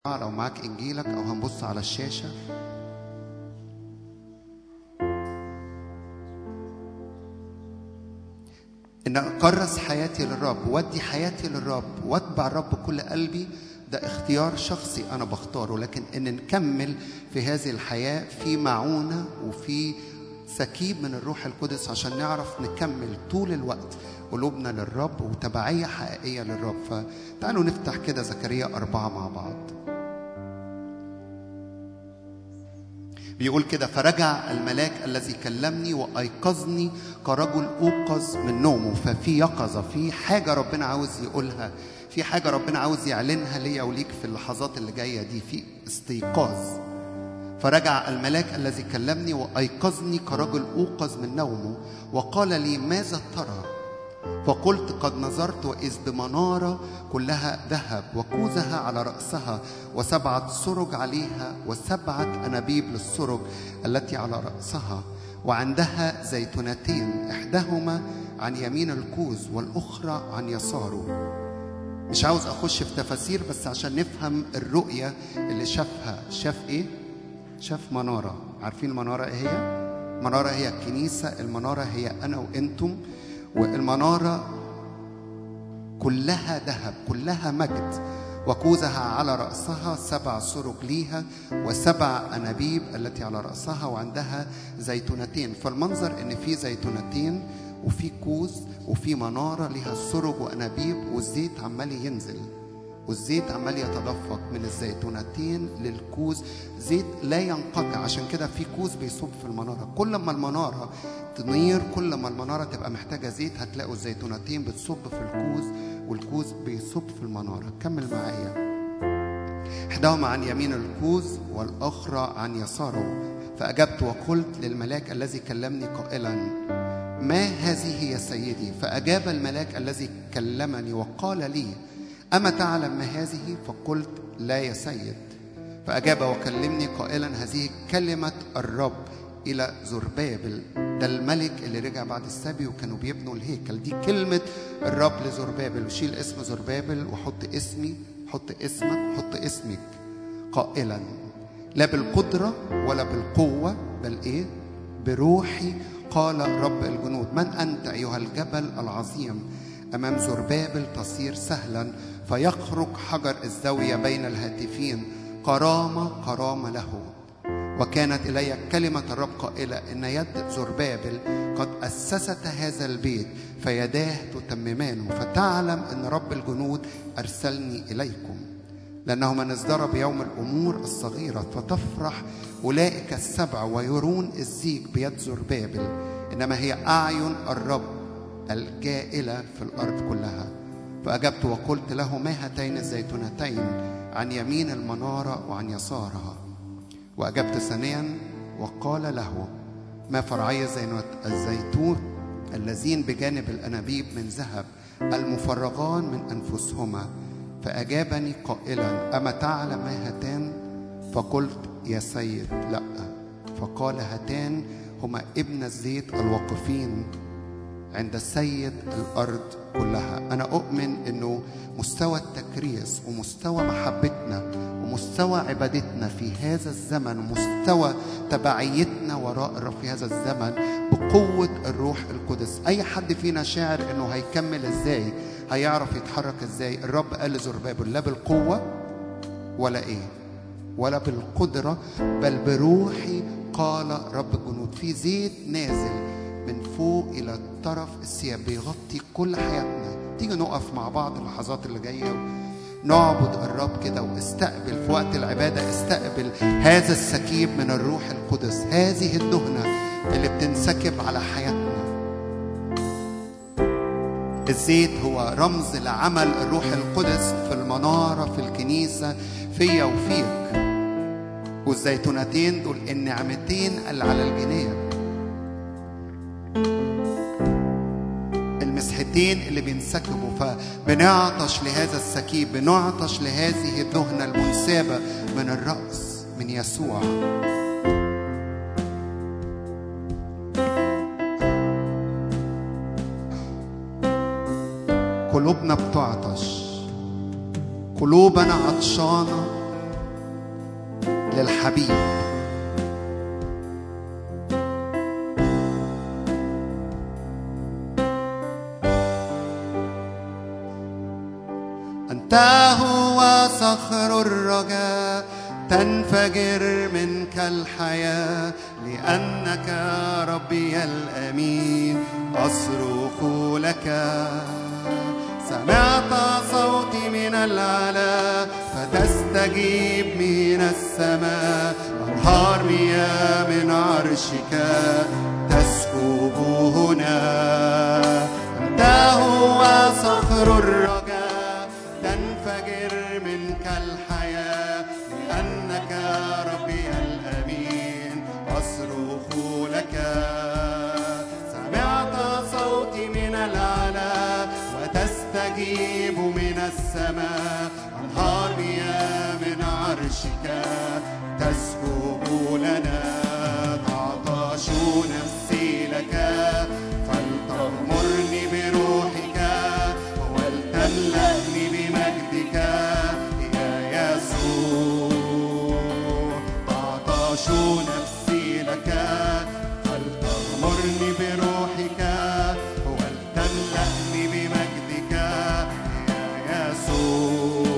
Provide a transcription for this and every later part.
لو معاك إنجيلك أو هنبص على الشاشة. إن أكرس حياتي للرب، ودي حياتي للرب، واتبع الرب كل قلبي، ده اختيار شخصي أنا بختاره. لكن إن نكمل في هذه الحياة في معونة وفي سكيب من الروح القدس عشان نعرف نكمل طول الوقت قلوبنا للرب وتبعية حقيقية للرب. فتعالوا نفتح كده زكريا 4 مع بعض. بيقول كده: فرجع الملاك الذي كلمني وأيقظني كرجل أوقظ من نومه. ففي يقظة، في حاجة ربنا عاوز يقولها، في حاجة ربنا عاوز يعلنها ليا وليك في اللحظات اللي جاية دي، في استيقاظ. فرجع الملاك الذي كلمني وأيقظني كرجل أوقظ من نومه وقال لي: ماذا ترى؟ فقلت: قد نظرت وإذ بمنارة كلها ذهب وكوزها على رأسها و7 سرج عليها و7 أنابيب للسرج التي على رأسها، وعندها زيتونتين إحداهما عن يمين الكوز والأخرى عن يساره. مش عاوز أخش في تفاسير، بس عشان نفهم الرؤية اللي شافها. شاف إيه؟ شاف منارة. عارفين المنارة إيه هي؟ المنارة هي الكنيسة، المنارة هي أنا وإنتم، والمنارة كلها ذهب، كلها مجد، وكوزها على رأسها 7 سرج ليها و7 أنابيب التي على رأسها، وعندها زيتونتين. فالمنظر إن في زيتونتين وفي كوز وفي منارة لها سرج وأنابيب، والزيت عمال ينزل، والزيت عمال يتدفق من الزيتونتين للكوز، زيت لا ينقطع. عشان كده في كوز بيصب في المنارة. كل ما المنارة تنير، كل ما المنارة تبقى محتاجة زيت، هتلاقوا الزيتونتين بتصب في الكوز والكوز بيصب في المنارة. كمل معايا: إحداهما عن يمين الكوز والأخرى عن يساره. فأجبت وقلت للملاك الذي كلمني قائلا: ما هذه يا سيدي؟ فأجاب الملاك الذي كلمني وقال لي: أما تعلم ما هذه؟ فقلت: لا يا سيد. فأجاب وكلمني قائلا: هذه كلمة الرب إلى زربابل. ده الملك اللي رجع بعد السبي وكانوا بيبنوا الهيكل. دي كلمة الرب لزربابل. وشيل اسم زربابل وحط اسمي، حط اسمك وحط اسمك. قائلا: لا بالقدرة ولا بالقوة، بل إيه؟ بروحي، قال رب الجنود. من أنت أيها الجبل العظيم؟ أمام زربابل تصير سهلا، فيخرج حجر الزاوية بين الهاتفين، كرامة له. وكانت إلي كلمة الرب قائلة: إن يد زربابل قد أسست هذا البيت، فيداه تتممانه. فتعلم أن رب الجنود أرسلني إليكم، لأنه من ازدرى بيوم الأمور الصغيرة فتفرح أولئك 7 ويرون الزيج بيد زربابل، إنما هي أعين الرب الجائلة في الأرض كلها. فأجبت وقلت له: ما هاتين الزيتونتين عن يمين المنارة وعن يسارها؟ وأجبت ثانيا وقال له: ما فرعي الزيتون اللذين بجانب الأنابيب من ذهب المفرغان من أنفسهما. فأجابني قائلا: أما تعلم ما هاتان؟ فقلت: يا سيد لا. فقال: هاتان هما ابن الزيت الواقفين عند سيد الأرض كلها. أنا أؤمن أنه مستوى التكريس ومستوى محبتنا ومستوى عبادتنا في هذا الزمن ومستوى تبعيتنا وراء الرب في هذا الزمن بقوة الروح القدس. أي حد فينا شاعر أنه هيكمل إزاي، هيعرف يتحرك إزاي. الرب قال لزربابل: لا بالقوة ولا إيه ولا بالقدرة، بل بروحي، قال رب الجنود. في زيت نازل من فوق إلى طرف الثياب بيغطي كل حياتنا. تيجي نقف مع بعض اللحظات اللي جاية نعبد الرب كده، واستقبل في وقت العبادة، استقبل هذا السكيب من الروح القدس، هذه الدهنة اللي بتنسكب على حياتنا. الزيت هو رمز لعمل الروح القدس في المنارة، في الكنيسة، فيا وفيك. والزيتونتين دول النعمتين اللي على الجناب، المسحتين اللي بينسكبوا. فبنعطش لهذا السكيب، بنعطش لهذه الدهنة المنسابة من الرأس، من يسوع. قلوبنا بتعطش، قلوبنا عطشانة للحبيب. أنت هو صخر الرجاء، تنفجر منك الحياة، لأنك ربي الأمين أصرخ لك. سمعت صوتي من العلا فتستجيب من السماء، أنهار مياه من عرشك تسكب هنا. أنت هو صخر الرجاء، تنفجر منك الحياة، لأنك ربي الأمين أصرخ لك. سمعت صوتي من العلا وتستجيب من السماء، أنهار مياه من عرشك تسكب لنا. تعطش نفسي لك فلتغمرني بروحك، ولتملأني بمجدك يا يسوع. تعطش نفسي لك فلتغمرني بروحك، ولتملأني بمجدك يا يسوع.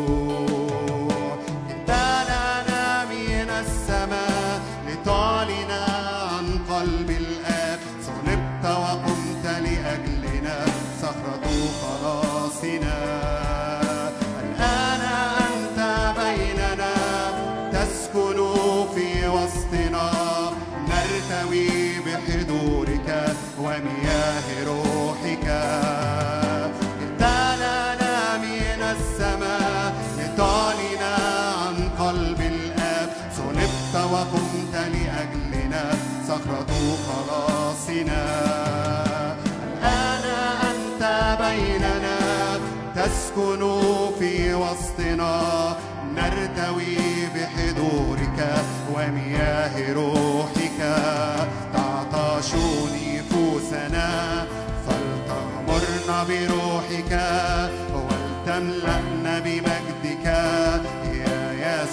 انت لنا من السماء لتعلن عن قلب الآب، صلبت وقمت لأجلنا صخرة خلاصنا. الآن أنت بيننا تسكن في وسطنا، نرتوي بحضورك ومياه روحك. جئت لنا من السماء لتعلن عن قلب الآب، صلبت وقمت لأجلنا صخرة خلاصنا. الآن أنت بيننا تسكن في وسطنا، نرتوي بحضورك ومياه روحك. تعطش نفوسنا فلتغمرنا بروحك، ولتملأنا بمجدك يا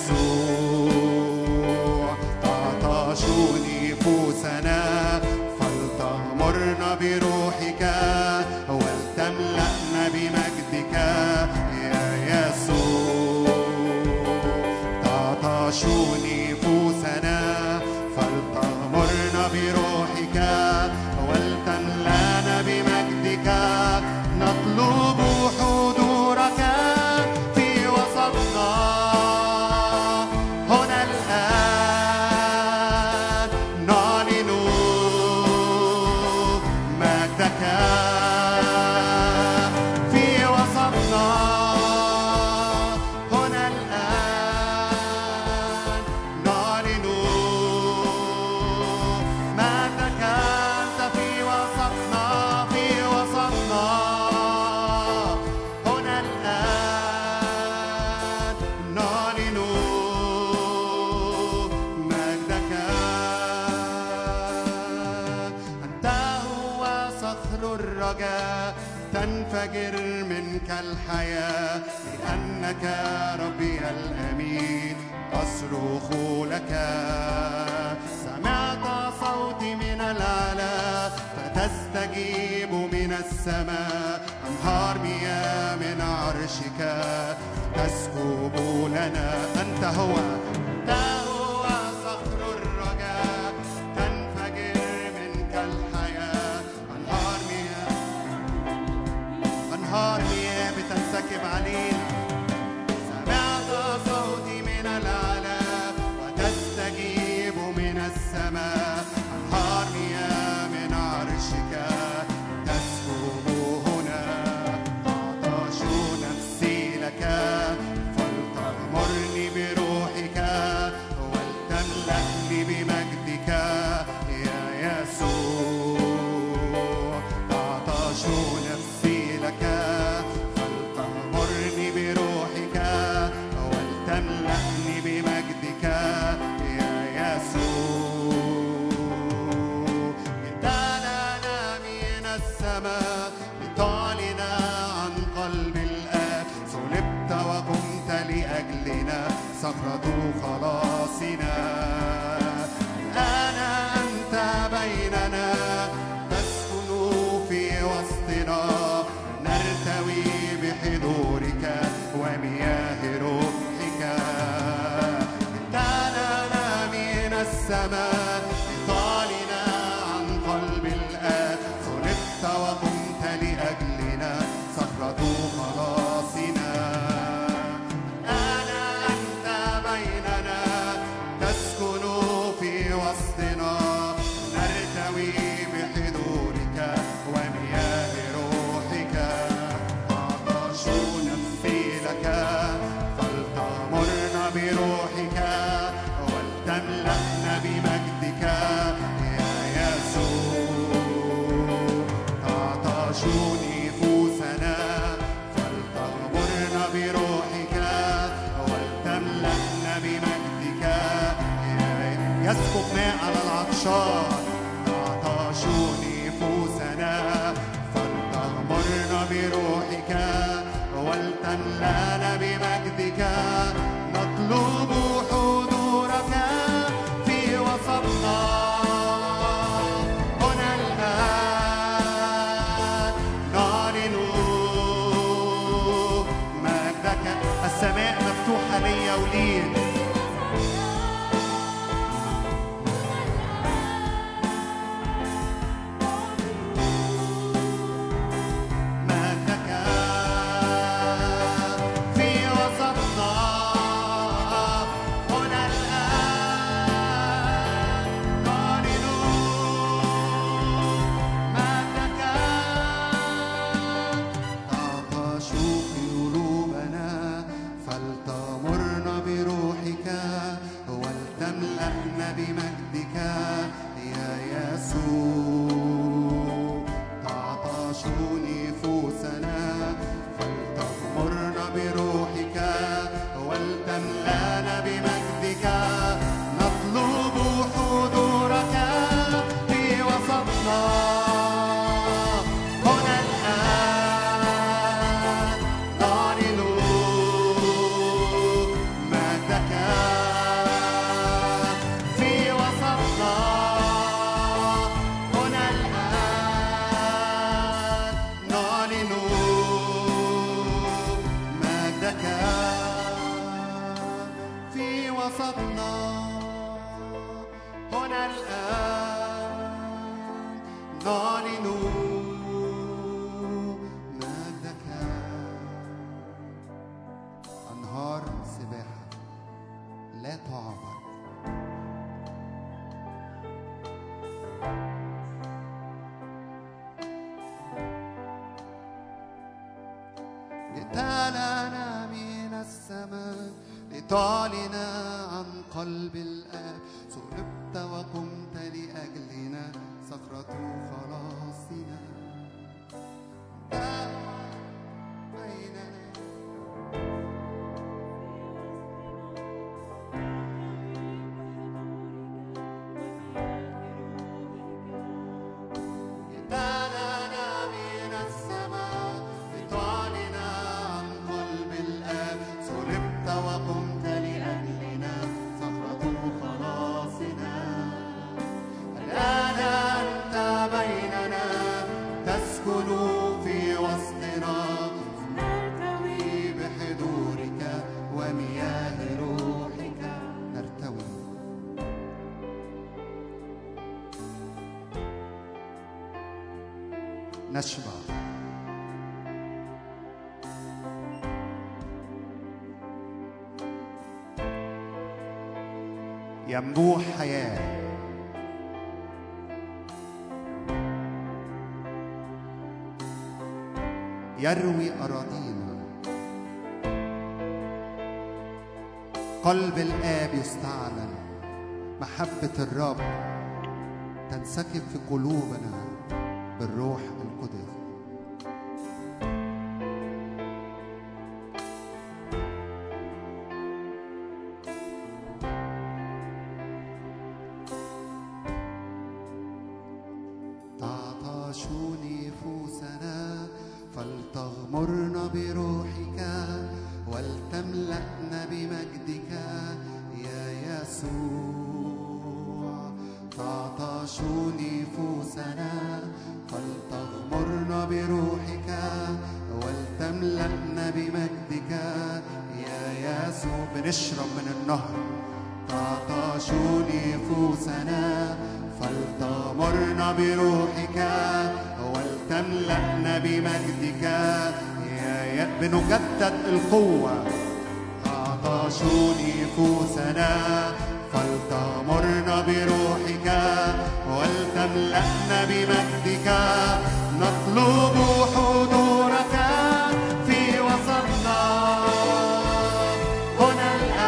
يسوع. تعطش نفوسنا فلتغمرنا بروحك، ولتملأنا بمجدك يا يسوع. تعطش نفوسنا فلتغمرنا بروحك، ولتملأنا بمجدك. نطلب حضورك في وسطنا هنا الآن، نعلن مجدك في وسطنا هنا الآن، نعلن مجدك. أنت في وسطنا، في وسطنا هنا الآن، نعلن مجدك. أنت هو صخر الرجاء، تنفجر منك الحياة، لأنك ربي الأمين أصرخ لك. سمعت صوتي من العلا فتستجيب من السماء، أنهار مياه من عرشك تسكب لنا. أنت هو صخر الرجاء، تنفجر منك الحياة، أنهار مياه بتنسكب علينا. سمعت صوتي من العلا وتستجيب من السماء، أنهار مياه من عرشك تسكب هنا. تعطش نفسي لك فلتغمرني بروحك، صخرة خلاصنا. الآن أنت بيننا تسكن في وسطنا، نرتوي بحضورك ومياه روحك. انتهلنا من السماء لطالنا عن قلب الآب، صلبت وقمت لأجلنا صخرة خلاصنا. الآن أنت بيننا تسكن في وسطنا، نرتوي بحضورك ومياه روحك. عطش نفسي لك فلتغمرنا بروحك، ولتملأنا بمجدك يا يسوع. تعطش نفوسنا فلتغمرنا بروحك، ولتملأنا بمجدك. يسكب ماء على العطشان. تعطش نفوسنا فلتغمرنا بروحك، ولتملأنا بمجدك. نطلب حضورك في وسطنا هنا الآن، نعلن مجدك. السماء مفتوحة ليا وليك. بمجدك يا يسوع. تعطش نفوسنا فلتغمرنا بروحك، ولتملأنا بمجدك. نطلب حضورك في وسطنا هنا الآن، نعلن مجدك. وسطنا هنا الآن، نعلن مجدك. أنهار سباحة لا تعبر، جئت لنا من السماء لتعلن عن قلب الآب، صلبت وقمت لأجلنا صخرة خلاصنا. بيننا جئتنا من السماء لتعلن عن قلب الآب، صلبت وقمت لأجلنا صخرة خلاصنا. الآن أنت بيننا تسكن في وسطنا، نرتوي بحضورك ومياه روحك. نرتوي نشبع ينبوع حياة. يروي أراضينا، قلب الآب يستعلن، محبة الرب تنسكب في قلوبنا بالروح القدس. تعطش نفوسنا فلتغمرنا بروحك، ولتملأنا بمجدك تعطش نفوسنا فلتغمرنا بروحك ولتملأنا بمجدك يا يسوع. بنشرب من النهر. تعطش نفوسنا فلتغمرنا بروحك ولتملأنا بمجدك يا بنجدد القوة. تعطش نفوسنا فلتغمرنا بروحك ولتملأنا بمجدك نطلب حضورك في وسطنا هنا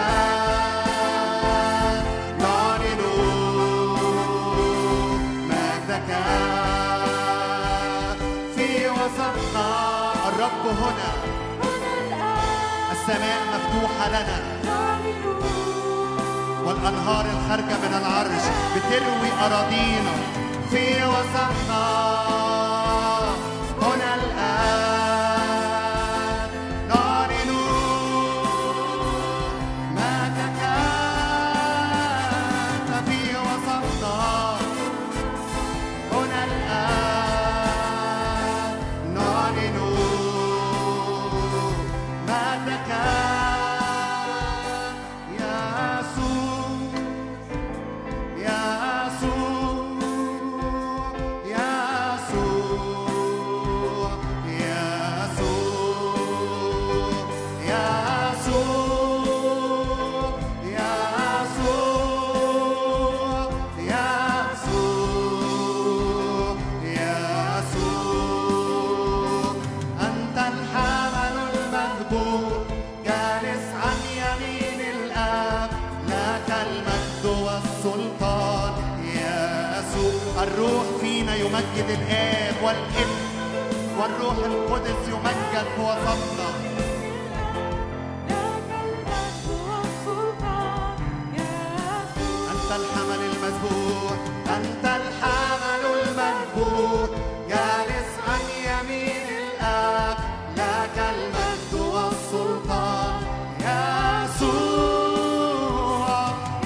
الآن نعلن مجدك في وسطنا. الرب هنا السماء مفتوحة لنا والأنهار الخارجة من العرش بتروي أراضينا في وسطنا هنا الآن نعلن مجدك في وسطنا هنا الآن نعلن مجدك يمجد الآب والابن والروح القدس يمجد في وسطنا. أنت الحمل المذبوح أنت الحمل المذبوح جالس عن يمين الآب لك المجد والسلطان يسوع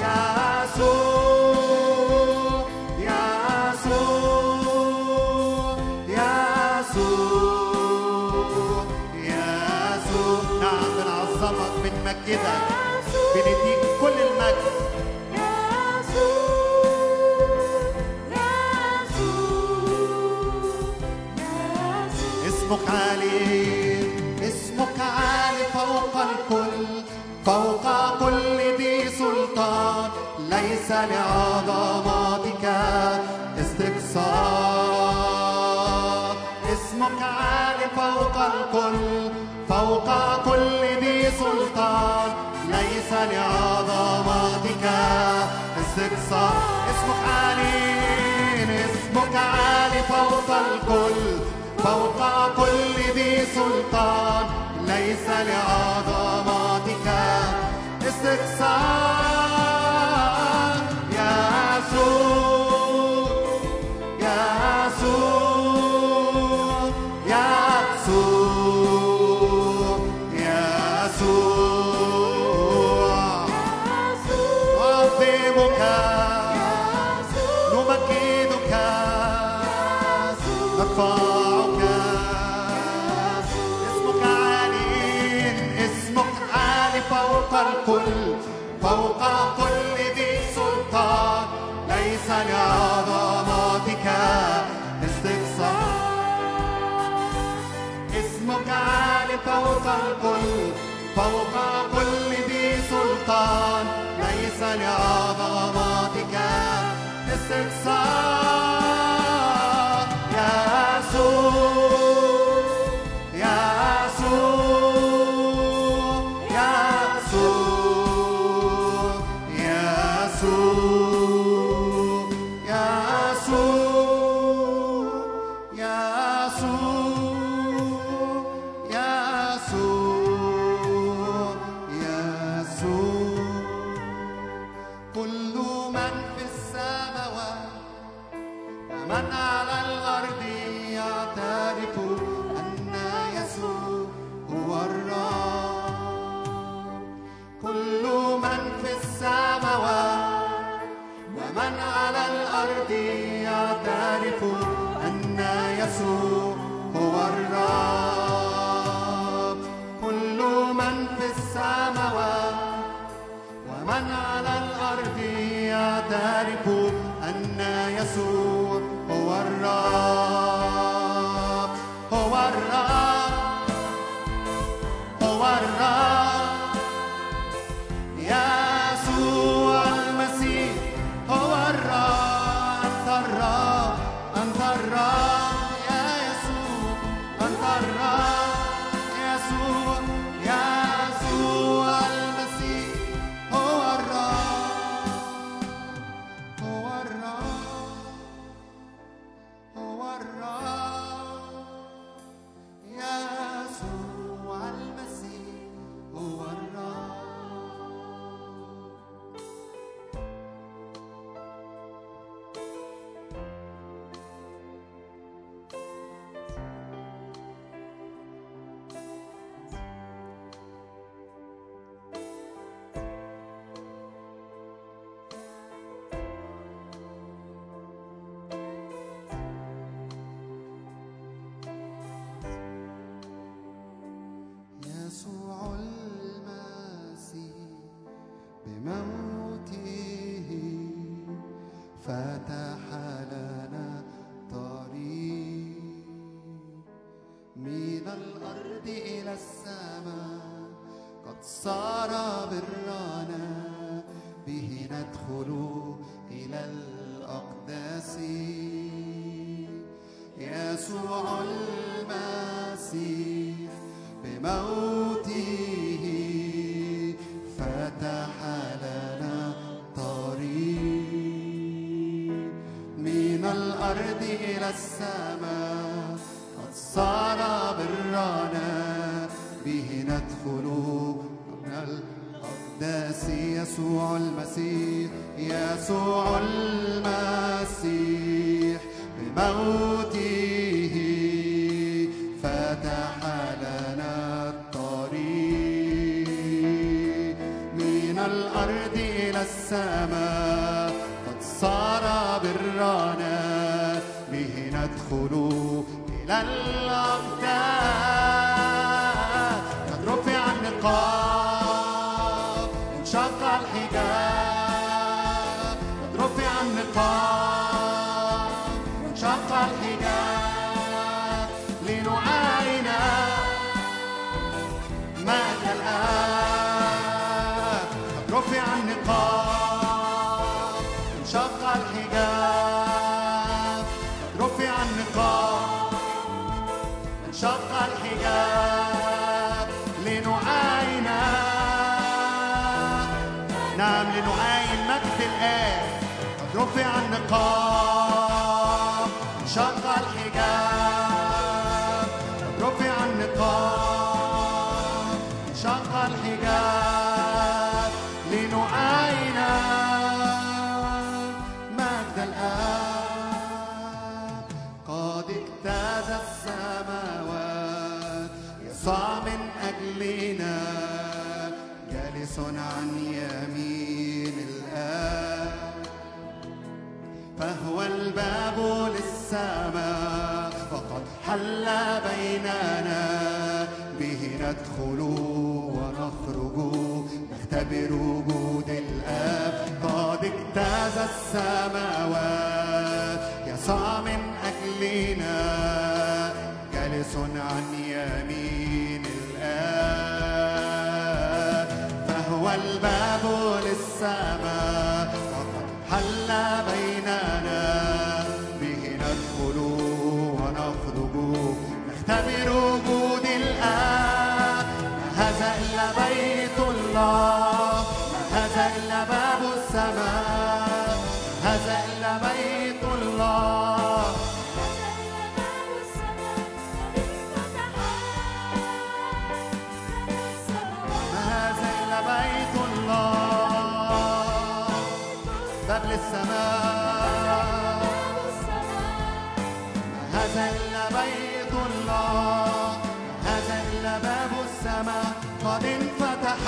كده بنديك كل المجد. اسمك عالي اسمك عالي فوق الكل فوق كل ذي سلطان ليس لعظمتك استقصاء. اسمك عالي فوق الكل فوق كل ذي سلطان ليس لعظمتك استقصاء. اسمك عالي اسمك عالي فوق الكل فوق كل ذي سلطان ليس لعظمتك استقصاء. يسوع يسوع يسوع يسوع نعظمك نمجدك نرفعك. اسمك عالي اسمك عالي فوق الكل فوق كل ذي سلطان ليس لعظمتك استقصاء. اسمك عالي فوق الكل فوق كل ذي سلطان ليس لعظمتك استقصاء. يسوع يسوع يسوع يسوع يسوع يسوع يسوع. كل من في السماوات من على الأرض يعترف أن يسوع هو الرب، هو الرب، هو الرب. يسوع المسيح هو الرب، أنت الرب، أنت الرب يا يسوع، أنت الرب يسوع، يسوع المسيح هو الرب، هو الرب، هو الرب. يسوع المسيح هو الرب. يسوع المسيح بموته فتح لنا طريق من الأرض إلى السماء، قد صار برنا به ندخل إلى الأقداس. يسوع المسيح بموته فتح لنا طريق من الأرض إلى السماء، قد صار برنا به ندخل من الأقداس. يسوع المسيح، يسوع المسيح بموته فتح لنا الطريق من الأرض إلى السماء، قد صار برنا به ندخل إلى الأقداس. قد رفع النقاب انشق الحجاب، قد رفع النقاب انشق الحجاب لنعاين مجد الآب. قد رفع النقاب انشق الحجاب، قد رفع النقاب انشق الحجاب لنعاين، نعم لنعاين مجد الآب. قد رفع النقاب انشق الحجاب، قد رفع النقاب انشق الحجاب لنعاين مجد الآب. قد اجتاز السماوات يسوع من أجلنا، جالس عن يمين الآب، فهو الباب للسماء وقد حل بيننا، به ندخل ونخرج نختبر وجود الآب. قد اجتاز السماوات يسوع من أجلنا، جالس عن يمين الآب، فهو الباب للسماء وقد حل بيننا، به ندخل ونخرج نختبر وجود الآب. ما هذا إلا بيت الله، ما هذا إلا باب السماء، ما هذا إلا بيت الله، ما هذا إلا بيت الله، باب للسماء، ما هذا إلا بيت الله، ما هذا إلا باب السماء، قد انفتح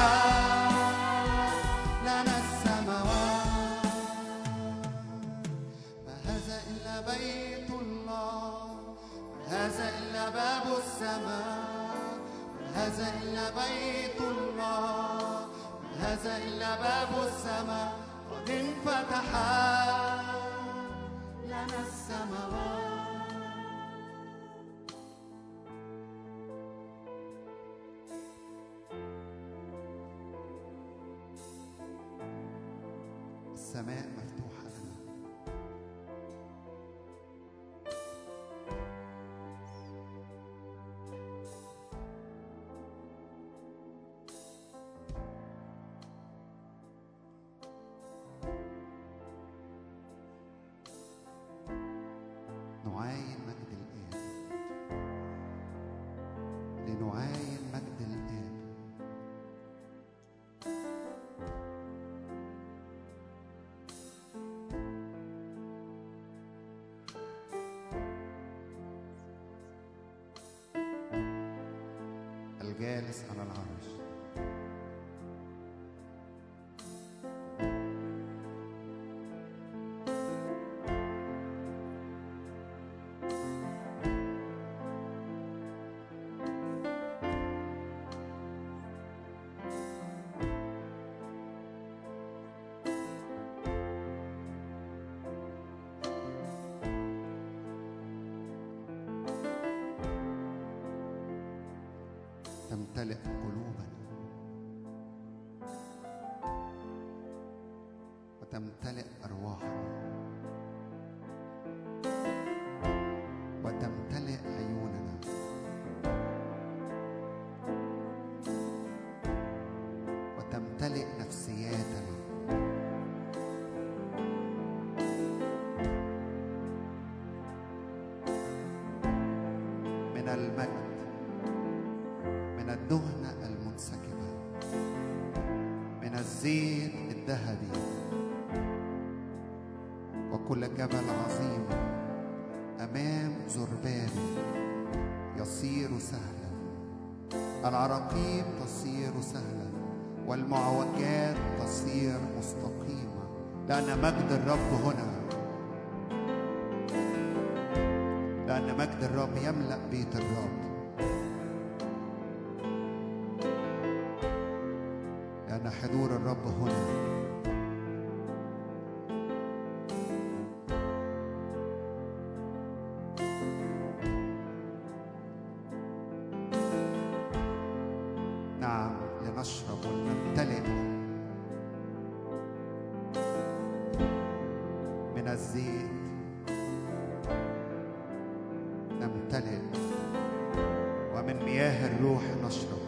لنا السماوات. ما هذا إلا بيت الله، ما هذا إلا باب السماء، ما هذا إلا بيت الله، ما هذا إلا باب السماء قد انفتح لنا السماوات. السماء مفتوحة لنا. نعاين مجد الآب، لنعاين مجد الآب. الجالس على العرش تمتلئ قلوبنا وتمتلئ أرواحنا وتمتلئ عيوننا وتمتلئ نفسياتنا من المجد، من الدهنة المنسكبة، من الزيت الذهبي. وكل جبل عظيم أمام زربابل يصير سهلا، العراقيب تصير سهلا والمعوجات تصير مستقيمة، لأن مجد الرب هنا، لأن مجد الرب يملأ بيت الرب، لأن حضور الرب هنا. نعم، لنشرب ونمتلئ من الزيت، نمتلئ ومن مياه الروح نشرب.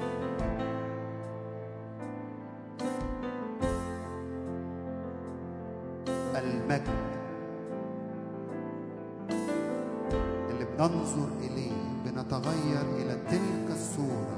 المجد اللي بننظر إليه بنتغير إلى تلك الصورة.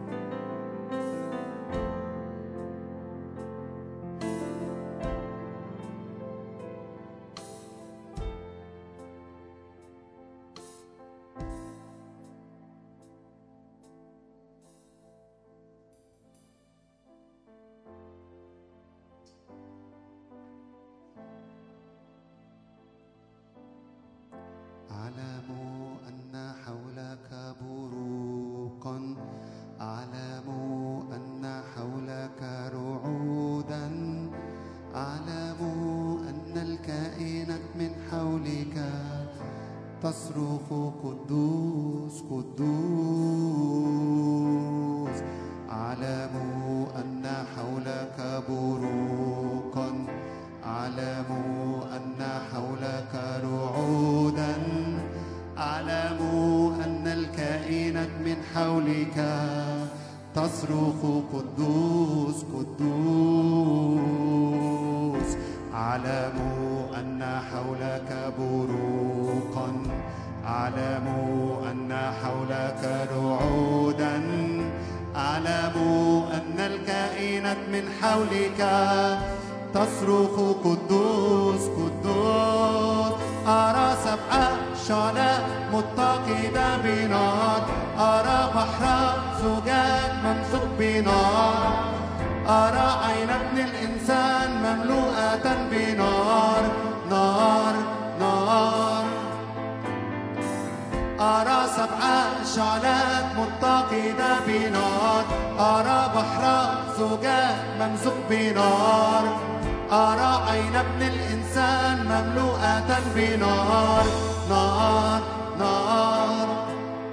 أعلم أن حولك بروقا، أعلم أن حولك رعودا، أعلم أن الكائنات من حولك تصرخ قدوس قدوس. أعلم أن حولك بروقا، أعلم أن حولك رعودا، أعلم أن الكائنات من حولك تصرخ قدوس قدوس. أعلم أن حولك بروقا، أعلم أن حولك رعودا، أعلم أن الكائنات من حولك تصرخ قدوس قدوس. أرى 7 شعلاء متقدة بنار، أرى بحر زجاج ممسوك بنار، أرى عين ابن الإنسان مملوءة بنار نار نار. أرى 7 شعلات متقدة بنار، أرى بحر زجاج ممزوج بنار، أرى عين ابن الإنسان مملوءة بنار. نار نار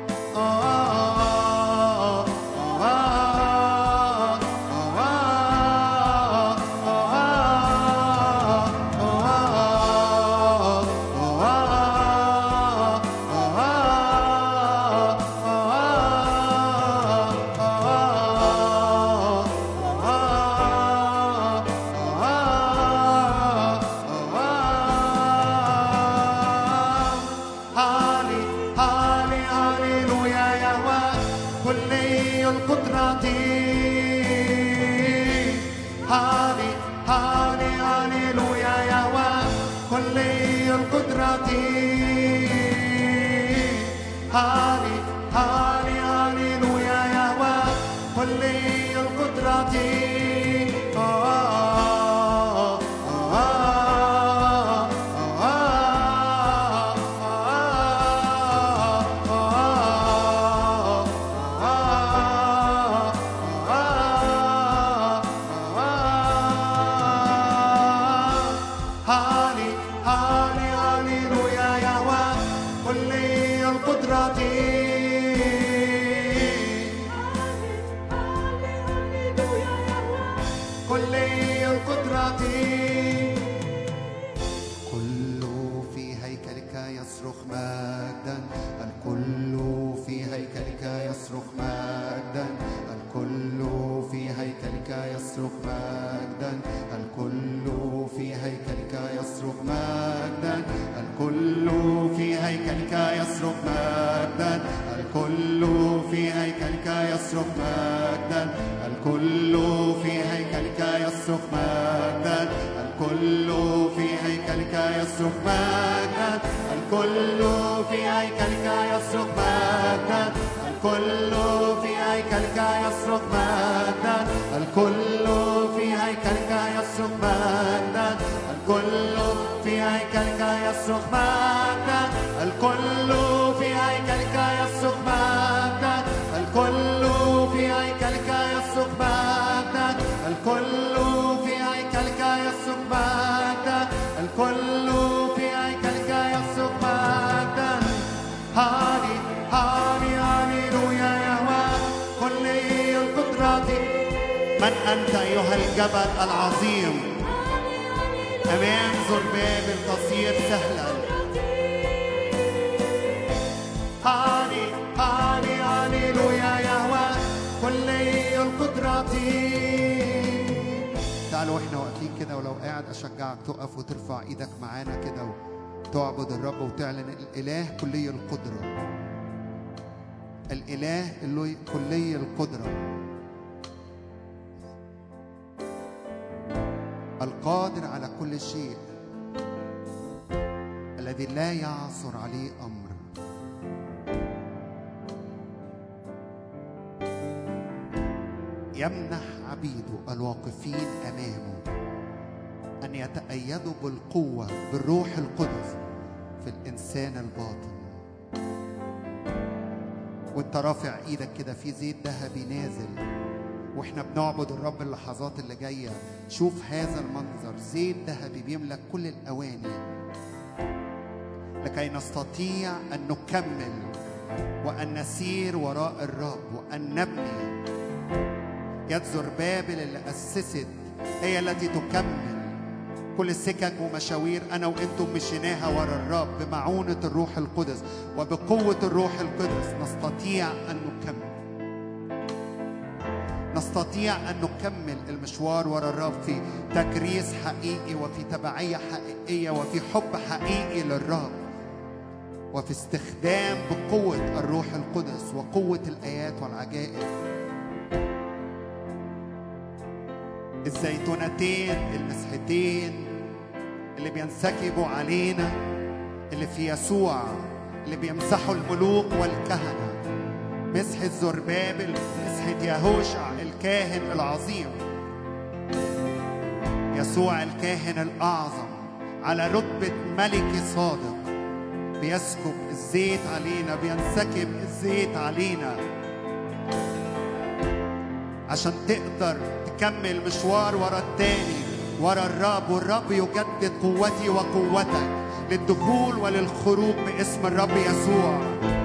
أنت أيها الجبل العظيم أمام زربابل تصير سهلا. هاني هاني هاليلويا يهوه كلي القدرة. تعالوا احنا واقفين كده، ولو قاعد أشجعك تقف وترفع إيدك معانا كده وتعبد الرب وتعلن الإله كلي القدرة، الإله اللي كلي القدرة، القادر على كل شيء، الذي لا يعثر عليه أمر. يمنح عبيده الواقفين أمامه أن يتأيدوا بالقوة بالروح القدس في الإنسان الباطن. وانت رافع ايدك كده في زيت ذهبي نازل، واحنا بنعبد الرب اللحظات اللي جايه. شوف هذا المنظر، زيت ذهبي بيملك كل الاواني لكي نستطيع ان نكمل وان نسير وراء الرب وان نبني. يد زربابل اللي اسست هي التي تكمل كل السكك ومشاوير انا وانتم مشيناها ورا الرب بمعونه الروح القدس وبقوه الروح القدس. نستطيع ان نكمل، نستطيع أن نكمل المشوار وراء الرب في تكريس حقيقي وفي تبعية حقيقية وفي حب حقيقي للرب وفي استخدام بقوة الروح القدس وقوة الآيات والعجائب. الزيتونتين المسحتين اللي بينسكبوا علينا، اللي في يسوع، اللي بيمسحوا الملوك والكهنة، مسحة زربابل، مسحة يهوشع الكاهن العظيم، يسوع الكاهن الأعظم على رتبة ملك صادق. بيسكب الزيت علينا، بينسكب الزيت علينا عشان تقدر تكمل مشوار ورا التاني ورا الرب. والرب يجدد قوتي وقوتك للدخول وللخروج باسم الرب يسوع.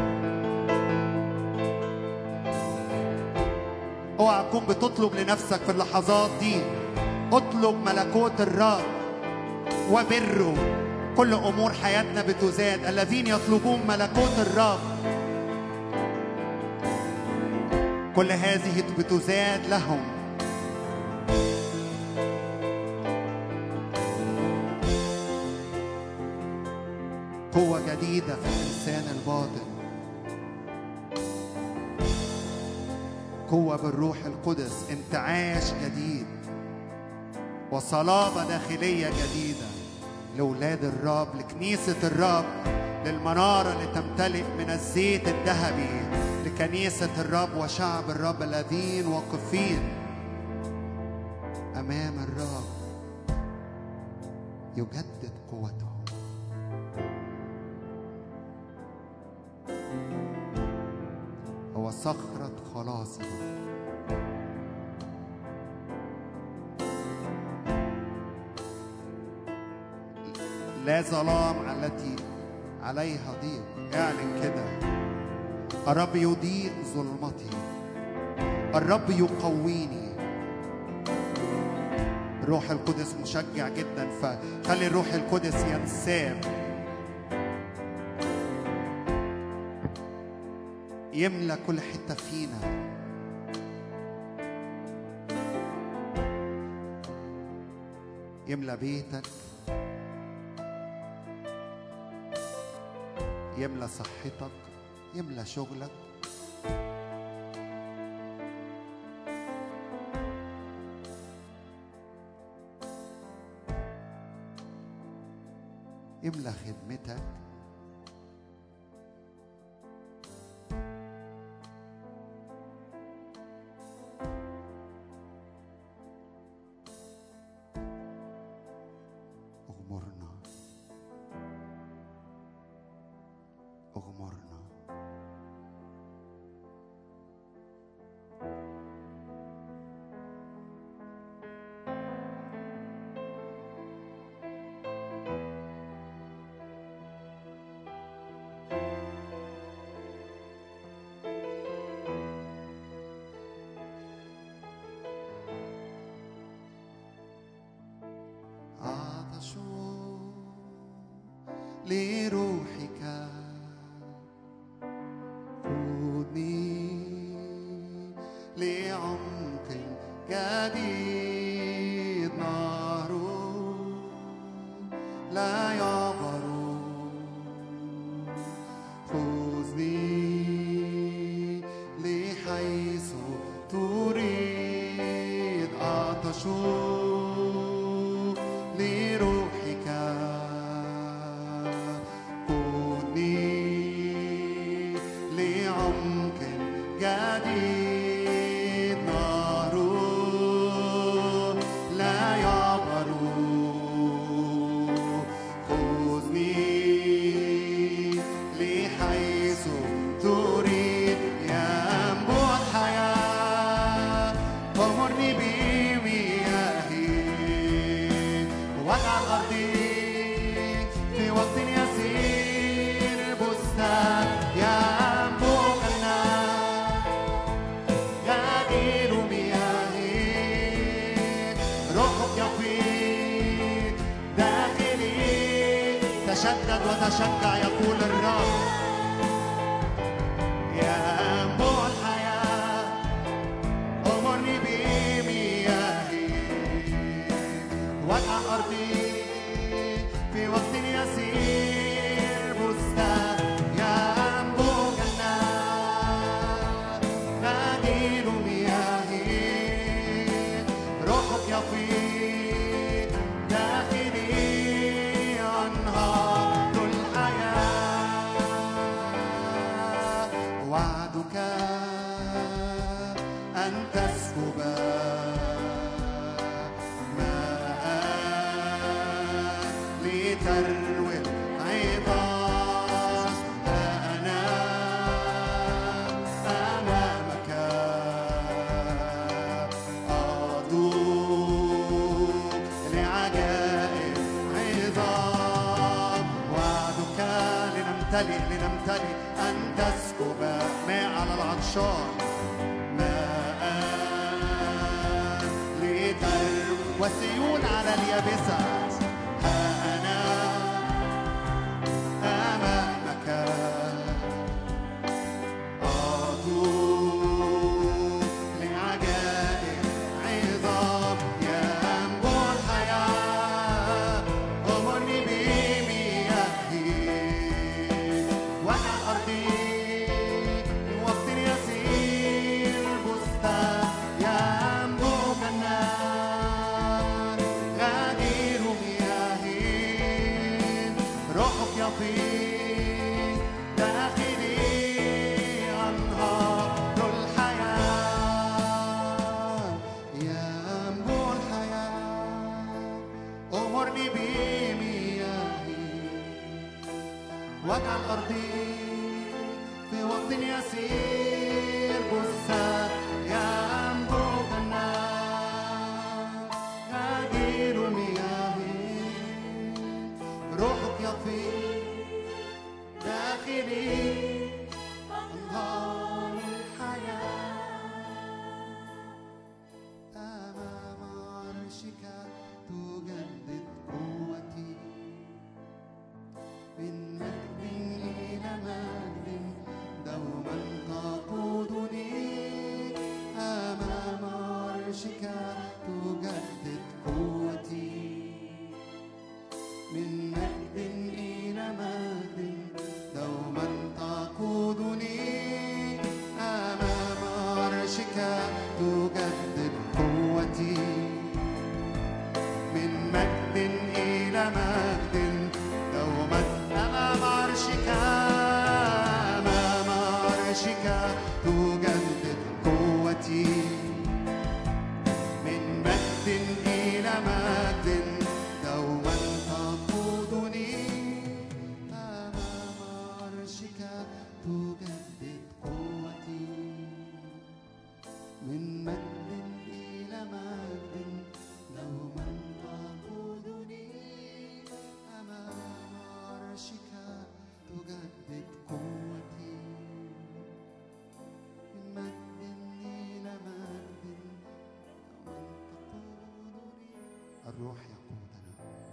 اوعى تكون بتطلب لنفسك في اللحظات دي. اطلب ملكوت الرب وبره، كل امور حياتنا بتزاد. الذين يطلبون ملكوت الرب كل هذه بتزاد لهم. قوة جديدة في الإنسان الباطن، قوة بالروح القدس، انتعاش جديد وصلابة داخلية جديدة لأولاد الرب، لكنيسة الرب، للمنارة اللي تمتلئ من الزيت الذهبي لكنيسة الرب وشعب الرب الذين واقفين أمام الرب يجدد قوتهم. هو صخرة خلاصهم. لا ظلام التي عليها ضيق. اعلن كده: الرب يضيء ظلمتي، الرب يقويني. الروح القدس مشجع جدا، فخلي الروح القدس ينساب يملى كل حتة فينا. يملى بيتك، يملى صحتك، يملى شغلك، يملى خدمتك. اغمرنا اغمرنا. عطش لروحك، خذني لعمق جديد، نهر لا يعبر. خذني لحيث تريد. عطش لروحك، خذني لعمق جديد، نهر لا يعبر. خذني لحيث تريد. ينبوع الحياة اغمرني بمياهي، واجعل أرضي في وقت يسير بستان. ينبوع النار غدير مياهي، روحك يفيض داخلي. تشدد وتشجع يقول الرب. ينبوع الحياة اغمرني بمياهي، واجعل أرضي في وقت يسير بستان. ينبوع النار غدير مياهي، روحك يفيض داخلي. أنهار الحياة وعدك أن تسكب ماء لتروي العظام. لنمتلئ لنمتلئ، أن تسكب ماء على العطشان، ماء لتر وسيول على اليابسة. ها أنا أمامك أطوف لعجائب عظام، ينبوع الحياة أمرني بمياهي واجعل أرضي في وقت يسير بستان، ينبوع كالنار غدير مياهي، روحك يفيض داخلي أنهار الحياة، ينبوع الحياة أمرني بمياهي واجعل أرضي في وقت يسير بستان، ينبوع كالنار غدير مياهي، روحك يفيض داخلي أنهار الحياة. أمام عرشك تجدد قوتي، من مجد إلى مجد دوما تقودني. أمام عرشك تجدد قوتي، من مجد إلى مجد دوما تقودني. أمام عرشك تجدد قوتي، من مجد إلى مجد دوما. أمام عرشك أمام عرشك تجدد قوتي، من مجد إلى مجد دوما تقودني. أمام عرشك تجدد قوتي، من مجد إلى مجد دوما تقودني. أمام عرشك تجدد قوتي، من مجد إلى مجد دوما تقودني. الروح يقودنا.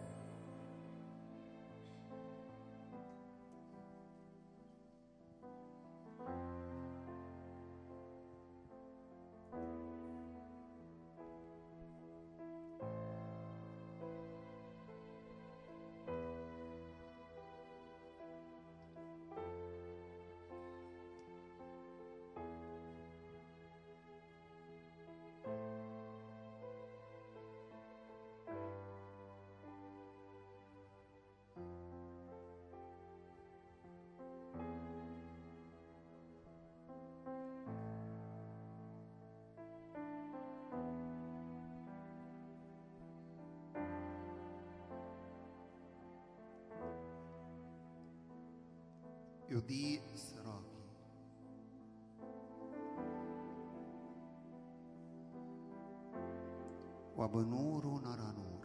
يضيء سراجي، وبنور نرى نور.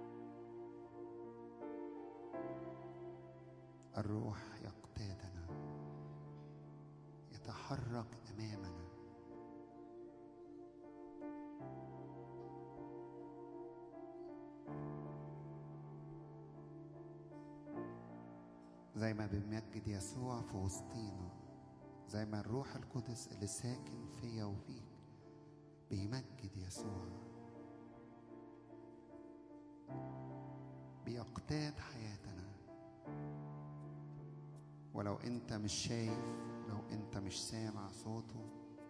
الروح يقتادنا. يتحرك أمامنا. زي ما بنمجد يسوع في وسطينا، زي ما الروح القدس اللي ساكن فيا وفيك بيمجد يسوع، بيقتاد حياتنا. ولو انت مش شايف، لو انت مش سامع صوته،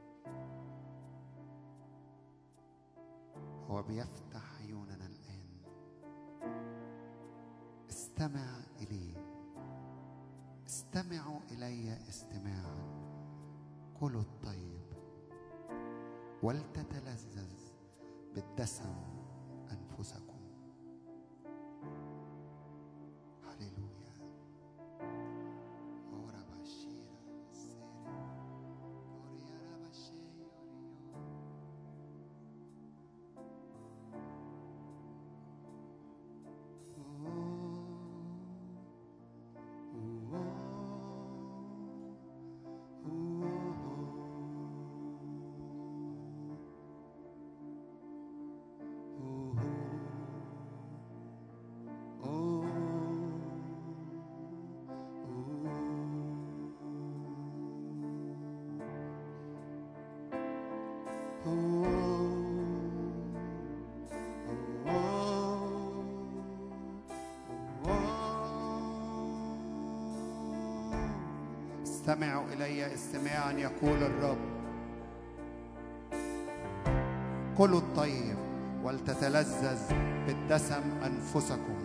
هو بيفتح عيوننا الآن. استمع إليه، استمعوا إلي استماعا. كلوا الطيب ولتتلذذ بالدسم أنفسكم. هللويا. استمعوا إلي استماعا يقول الرب. كلوا الطيب ولتتلذذ بالدسم أنفسكم.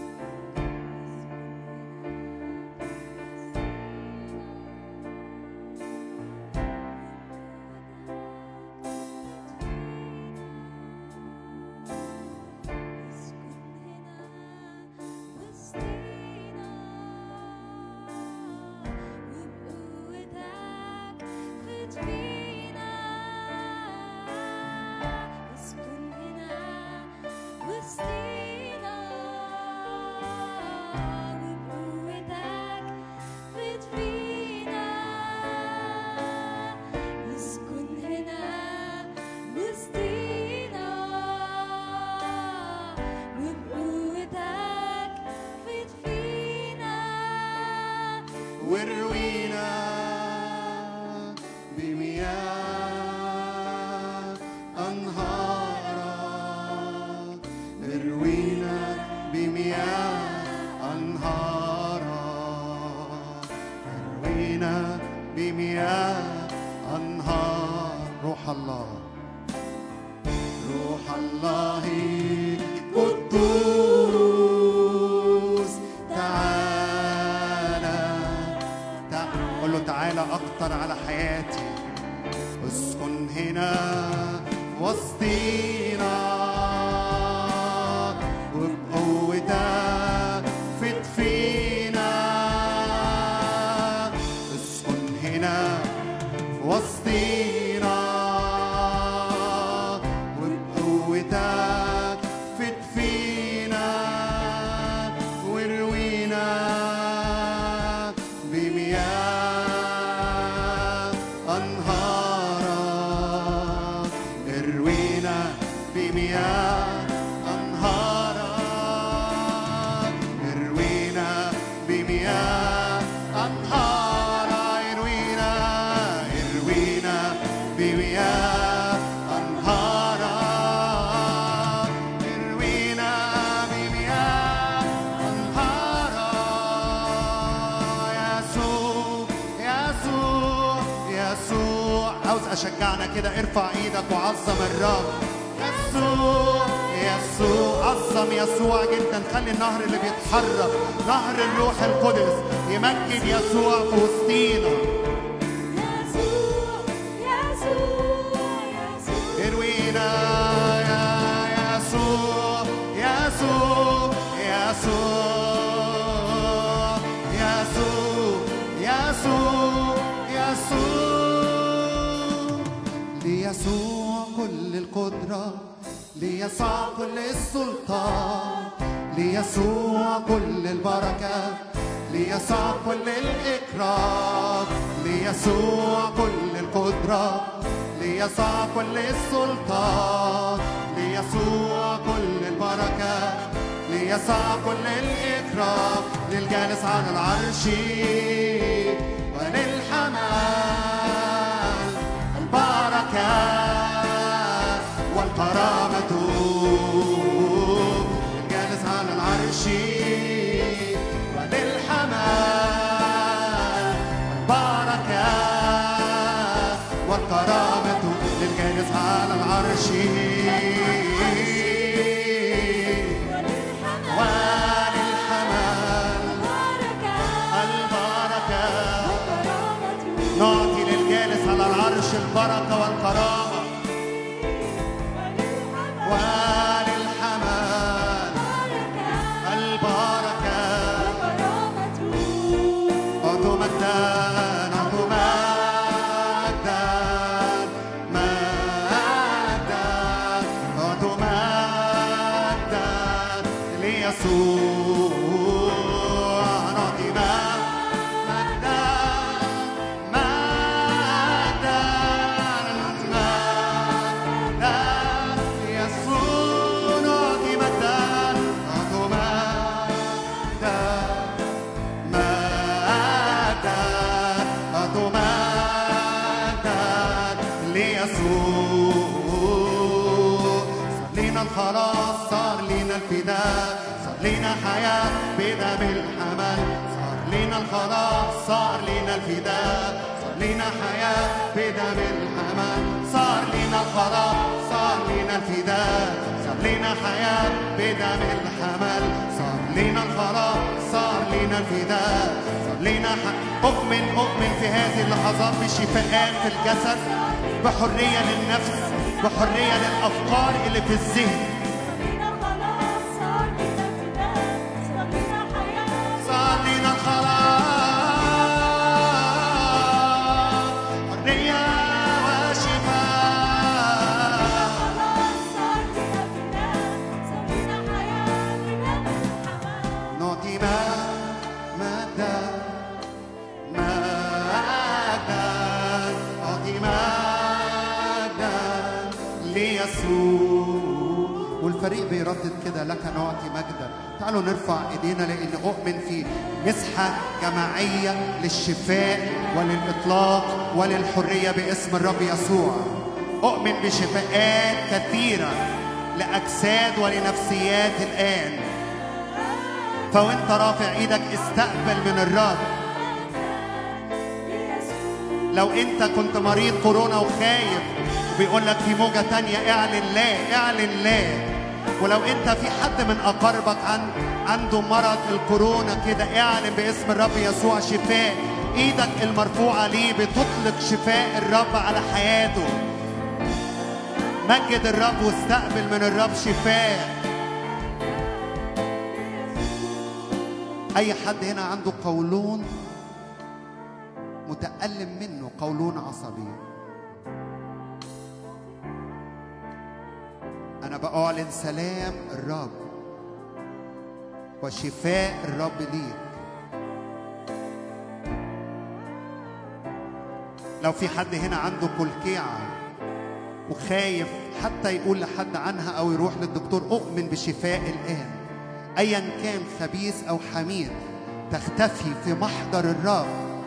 أشجعنا كده، ارفع ايدك وعظم الرب. يسوع يسوع، عظم يسوع جدا. خلي النهر اللي بيتحرك، نهر الروح القدس، يمجد يسوع في وسطينا. يسوع يسوع يسوع، اروينا يا يسوع يسوع يسوع يسوع يسوع. ليسوع كل القدرة، ليسوع كل السلطان، ليسوع كل البركة، ليسوع كل الإكرام، ليسوع كل القدرة، ليسوع كل السلطان، ليسوع كل البركة، ليسوع كل الإكرام، للجالس على العرش وللحمل البركة والكرامة، للجالس على العرش وللحمل البركة والكرامة، للجالس على العرش نعطي للجالس على العرش البركة والكرامة وللحمل البركة أعطوا مجدا أعطوا مجدا مجدا أعطوا مجدا ليسوع نعطي الخلاص، صار لنا الفداء، صار لنا حياة بدم الحمل، صار لنا الخلاص، صار لنا الفداء، صار لنا حياة بدم الحمل، صار لنا الخلاص، صار لنا الفداء، صار لنا حياة بدم الحمل، صار لنا الخلاص، صار لنا الفداء، صار لنا أؤمن في هذه اللحظات بشفاء في الجسد، بحرية للنفس، بحرية للأفكار اللي في الذهن. صار لنا الخلاص، حرية وشفاء. نعطي مجدا مجدا، أعطي مجدا ليسوع. والفريق بيردد كده لك نعطي مجدا. تعالوا نرفع ايدينا لان اؤمن في مسحه جماعيه للشفاء وللاطلاق وللحريه باسم الرب يسوع. اؤمن بشفاءات كثيره لاجساد ولنفسيات الان. فوانت رافع ايدك استقبل من الرب. لو انت كنت مريض كورونا وخايف وبيقول لك في موجة تانية، اعلن لا، اعلن لا. ولو انت في حد من اقاربك عنده مرض الكورونا كده، اعلن باسم الرب يسوع شفاء. ايدك المرفوعة ليه بتطلق شفاء الرب على حياته. مجد الرب واستقبل من الرب شفاء. اي حد هنا عنده قولون متألم منه، قولون عصبي، أنا بأعلن سلام الرب وشفاء الرب ليك. لو في حد هنا عنده كلكيعة وخايف حتى يقول لحد عنها أو يروح للدكتور، أؤمن بشفاء الآن. أيا كان خبيث أو حميد تختفي في محضر الرب.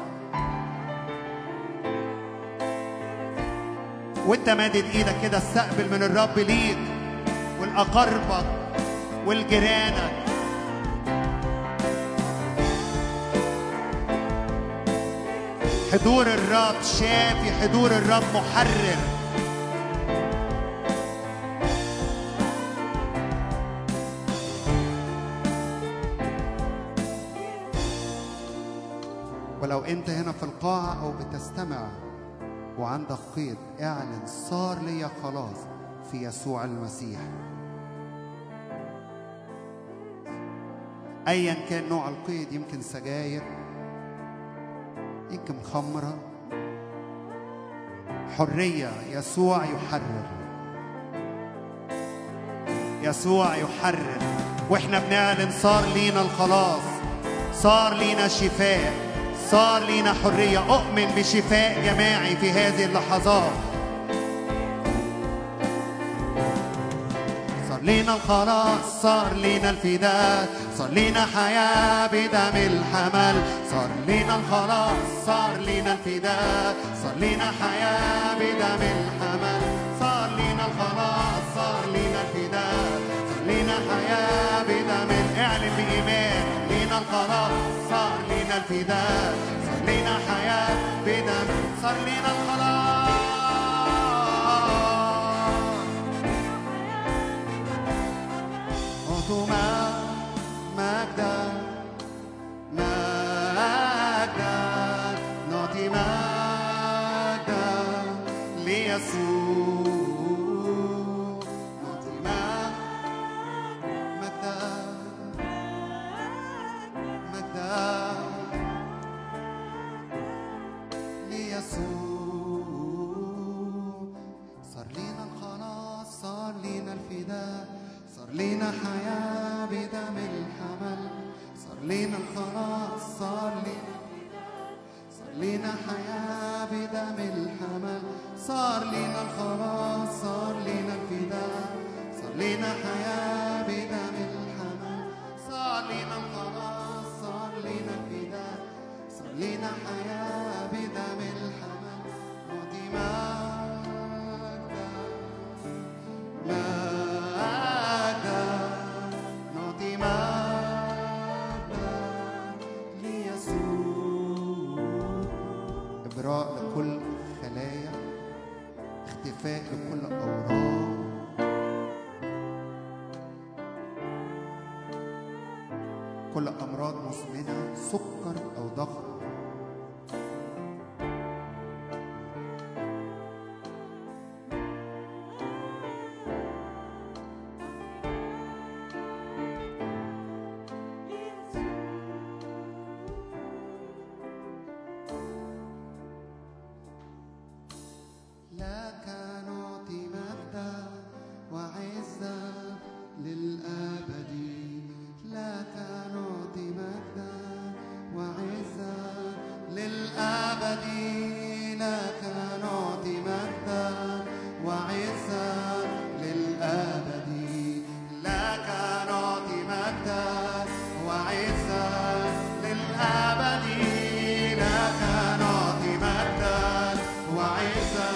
وانت مادد ايدك كده استقبل من الرب ليك والأقربك والجيرانك. حضور الرب شافي، حضور الرب محرر. ولو انت هنا في القاعة او بتستمع وعندك قيد، اعلن صار لي خلاص في يسوع المسيح. ايا كان نوع القيد، يمكن سجاير، يمكن خمرة، حرية. يسوع يحرر، يسوع يحرر. واحنا بنعلن صار لينا الخلاص، صار لينا شفاء، صار لينا حرية. أؤمن بشفاء جماعي في هذه اللحظات. صار لينا الخلاص، صار لينا الفداء، صار لينا حياة بدم الحمل. صار لينا الخلاص، صار لينا الفداء، صار لينا حياة بدم الحمل. صار لينا الخلاص، صار لينا الفداء، صار لينا حياة بدم. اعلن بإيمان. لينا الخلاص، صار لينا الفداء، صار لينا حياة بدم. صار لينا الخلاص. أعطونا مجدا مجدا، نعطي مجدا ليسوع. نعطي مجدا مجدا ليسوع. صار لينا الخلاص، صار لينا الفداء، صار لينا حياة بدم الحمل. صار لينا الخلاص، صار لينا حياة بدم الحمل. صار لينا الخلاص، صار لينا الفداء، صار لينا حياة بدم الحمل. صار لينا الخلاص، صار لينا الفداء، صار لينا حياة بدم الحمل. نعطي مجدا مجدا، نعطي مجدا ليسوع. إبراء لكل خلايا، اختفاء لكل أورام، كل أمراض مزمنة، سكر أو ضغط. لك نعطي مجدا وعزة للأبد. لك نعطي مجدا وعزة للأبد. لك نعطي مجدا وعزة للأبد. لك نعطي مجدا وعزة للأبد. لك نعطي مجدا وعزة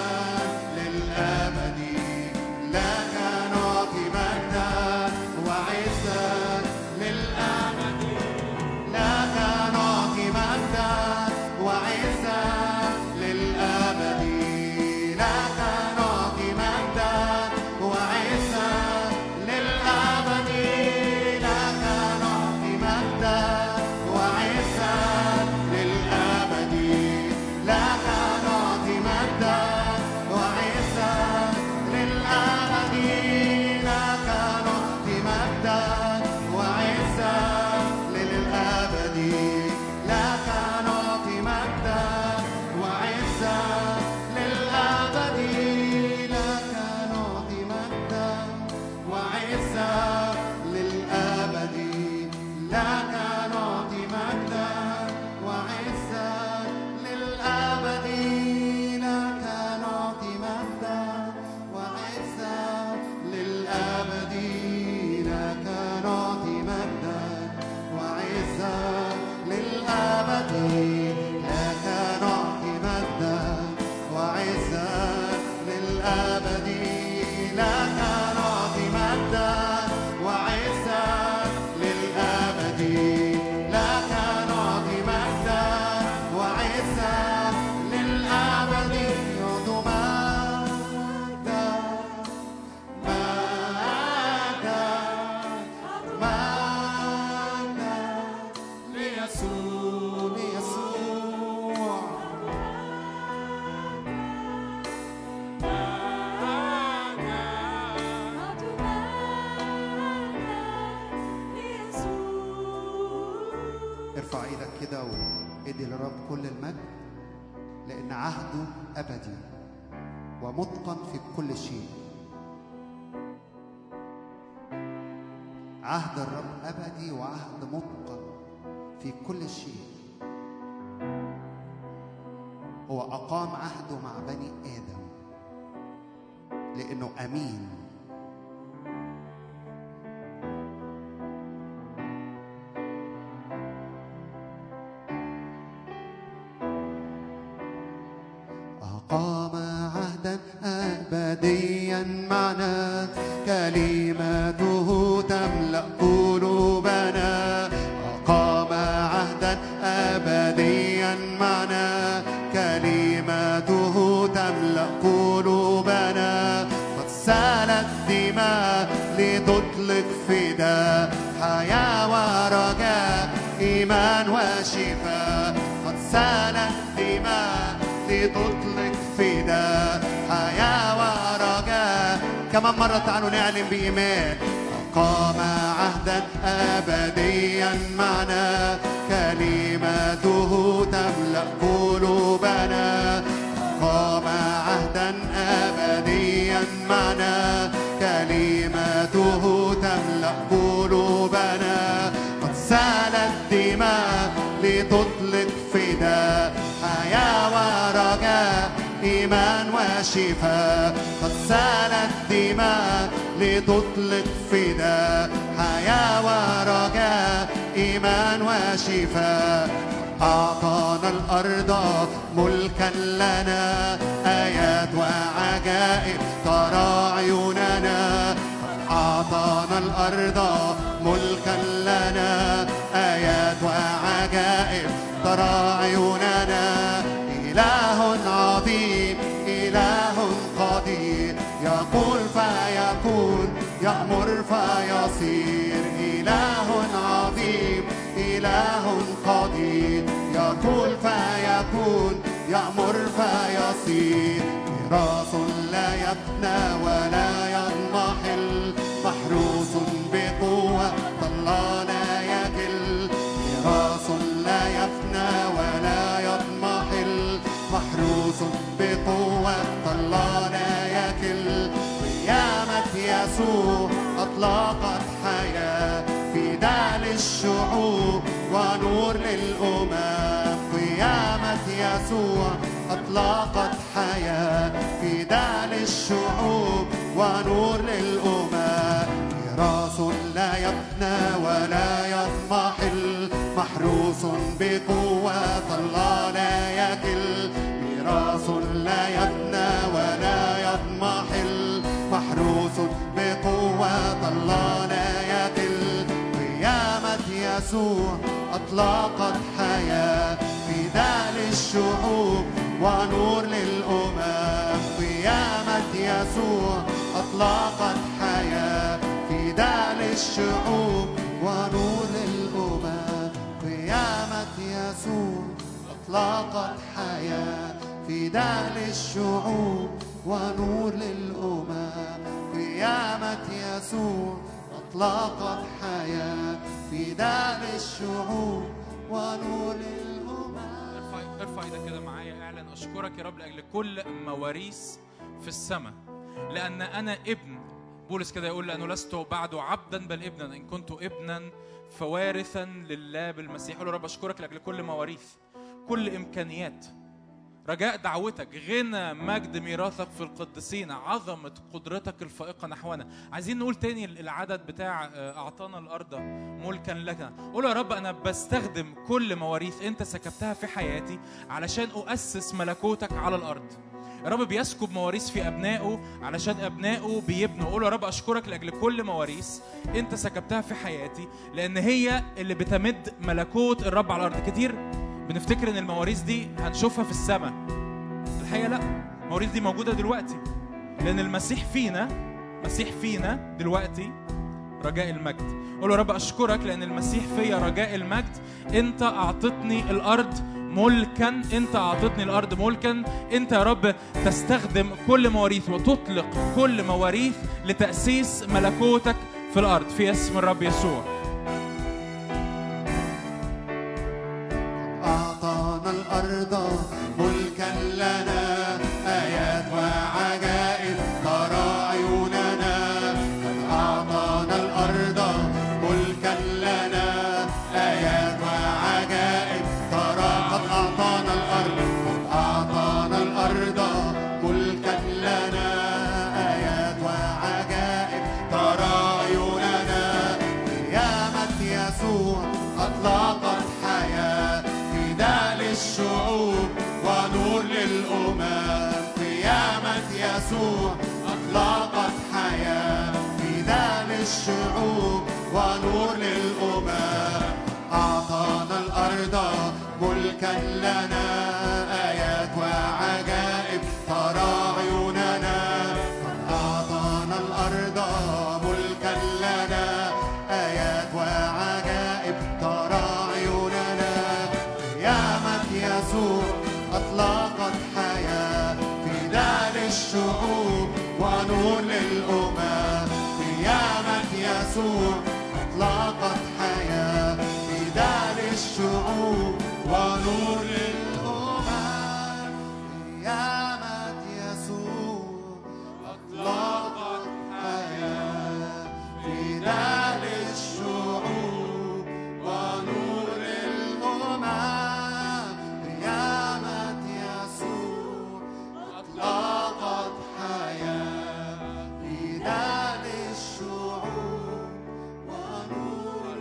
للأبد. لك نعطي مجدا وعزة للأبد. لك نعطي مجدا وعزة للأبد. لك نعطي مجدا وعزة للأبد. لك نعطي مجدا وعزة للأبد. لك نعطي مجدا وعزة للأبد. لك نعطي مجدا وعزة للأبد. لك نعطي مجدا وعزة للأبد. لك نعطي مجدا وعزة للأبد. لك نعطي مجدا وعزة للأبد. لك نعطي مجدا وعزة للأبد. لك نعطي مجدا وعزة للأبد. لك نعطي مجدا وعزة للأبد. لك نعطي مجدا وعزة للأبد. لك نعطي مجدا وعزة للأبد. يعطوا مجدا مجدا مجدا ليسوع ليسوع. ارفع ايدك كده وادي للرب كل المجد، لأن عهده أبدي ومتقن في كل شيء. عهد الرب أبدي وعهد متقن في كل شيء. هو أقام عهده مع بني آدم لأنه أمين. أقام عهدا أبديا معنا، كلمته تملأ قلوبنا. أقام عهدا أبديا معنا، كلمته تملأ قلوبنا. قد سالت دماء لتطلق فداء، حياة ورجاء، إيمان وشفاء. قد سالت دماء لتطلق فداء، حياة ورجاء. كمان مرة تعالوا نعلن بإيمان. أقام عهدا أبديا معنا، كلمته تملأ قلوبنا. أقام عهدا أبديا معنا، كلمته تملأ قلوبنا. قد سالت دماء لتطلق فداء، حياة ورجاء، إيمان وشفاء. قد سالت دماء لتطلق فداء، حياة ورجاء، إيمان وشفاء. أعطانا الأرض ملكا لنا، آيات وعجائب ترى عيوننا. أعطانا الأرض ملكا لنا، آيات وعجائب ترى عيوننا. إله عظيم، إله قدير، يقول فيكون، يأمر فيصير. إله عظيم، إله قدير، يقول فيكون، يأمر فيصير. ميراث لا يفنى ولا يضمحل، محروس بقوة الله لا يكل. ميراث لا يفنى ولا يضمحل، محروس بقوة الله لا يكل. قيامة يسوع أطلقت حياة، فداء للشعوب ونور للأمم. قيامة يسوع أطلقت حياة، فداء للشعوب ونور للأمم. ميراث لا يفنى ولا يضمحل، محروس بقوة الله لا يكل. ميراث لا يفنى ولا يضمحل، محروس بقوة الله لا يكل. قيامة يسوع أطلقت حياة، فداء للشعوب ونور للأمم. قيامة يسوع أطلقت حياة، فداء للشعوب ونور للأمم. قيامة يسوع أطلقت حياة، فداء للشعوب ونور للأمم. قيامة يسوع أطلقت حياة، فداء للشعوب ونور للأمم. ارفع ايدك كده معايا، اعلن اشكرك يا رب لاجل كل مواريث في السماء، لان انا ابن. بولس كده يقول لانه لست بعد عبدا بل ابنا، ان كنت ابنا فوارثا لله بالمسيح. قول يا رب اشكرك لاجل كل مواريث، كل امكانيات، رجاء دعوتك، غنى مجد ميراثك في القديسين، عظمة قدرتك الفائقة نحونا. عايزين نقول تاني العدد بتاع أعطانا الأرض ملكا لنا. قول يا رب أنا بستخدم كل مواريث أنت سكبتها في حياتي علشان أؤسس ملكوتك على الأرض. يا رب بيسكب مواريث في أبنائه علشان أبنائه بيبنوا. قول يا رب أشكرك لأجل كل مواريث أنت سكبتها في حياتي، لأن هي اللي بتمد ملكوت الرب على الأرض. كتير بنفتكر ان المواريث دي هنشوفها في السماء، الحقيقة لا، المواريث دي موجودة دلوقتي، لأن المسيح فينا دلوقتي رجاء المجد. قول يا رب أشكرك لأن المسيح فيا رجاء المجد. أنت أعطتني الأرض ملكا، أنت أعطتني الأرض ملكا. أنت يا رب تستخدم كل مواريث وتطلق كل مواريث لتأسيس ملكوتك في الأرض في اسم الرب يسوع. أعطانا الأرض ملكا لنا، آيات وعجائب ترى عيوننا. قد أعطانا الأرض ملكا لنا، آيات وعجائب ترى. قد أعطانا الأرض، قد أعطانا الأرض ملكا لنا، آيات وعجائب ترى عيوننا. قد أعطانا الأرض ملكا لنا، آيات وعجائب ترى عيوننا. قيامة يسوع أطلقت حياة في دار الشعوب ونور للأمم. قيامة يسوع أطلقت حياة في دار الشعوب ونور للأمم. قيامة يسوع أطلقت حياة في دار الشعوب ونور للأمم. قيامة يسوع أطلقت حياة في دار الشعوب ونور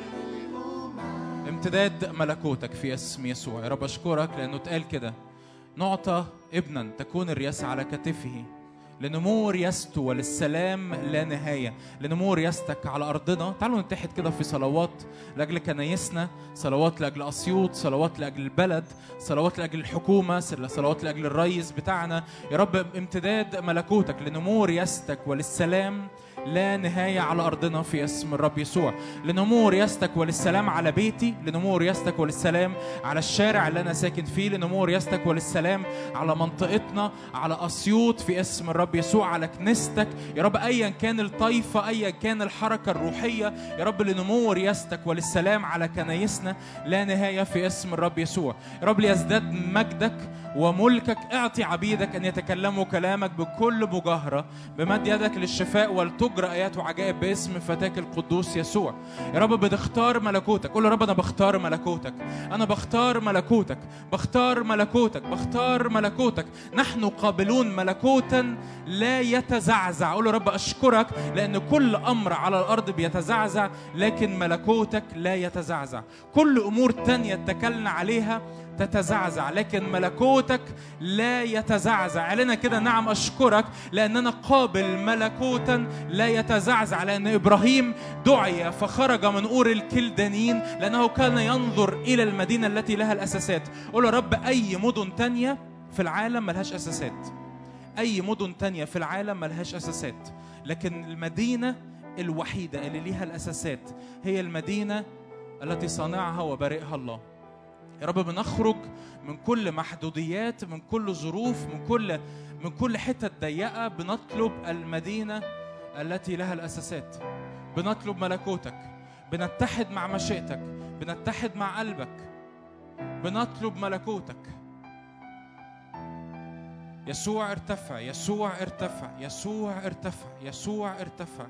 للأمم. امتداد ملكوتك في اسم يسوع. يا رب أشكرك لأنه اتقال كده: نعطى ابنا تكون الرياسة على كتفه لنمو رياسته وللسلام لا نهاية. لنمو رياستك على أرضنا. تعالوا نتحد كده في صلوات لأجل كنايسنا، صلوات لأجل أسيوط، صلوات لأجل البلد، صلوات لأجل الحكومة، صلوات لأجل الرئيس بتاعنا. يا رب امتداد ملكوتك لنمو رياستك وللسلام لا نهاية على أرضنا في اسم الرب يسوع. لنمو رياستك وللسلام على بيتي، لنمو رياستك وللسلام على الشارع اللي أنا ساكن فيه، لنمو رياستك وللسلام على منطقتنا، على أسيوط في اسم الرب يسوع، على كنيستك يا رب، أيا كان الطائفة، أيا كان الحركة الروحية يا رب، لنمو رياستك وللسلام على كنايسنا لا نهاية في اسم الرب يسوع. يا رب ليزداد مجدك وملكك. اعطي عبيدك أن يتكلموا كلامك بكل مجاهرة، بمد يدك للشفاء ولتجرى آيات وعجائب باسم فتاك القدوس يسوع. يا رب بتختار ملكوتك. قول يا رب: أنا بختار ملكوتك، أنا بختار ملكوتك، بختار ملكوتك، بختار ملكوتك. نحن قابلون ملكوتا لا يتزعزع. قول يا رب: أشكرك لأن كل أمر على الأرض بيتزعزع لكن ملكوتك لا يتزعزع. كل أمور تانية اتكلنا عليها تتزعزع لكن ملكوتك لا يتزعزع. علينا كده: نعم أشكرك لأننا قابل ملكوتا لا يتزعزع. لأن إبراهيم دعي فخرج من أور الكلدانيين لأنه كان ينظر إلى المدينة التي لها الأساسات. قول يا رب: أي مدن تانية في العالم ملهاش أساسات، أي مدن تانية في العالم ملهاش أساسات، لكن المدينة الوحيدة اللي ليها الأساسات هي المدينة التي صانعها وبارئها الله. يا رب بنخرج من كل محدوديات، من كل ظروف، من كل حتة ضيقة. بنطلب المدينة التي لها الأساسات، بنطلب ملكوتك، بنتحد مع مشيئتك، بنتحد مع قلبك، بنطلب ملكوتك. يسوع ارتفع، يسوع ارتفع، يسوع ارتفع، يسوع ارتفع.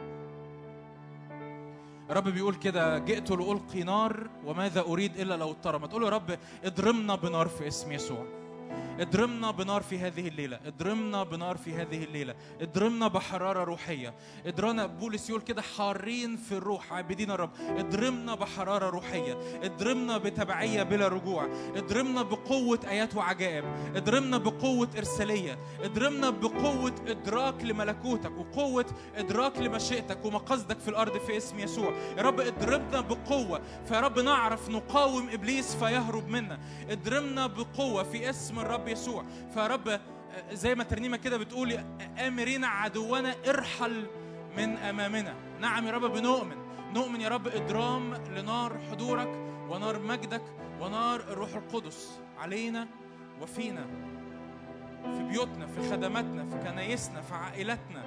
الرب بيقول كده: جئت لألقي نار وماذا أريد إلا لو اترمت. تقول يا رب: اضرمنا بنار في اسم يسوع، اضرمنا بنار في هذه الليلة، اضرمنا بنار في هذه الليلة، اضرمنا بحرارة روحية. اضرمنا، بولس يقول كده: حارين في الروح عابدين الرب. اضرمنا بحرارة روحية، اضرمنا بتبعية بلا رجوع، اضرمنا بقوة آيات وعجائب، اضرمنا بقوة إرسالية، اضرمنا بقوة إدراك لملكوتك وقوة إدراك لمشيئتك ومقصدك في الأرض في اسم يسوع. يا رب اضربنا بقوة فيا رب نعرف نقاوم إبليس فيهرب منا. اضرمنا بقوة في اسم الرب يسوع. فيا رب زي ما ترنيمة كده بتقول: آمرين عدونا ارحل من أمامنا. نعم يا رب نؤمن يا رب إضرام لنار حضورك ونار مجدك ونار الروح القدس علينا وفينا، في بيوتنا، في خدماتنا، في كنايسنا، في عائلاتنا،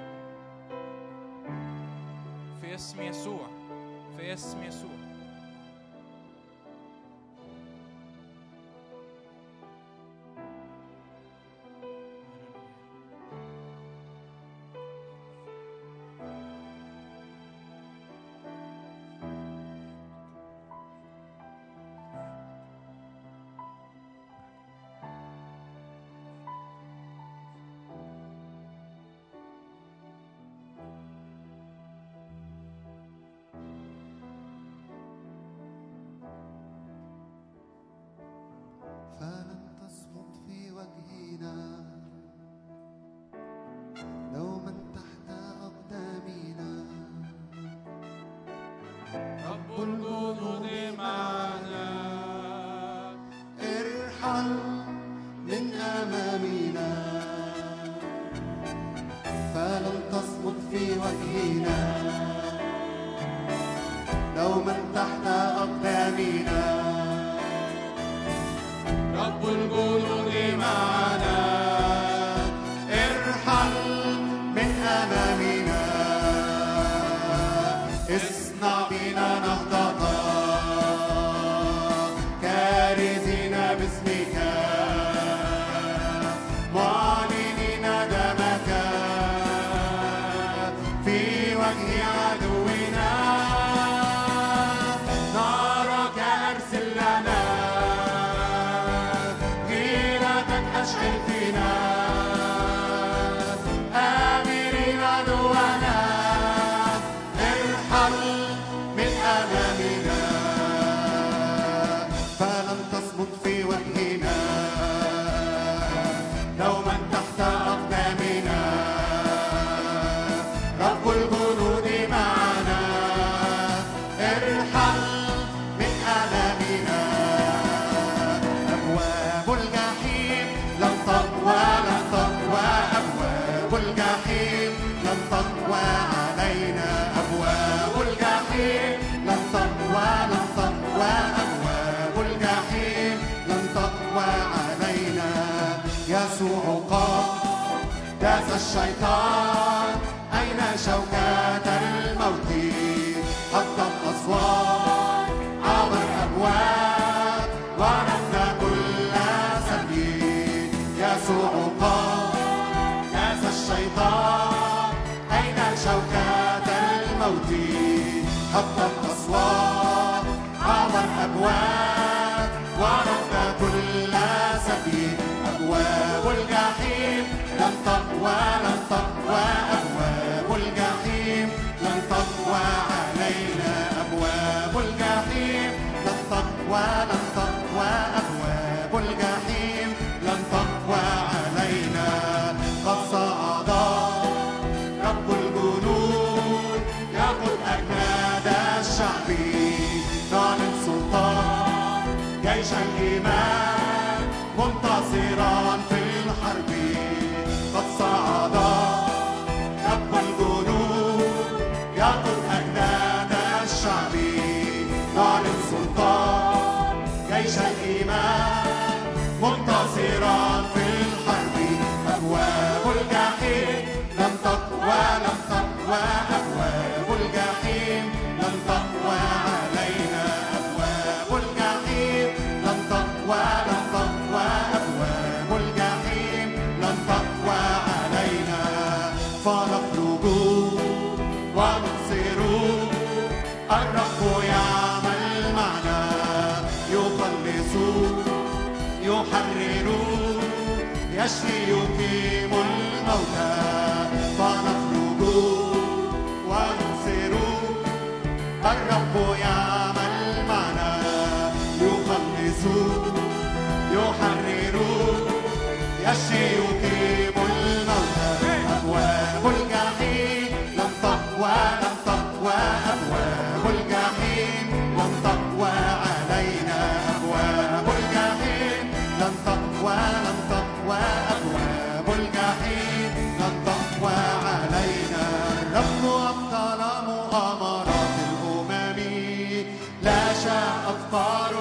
في اسم يسوع، في اسم يسوع. أرسل لنا غيرتك أشعل فينا آمرين عدونا ارحل من أمامنا فلن تصمت في وجهنا دوما تحت أقدامنا رب الجنود معنا ارحل من أمامنا أبواب الجحيم لن تقوى لن تقوى أبواب الجحيم لن تقوى علينا أبواب الجحيم لن تقوى لن تقوى أبواب الجحيم لن تقوى علينا يسوع قام داس الشيطان أين شوكات الموت حطم أسوار عبر أبواب ورفنا كل سبيل يسوع قام داس الشيطان أين شوكات الموت حطم أسوار عبر أبواب ورفنا كل سبيل أبواب الجحيم لن تقوى لن تقوى أبواب الجحيم لن تقوى علينا أبواب الجحيم لن تقوى لن تقوى أبواب الجحيم لن تقوى علينا قد صعد رب الجنود يأخذ أجناد الشعب نعلن سلطان جيش الإيمان منتصرا في الحرب قد صعد رب الجنود يأخذ أجناد الشعب نعلن سلطان جيش الإيمان منتصرا في الحرب أبواب الجحيم لن تقوى لن تقوى أبواب الجحيم لن تقوى علينا أبواب الجحيم لن تقوى لن تقوى أبواب الجحيم لن تقوى علينا فنخرج وننصر الرب يعمل معنا يخلص يحرر يشفي يقيم الموتى فنخرج وننصر الرب يعمل معنا يخلص يحرر يشفي يقيم الموتى أبواب الجحيم لن تقوى لن تقوى أبواب الجحيم لن تقوى علينا أبواب الجحيم لن تقوى لن تقوى أبواب الجحيم لن تقوى علينا الرب أبطل مؤامرات الأمم لا شاء أفكار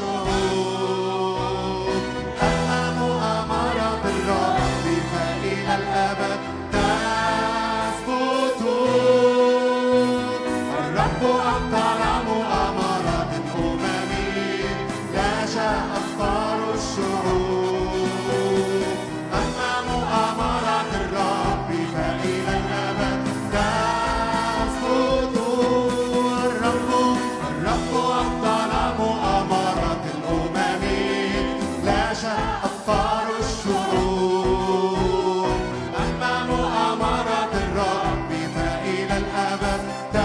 الشعوب أما مؤامرة الرب فإلى الأبد تثبت الرب أبطل مؤامرات الأمم لا شاء أفكار الشعوب أما مؤامرات الرب فإلى الأبد تثبت الرب أبطل مؤامرات الأمم لا شاء أفكار الشعوب أما مؤامرات الرب فإلى الأبد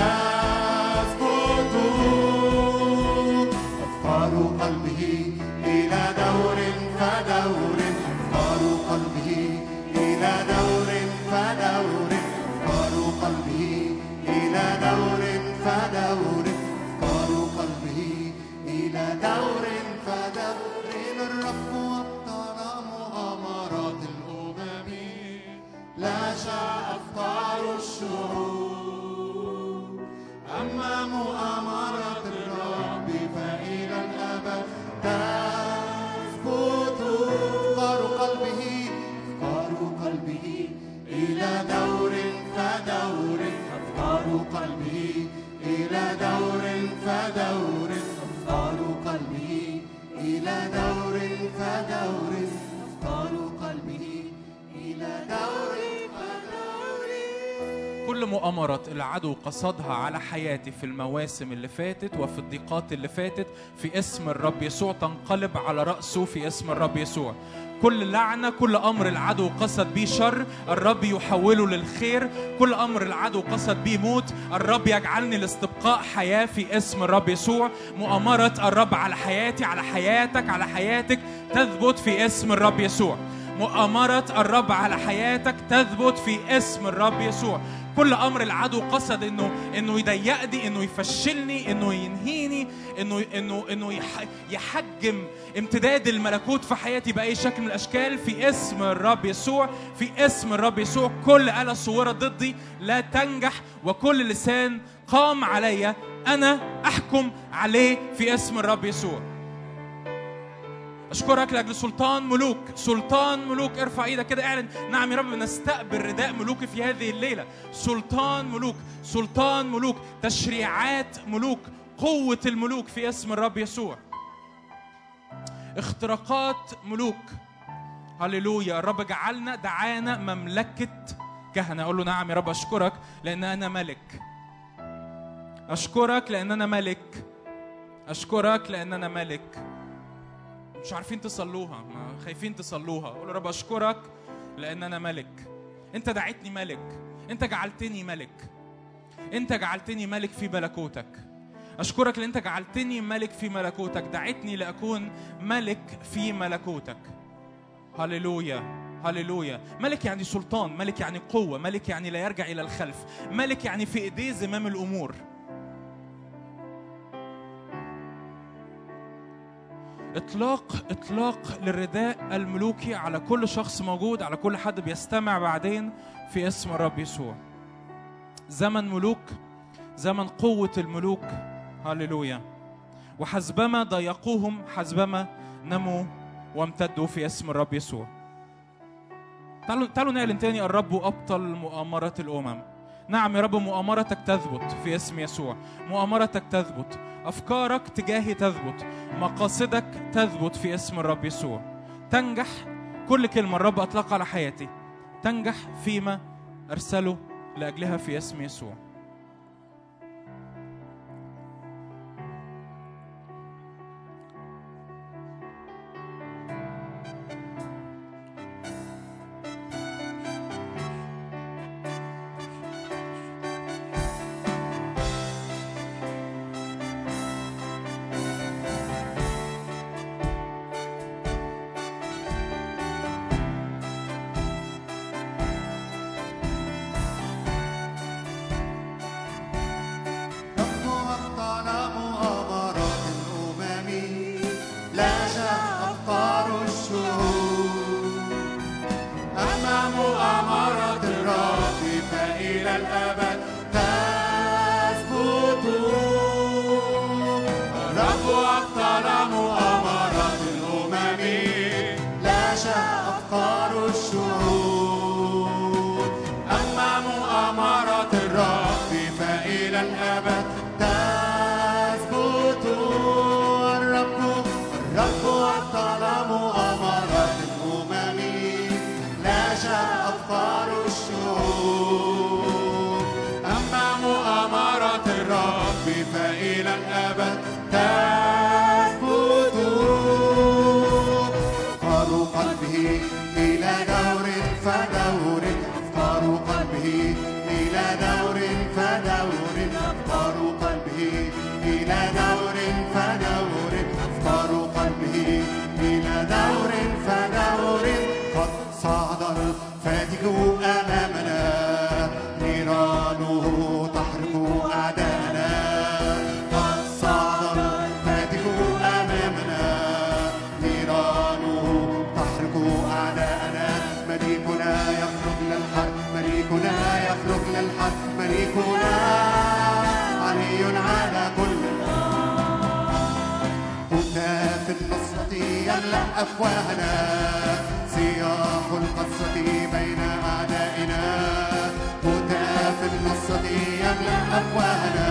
تثبت أفكار قلبه إلى دور فدور أفكار قلبه إلى دور فدور أفكار قلبه إلى دور فدور أفكار قلبه إلى دور فدور الرب أبطل مؤامرات الأمم لا شاء أفكار الشعوب أما مؤامرات الرب فإلى الأبد تثبت أفكار قلبه إلى دور فدور أفكار قلبه إلى دور فدور أفكار قلبه إلى دور فدور أفكار قلبه إلى دور فدور كل كل مؤامرات العدو قصدها على حياتي في المواسم اللي فاتت وفي الضيقات اللي فاتت في اسم الرب يسوع تنقلب على رأسه في اسم الرب يسوع. كل لعنة، كل أمر العدو قصد بيه شر الرب يحوله للخير. كل أمر العدو قصد بيه موت الرب يجعلني لاستبقاء حياة في اسم الرب يسوع. مؤامرة الرب على حياتي، على حياتك، على حياتك تثبت في اسم الرب يسوع. مؤامرة الرب على حياتك تثبت في اسم الرب يسوع. كل أمر العدو قصد إنه يضيقني، إنه يفشلني، إنه ينهيني، إنه يحجم امتداد الملكوت في حياتي بأي شكل من الأشكال، في اسم الرب يسوع. في اسم الرب يسوع كل آلة صورة ضدي لا تنجح، وكل لسان قام عليا أنا أحكم عليه في اسم الرب يسوع. أشكرك لأجل سلطان ملوك، سلطان ملوك. ارفع ايدك كده اعلن نعم يا رب نستقبل رداء ملوك في هذه الليلة. سلطان ملوك، سلطان ملوك، تشريعات ملوك، قوة الملوك في اسم الرب يسوع. اختراقات ملوك. هللويا. الرب جعلنا دعانا مملكة كهنة. أقول له نعم يا رب أشكرك لأن أنا ملك. أشكرك لأن أنا ملك. أشكرك لأن أنا ملك. مش عارفين تصلوها، خايفين تصلوها. قول يا رب أشكرك لأن أنا ملك. أنت دعيتني ملك، أنت جعلتني ملك، أنت جعلتني ملك في ملكوتك. أشكرك لأن أنت جعلتني ملك في ملكوتك، دعيتني لأكون ملك في ملكوتك. هللويا هللويا. ملك يعني سلطان، ملك يعني قوة، ملك يعني لا يرجع إلى الخلف، ملك يعني في إيديه زمام الأمور. إطلاق للرداء الملوكي على كل شخص موجود، على كل حد بيستمع بعدين في اسم الرب يسوع. زمن ملوك، زمن قوة الملوك. هللويا. وحسبما ضيقوهم حسبما نموا وامتدوا في اسم الرب يسوع. تعالوا نعلن تاني الرب أبطل مؤامرة الأمم. نعم يا رب مؤامرتك تثبت في اسم يسوع. مؤامرتك تثبت، أفكارك تجاهي تثبت، مقاصدك تثبت في اسم الرب يسوع. تنجح كل كلمة الرب أطلقها على حياتي، تنجح فيما أرسله لأجلها في اسم يسوع. أفواهنا سياح القصة بين أعدائنا، هتاف النصرة يملأ أفواهنا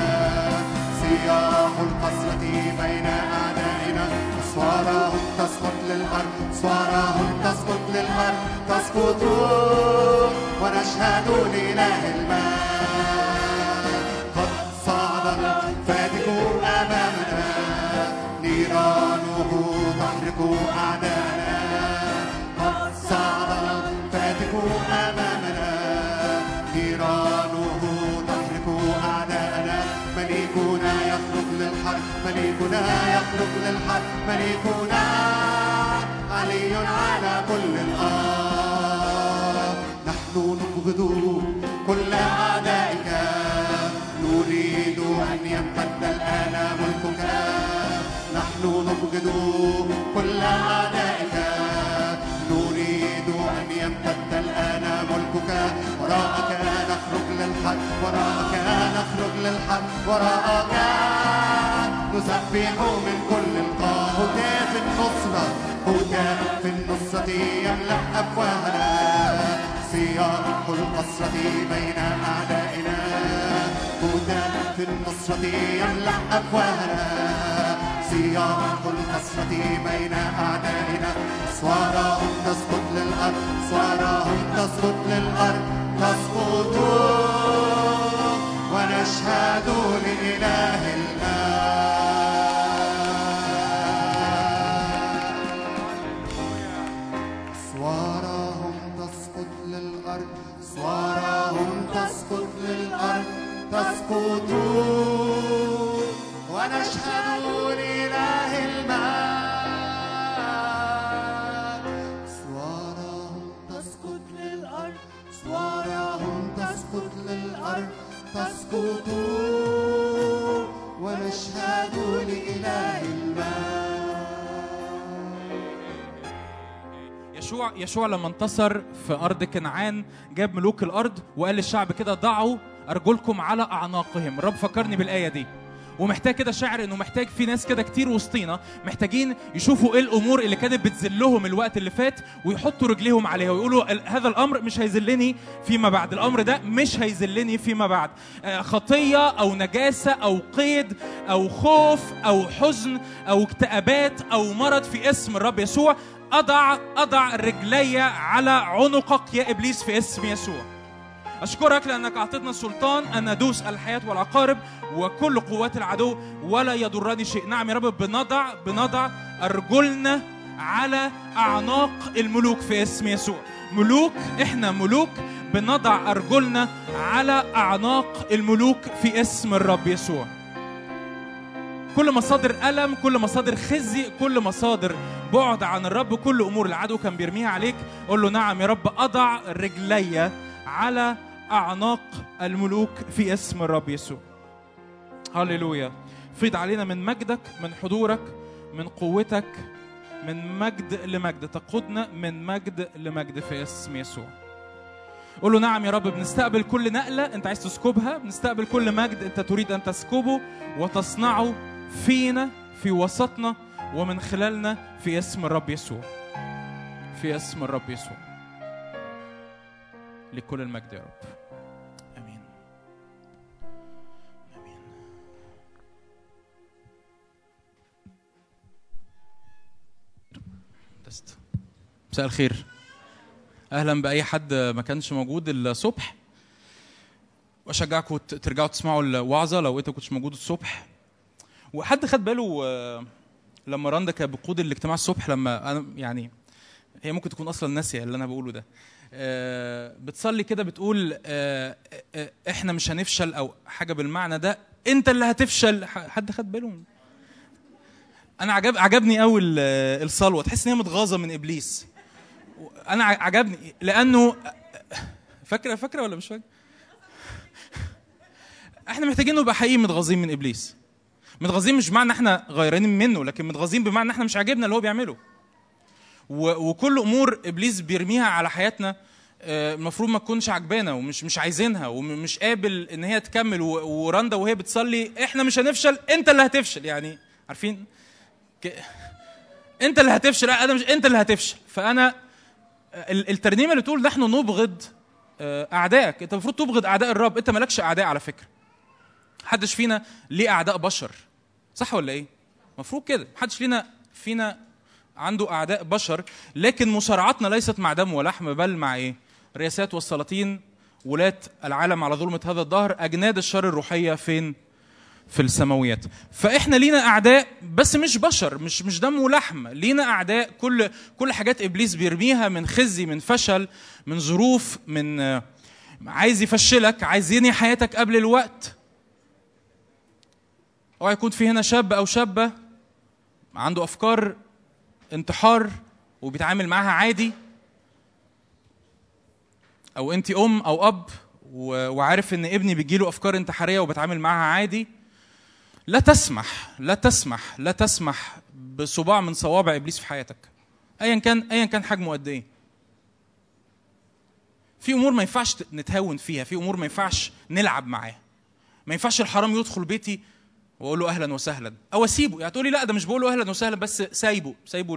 سياح القصة بين أعدائنا. أسوارهم تسقط للأرض، أسوارهم تسقط للأرض، تسقط ونشهد لإله المجد. تحرق أعداءنا، قد صعد فاتك أمامنا، نيرانه تحرق أعداءنا، ملكنا يخرج للحرب، ملكنا يخرج للحرب، ملكنا علي على كل الأرض. نحن نبغض كل أعدائك، نريد أن يمتد الآن ملكك. نحن نبغض كل أعدائك، نريد أن يمتد الآن ملكك. وراءك نخرج للحرب، وراءك نخرج للحرب، وراءك نسبح من كل القاع. هتاف النصرة، هتاف في النصرة يملأ أفواهنا، سياق القصرة بين أعدائنا. هتاف في النصرة يملأ أفواهنا، سياق القصرة بين أعدائنا. أسوارهم تسقط للأرض، أسوارهم تسقط للأرض، تسقط ونشهد لإله أسوارهم تسقط للأرض، أسوارهم تسقط للأرض، تسقط ونشهد لإله المجد. أسوارهم تسقط للأرض، أسوارهم تسقط للأرض، تسقط ونشهد لإله المجد. يشوع لما انتصر في أرض كنعان جاب ملوك الأرض وقال للشعب كده ضعوا أرجلكم على أعناقهم. الرب فكرني بالآية دي، ومحتاج كده شاعر انه محتاج في ناس كده كتير وسطينا محتاجين يشوفوا ايه الامور اللي كانت بتذلهم الوقت اللي فات ويحطوا رجليهم عليها ويقولوا هذا الامر مش هيذلني فيما بعد، الامر ده مش هيذلني فيما بعد. خطيه او نجاسه او قيد او خوف او حزن او اكتئابات او مرض، في اسم الرب يسوع اضع رجلي على عنقك يا ابليس في اسم يسوع. أشكرك لأنك أعطتنا سلطان أن ندوس الحياة والعقارب وكل قوات العدو ولا يضرني شيء. نعم يا رب، بنضع أرجلنا على أعناق الملوك في اسم يسوع. ملوك، إحنا ملوك، بنضع أرجلنا على أعناق الملوك في اسم الرب يسوع. كل مصادر ألم، كل مصادر خزي، كل مصادر بعد عن الرب، كل أمور العدو كان بيرميها عليك، قول له نعم يا رب، أضع رجلي على أعناق الملوك في اسم الرب يسوع. هاليلويا. فيض علينا من مجدك، من حضورك، من قوتك، من مجد لمجد، تقودنا من مجد لمجد في اسم يسوع. قول له نعم يا رب، بنستقبل كل نقلة أنت عايز تسكبها، بنستقبل كل مجد أنت تريد أن تسكبه وتصنعه فينا، في وسطنا ومن خلالنا في اسم الرب يسوع. في اسم الرب يسوع لكل المجد يا رب. آمين آمين. مساء الخير، أهلا بأي حد ما كانش موجود الصبح، وأشجعكم ترجعوا تسمعوا الوعظة لو أنت كنتش موجود الصبح. وحد خد باله لما رندا كانت بقود الاجتماع الصبح، لما أنا يعني هي ممكن تكون أصلا ناسية اللي أنا بقوله ده، بتصلي كده بتقول احنا مش هنفشل او حاجه بالمعنى ده، انت اللي هتفشل. حد خد باله؟ انا عجبني قوي الصلوه، تحس ان هي متغاظه من ابليس. انا عجبني لانه فاكره ولا مش فاكره؟ احنا محتاجين نبقى حقيقي متغاظين من ابليس. متغاظين مش معنى احنا غيرانين منه، لكن متغاظين بمعنى ان احنا مش عاجبنا اللي هو بيعمله. وكل امور ابليس بيرميها على حياتنا المفروض ما تكونش عجبانا ومش عايزينها ومش قابل ان هي تكمل. ورندا وهي بتصلي احنا مش هنفشل، انت اللي هتفشل، يعني عارفين انت اللي هتفشل، لا انا مش، انت اللي هتفشل. فانا الترنيمه اللي تقول نحن نبغض اعدائك، انت المفروض تبغض اعداء الرب. انت مالكش اعداء على فكره، محدش فينا ليه اعداء بشر، صح ولا ايه؟ المفروض كده محدش فينا عنده أعداء بشر، لكن مصارعتنا ليست مع دم ولحم، بل مع إيه؟ رياسات والسلاطين، ولاة العالم على ظلمة هذا الدهر، أجناد الشر الروحية فين؟ في السماويات. فاحنا لينا اعداء، بس مش بشر، مش دم ولحم. لينا اعداء، كل حاجات ابليس بيرميها من خزي، من فشل، من ظروف، من عايز يفشلك، عايز ينهي حياتك قبل الوقت. اوعى يكون في هنا شاب او شابه عنده افكار انتحار وبيتعامل معاها عادي، او انت ام او اب وعارف ان ابني بيجيله افكار انتحاريه وبتعامل معاها عادي. لا تسمح بصباع من صوابع ابليس في حياتك، ايا كان حجمه قد ايه. في امور ما ينفعش نتهاون فيها، في امور ما ينفعش نلعب معاها. ما ينفعش الحرام يدخل بيتي واقول له اهلا وسهلا او اسيبه. يعني تقولي لا ده مش بقول له اهلا وسهلا بس سايبه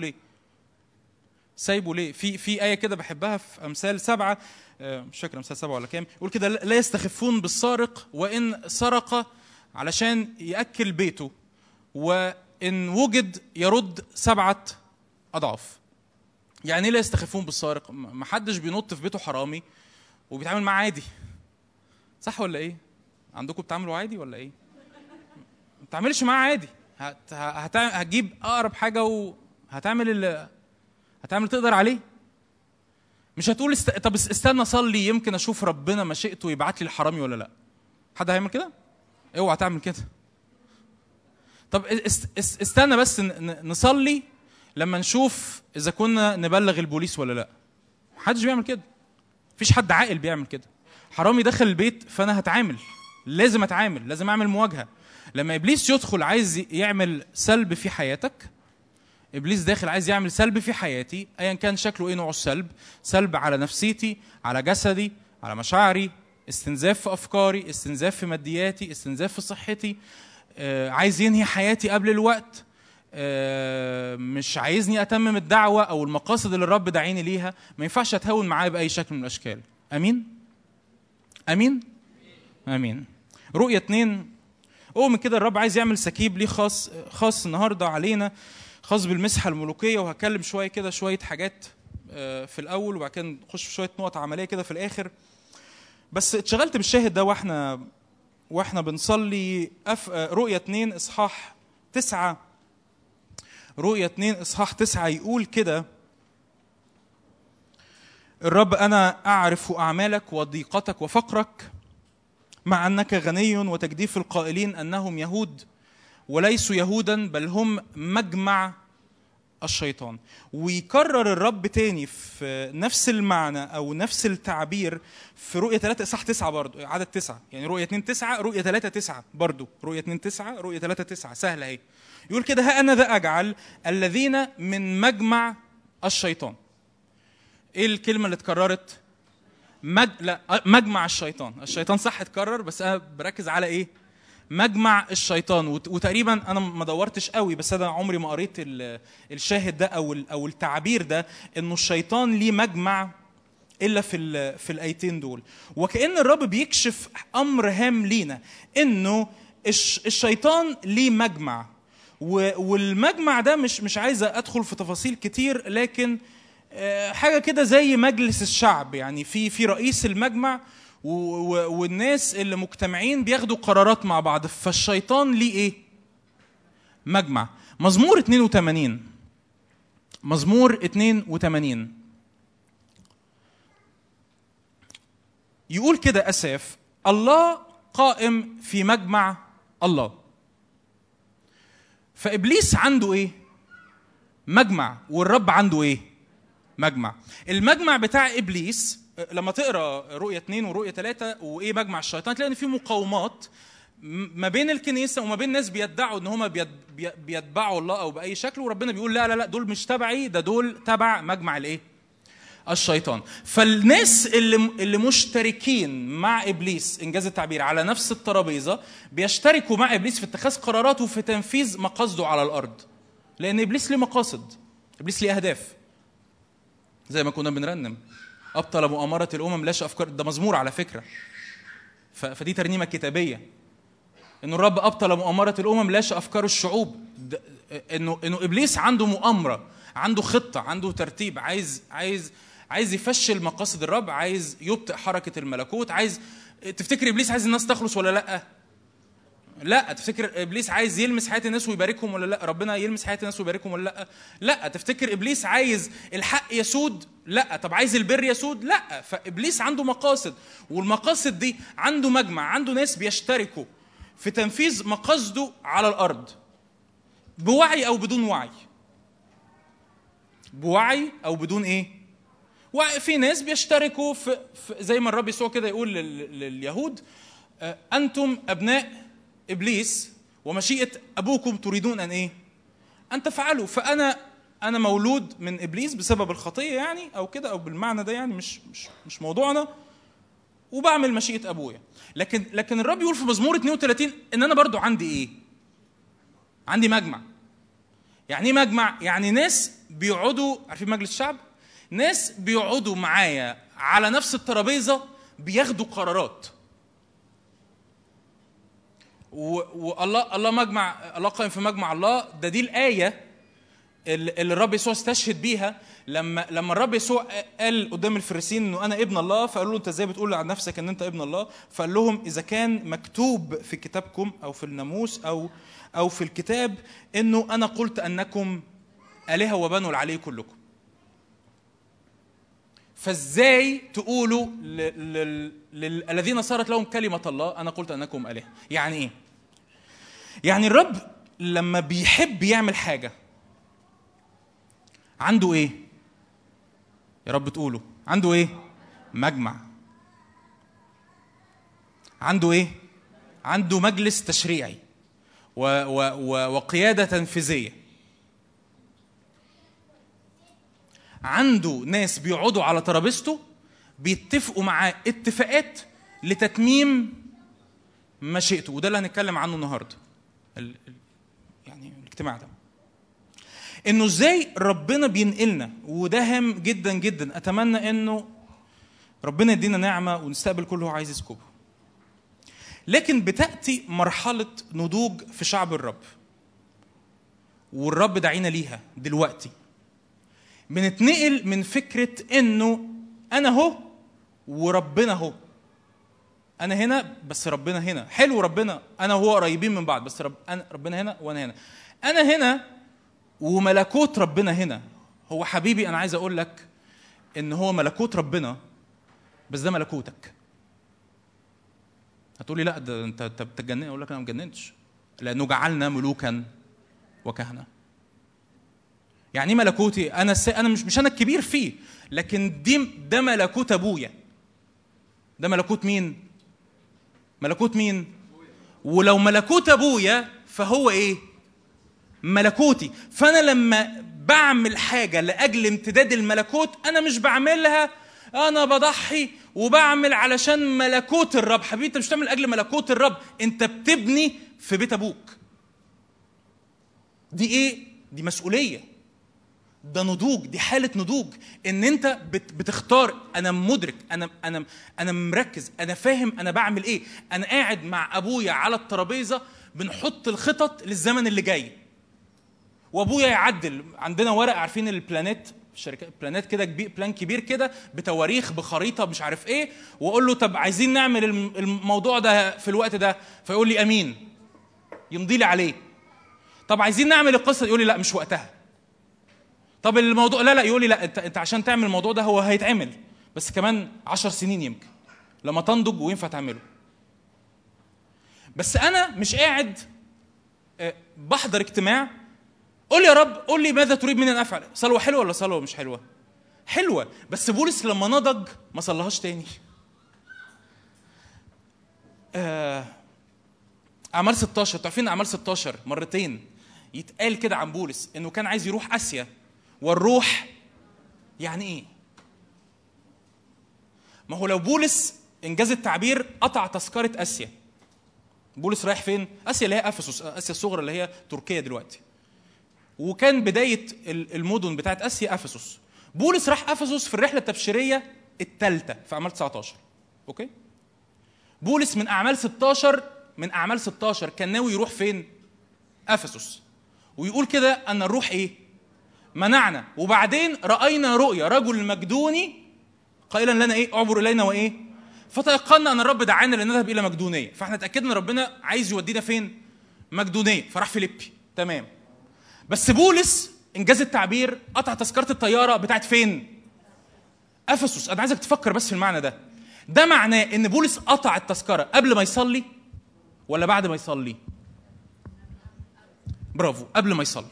ليه؟ في ايه كده بحبها في امثال 7، مش فاكر امثال 7 ولا كام، يقول كده: لا يستخفون بالسارق وان سرق علشان ياكل بيته، وان وجد يرد 7 أضعاف. يعني لا يستخفون بالسارق، ما حدش بينط في بيته حرامي وبيتعامل معاه عادي، صح ولا ايه؟ عندكم بتعاملوا عادي ولا ايه؟ ما بتعملش معاه عادي، هتجيب اقرب حاجه وهتعمل تقدر عليه. مش هتقول طب استنى اصلي يمكن اشوف ربنا مشيئته يبعت لي الحرامي ولا لا. حد هيعمل كده؟ اوعى تعمل كده. طب استنى بس نصلي لما نشوف اذا كنا نبلغ البوليس ولا لا. محدش بيعمل كده، مفيش حد عاقل بيعمل كده. حرامي دخل البيت فانا هتعامل، لازم اعمل مواجهه. لما ابليس يدخل عايز يعمل سلب في حياتك، ابليس داخل عايز يعمل سلب في حياتي، ايا كان شكله ايه نوع السلب، سلب على نفسيتي، على جسدي، على مشاعري، استنزاف في افكاري، استنزاف في مادياتي، استنزاف في صحتي، عايز ينهي حياتي قبل الوقت، مش عايزني اتمم الدعوه او المقاصد اللي الرب دعيني ليها. ما ينفعش اتهاون معاه باي شكل من الاشكال. امين. رؤية 2. من كده الرب عايز يعمل سكيب ليه خاص النهارده علينا، خاص بالمسحه الملوكيه. وهكلم شويه حاجات في الاول، وبعد كده نخش في شويه نقط عمليه كده في الاخر. بس اتشغلت بالشاهد ده واحنا بنصلي. رؤية 2 اصحاح 9. رؤية 2 اصحاح 9 يقول كده: الرب أنا أعرف أعمالك وضيقتك وفقرك، مع أنك غني وتجديف القائلين أنهم يهود وليسوا يهودا بل هم مجمع الشيطان. ويكرر الرب تاني في نفس المعنى أو نفس التعبير في رؤية 3 إصحاح 9 برضو، عدد 9. يعني رؤية 2 9، رؤية 3 9 برضو، رؤية 2 9، رؤية 3 9. سهلة اهي. يقول كده: ها أنا ذا أجعل الذين من مجمع الشيطان. ايه الكلمة اللي اتكررت؟ مجمع الشيطان صح اتكرر، بس انا بركز على ايه؟ مجمع الشيطان. وتقريبا انا ما دورتش قوي، بس انا عمري ما قريت الشاهد ده او التعبير ده انه الشيطان ليه مجمع الا في الايتين دول. وكأن الرب بيكشف امر هام لينا، انه الشيطان ليه مجمع، والمجمع ده مش عايز ادخل في تفاصيل كتير، لكن حاجه كده زي مجلس الشعب. يعني في رئيس المجمع والناس اللي مجتمعين بياخدوا قرارات مع بعض. فالشيطان ليه ايه؟ مجمع. مزمور 82 يقول كده أساف: الله قائم في مجمع الله. فإبليس عنده ايه؟ مجمع. والرب عنده ايه؟ مجمع. المجمع بتاع إبليس لما تقرأ رؤية 2 ورؤية 3 وإيه مجمع الشيطان، تلاقي إن في مقاومات ما بين الكنيسة وما بين ناس بيدعوا إن هم بيتبعوا الله أو بأي شكل، وربنا بيقول لا دول مش تبعي، ده دول تبع مجمع الإيه؟ الشيطان. فالناس اللي مشتركين مع إبليس، إنجاز التعبير، على نفس الترابيزة، بيشتركوا مع إبليس في اتخاذ قرارات وفي تنفيذ مقاصده على الأرض. لأن إبليس ليه مقاصد، إبليس ليه أهداف. زي ما كنا بنرنم: أبطل مؤامرة الأمم لاش أفكار. ده مزمور على فكرة، فدي ترنيمة كتابية، إنه الرب أبطل مؤامرة الأمم لاش أفكار الشعوب. إنه إبليس عنده مؤامرة، عنده خطة، عنده ترتيب، عايز يفشل مقاصد الرب، عايز يبطئ حركة الملكوت. تفتكر إبليس عايز الناس تخلص ولا لأ؟ لا. تفتكر ابليس عايز يلمس حياه الناس ويباركهم ولا لا؟ ربنا يلمس حياه الناس ويباركهم ولا لا؟ لا. تفتكر ابليس عايز الحق يسود؟ لا. طب عايز البر يسود؟ لا. فابليس عنده مقاصد، والمقاصد دي عنده مجمع، عنده ناس بيشتركوا في تنفيذ مقاصده على الارض بوعي او بدون وعي. بوعي او بدون ايه؟ وعي. في ناس بيشتركوا في زي ما الرب يسوع كده يقول لليهود: انتم ابناء ابليس ومشيئه ابوكم تريدون ان ايه؟ ان تفعلوا. فانا مولود من ابليس بسبب الخطيه يعني، او كده، او بالمعنى ده يعني، مش موضوعنا، وبعمل مشيئه ابويا. لكن الرب يقول في مزمور 32 ان انا برضو عندي ايه؟ عندي مجمع. يعني ايه مجمع؟ يعني ناس بيقعدوا، عارفين مجلس الشعب؟ ناس بيقعدوا معايا على نفس الترابيزه بياخدوا قرارات. والله مجمع، الله قائم في مجمع الله. دي الآية اللي الرب يسوع استشهد بيها لما الرب يسوع قال قدام الفريسيين انه انا ابن الله، فقالوا له: انت ازاي بتقول عن نفسك ان انت ابن الله؟ فقال لهم: اذا كان مكتوب في كتابكم او في الناموس او في الكتاب انه انا قلت انكم آلهة وبنو العلي كلكم، فازاي تقولوا الذين صارت لهم كلمة الله انا قلت انكم آلهة؟ يعني ايه؟ يعني الرب لما بيحب يعمل حاجة عنده ايه؟ يا رب تقولوا عنده ايه؟ مجمع. عنده ايه؟ عنده مجلس تشريعي وقيادة تنفيذية. عنده ناس بيقعدوا على ترابيزته بيتفقوا معاه اتفاقات لتتميم مشيئته، وده اللي هنتكلم عنه النهارده يعني الاجتماع ده، انه ازاي ربنا بينقلنا. وده هام جدا جدا. اتمنى انه ربنا يدينا نعمه ونستقبل كل هو عايز يسكبه. لكن بتاتي مرحله نضوج في شعب الرب، والرب دعينا ليها دلوقتي. بنتنقل من فكره انه انا هو وربنا هو. انا هنا بس ربنا هنا. حلو، ربنا انا وهو قريبين من بعض، بس ربنا هنا وانا هنا. انا هنا وملكوت ربنا هنا. هو حبيبي انا عايز اقول لك ان هو ملكوت ربنا، بس ده ملكوتك. هتقولي لا ده انت بتتجنن. اقول لك انا ما اتجننتش، لانه جعلنا ملوكا وكهنه. يعني ايه ملكوتي؟ انا مش انا الكبير فيه، لكن ده ملكوت ابويا. ده ملكوت مين؟ ملكوت مين؟ ولو ملكوت ابويا فهو ايه؟ ملكوتي. فانا لما بعمل حاجه لاجل امتداد الملكوت، انا مش بعملها انا بضحي وبعمل علشان ملكوت الرب. حبيبي انت مش بتعمل لاجل ملكوت الرب، انت بتبني في بيت ابوك. دي ايه؟ دي مسؤوليه، ده نضوج، دي حاله نضوج. ان انت بتختار. انا مدرك، انا مركز، انا فاهم انا بعمل ايه. انا قاعد مع ابويا على الترابيزه بنحط الخطط للزمن اللي جاي، وابويا يعدل. عندنا ورق، عارفين البلانات، الشركات بلانات كده، بلان كبير كده بتواريخ بخريطه مش عارف ايه، واقول له طب عايزين نعمل الموضوع ده في الوقت ده، فيقول لي امين، يمضي لي عليه. طب عايزين نعمل القصه، يقول لي لا مش وقتها. طب الموضوع لا يقول لي لا انت عشان تعمل الموضوع ده هو هيتعمل بس كمان 10 سنين يمكن لما تنضج وينفع تعمله. بس انا مش قاعد بحضر اجتماع قول يا رب قول لي ماذا تريد مني ان افعل. صلوه حلوه ولا صلوه مش حلوه؟ حلوه. بس بولس لما نضج ما صلىهاش تاني. اعمال 16، تعرفين اعمال 16 مرتين يتقال كده عن بولس انه كان عايز يروح اسيا، والروح يعني ايه؟ ما هو لو بولس انجاز التعبير قطع تذكره اسيا، بولس رايح فين؟ اسيا اللي هي افسس، اسيا الصغرى اللي هي تركيا دلوقتي، وكان بدايه المدن بتاعت اسيا افسس. بولس راح افسس في الرحله التبشيريه الثالثه في اعمال 19. اوكي، بولس من اعمال 16 كان ناوي يروح فين؟ افسس. ويقول كده ان الروح ايه؟ منعنا. وبعدين راينا رؤيا رجل مجدوني قائلا لنا ايه؟ اعبر الينا وايه؟ فتيقنا ان الرب دعانا لنذهب الى مقدونيه، فاحنا اتاكدنا ان ربنا عايز يودينا فين؟ مقدونيه، فراح فيليبي. تمام. بس بولس انجاز التعبير قطع تذكره الطياره بتاعت فين؟ افسس. انا عايزك تفكر بس في المعنى ده. ده معناه ان بولس قطع التذكره قبل ما يصلي ولا بعد ما يصلي؟ برافو، قبل ما يصلي.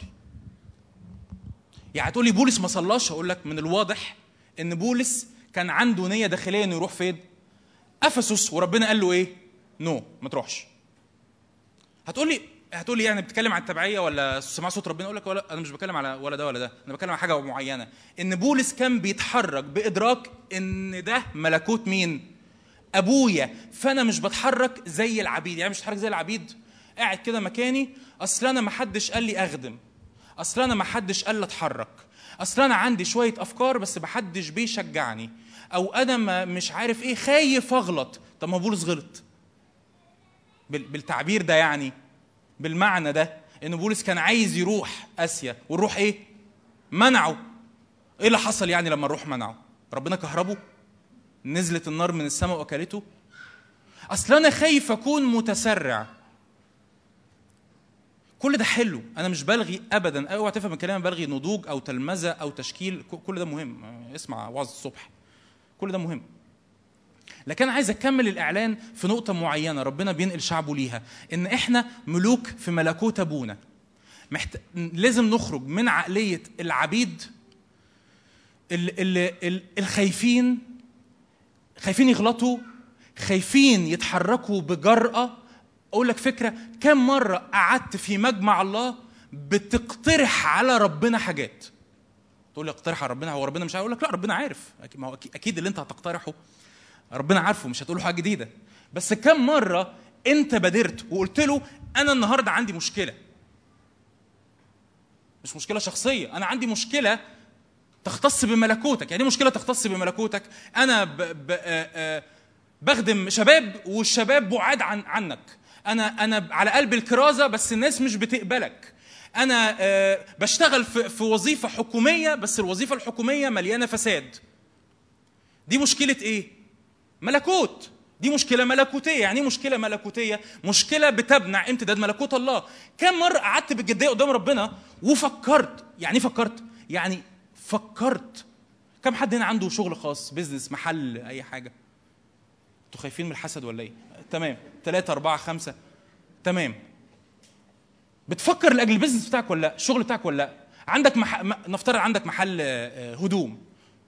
يعني هتقول لي بولس ما صلاش، هقول لك من الواضح ان بولس كان عنده نيه داخليه انه يروح فين؟ افسس، وربنا قال له ايه؟ نو، ما تروحش. هتقول لي يعني بتتكلم عن التبعيه ولا سمع صوت ربنا؟ اقول لك ولا، انا مش بتكلم على ولا ده ولا ده، انا بتكلم على حاجه معينه. ان بولس كان بيتحرك بادراك ان ده ملكوت مين؟ ابويا. فانا مش بتحرك زي العبيد. يعني مش بتحرك زي العبيد قاعد كده مكاني، اصل انا ما حدش قال لي اخدم، اصل انا ما حدش قال لي اتحرك، اصل انا عندي شويه افكار بس ما حدش بيشجعني، او انا مش عارف ايه، خايف اغلط. طب ما بولس غلط بالتعبير ده، يعني بالمعنى ده، ان بولس كان عايز يروح اسيا والروح ايه؟ منعه. ايه اللي حصل يعني لما الروح منعه؟ ربنا كهربه؟ نزلت النار من السماء واكلته؟ اصل انا خايف اكون متسرع. كل ده حلو، انا مش بلغي ابدا، اوعى تفهم الكلام بلغي نضوج او تلمذه او تشكيل، كل ده مهم. اسمع وعظ الصبح، كل ده مهم. لكن عايز اكمل الاعلان في نقطه معينه ربنا بينقل شعبه ليها، ان احنا ملوك في ملكوت ابونا. لازم نخرج من عقليه العبيد الخايفين، خايفين يغلطوا، خايفين يتحركوا بجرأة. اقول لك فكره، كم مره قعدت في مجمع الله بتقترح على ربنا حاجات، تقول لي اقترح على ربنا، هو ربنا مش عارف؟ اقول لك لا، ربنا عارف. ما هو اكيد اللي انت هتقترحه ربنا عارفه، مش هتقول له حاجه جديده. بس كم مره انت بادرت وقلت له انا النهارده عندي مشكله، مش مشكله شخصيه، انا عندي مشكله تختص بملكوتك. يعني مشكله تختص بملكوتك، انا بخدم شباب والشباب بعاد عنك، انا على قلب الكرازه بس الناس مش بتقبلك، انا بشتغل في وظيفه حكوميه بس الوظيفه الحكوميه مليانه فساد. دي مشكله ايه؟ ملكوت. دي مشكله ملكوتيه. يعني مشكله ملكوتيه، مشكله بتمنع امتداد ملكوت الله. كم مره قعدت بجديه قدام ربنا وفكرت؟ يعني فكرت، يعني فكرت. كم حد هنا عنده شغل خاص، بيزنس، محل، اي حاجه؟ انتوا خايفين من الحسد ولا ايه؟ تمام، 3 4 5. تمام. بتفكر لاجل البيزنس بتاعك ولا لا؟ الشغل بتاعك ولا لا؟ عندك نفترض عندك محل هدوم.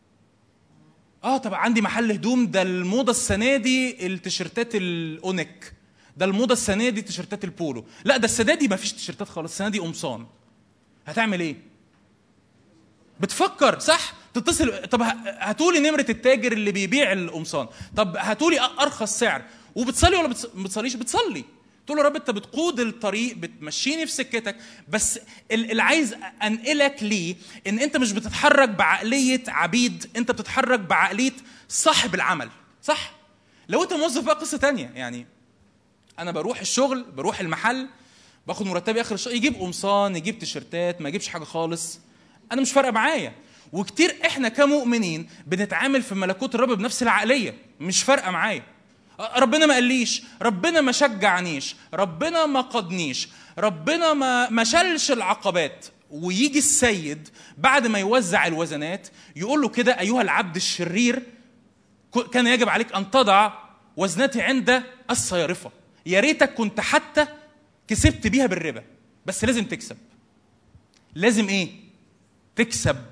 طب عندي محل هدوم، ده الموضه السنه دي التيشيرتات الاونيك، ده الموضه السنه دي تيشيرتات البولو. لا، ده السنه دي ما فيش تيشيرتات خالص، السنه دي قمصان. هتعمل ايه؟ بتفكر صح؟ تتصل، طب هاتولي نمره التاجر اللي بيبيع القمصان، طب هاتولي ارخص سعر. وبتصلي ولا ما بتصليش؟ بتصلي، تقول له رب انت بتقود الطريق، بتمشيني في سكتك، بس اللي عايز انقلك ليه ان انت مش بتتحرك بعقليه عبيد، انت بتتحرك بعقليه صاحب العمل. صح؟ لو انت موظف بقى قصه تانية. يعني انا بروح الشغل، بروح المحل، باخد مرتبي اخر الشهر، يجيب قمصان، يجيب تيشيرتات، ما يجيبش حاجه خالص، انا مش فارقه معايا. وكتير احنا كمؤمنين بنتعامل في ملكوت الرب بنفس العقليه، مش فارقه معايا. ربنا ما قاليش، ربنا ما شجعنيش، ربنا ما قادنيش، ربنا ما شالش العقبات. ويجي السيد بعد ما يوزع الوزنات يقول له كده: ايها العبد الشرير، كان يجب عليك ان تضع وزناتي عند الصيارفه. يا ريتك كنت حتى كسبت بيها بالربا، بس لازم تكسب. لازم ايه؟ تكسب.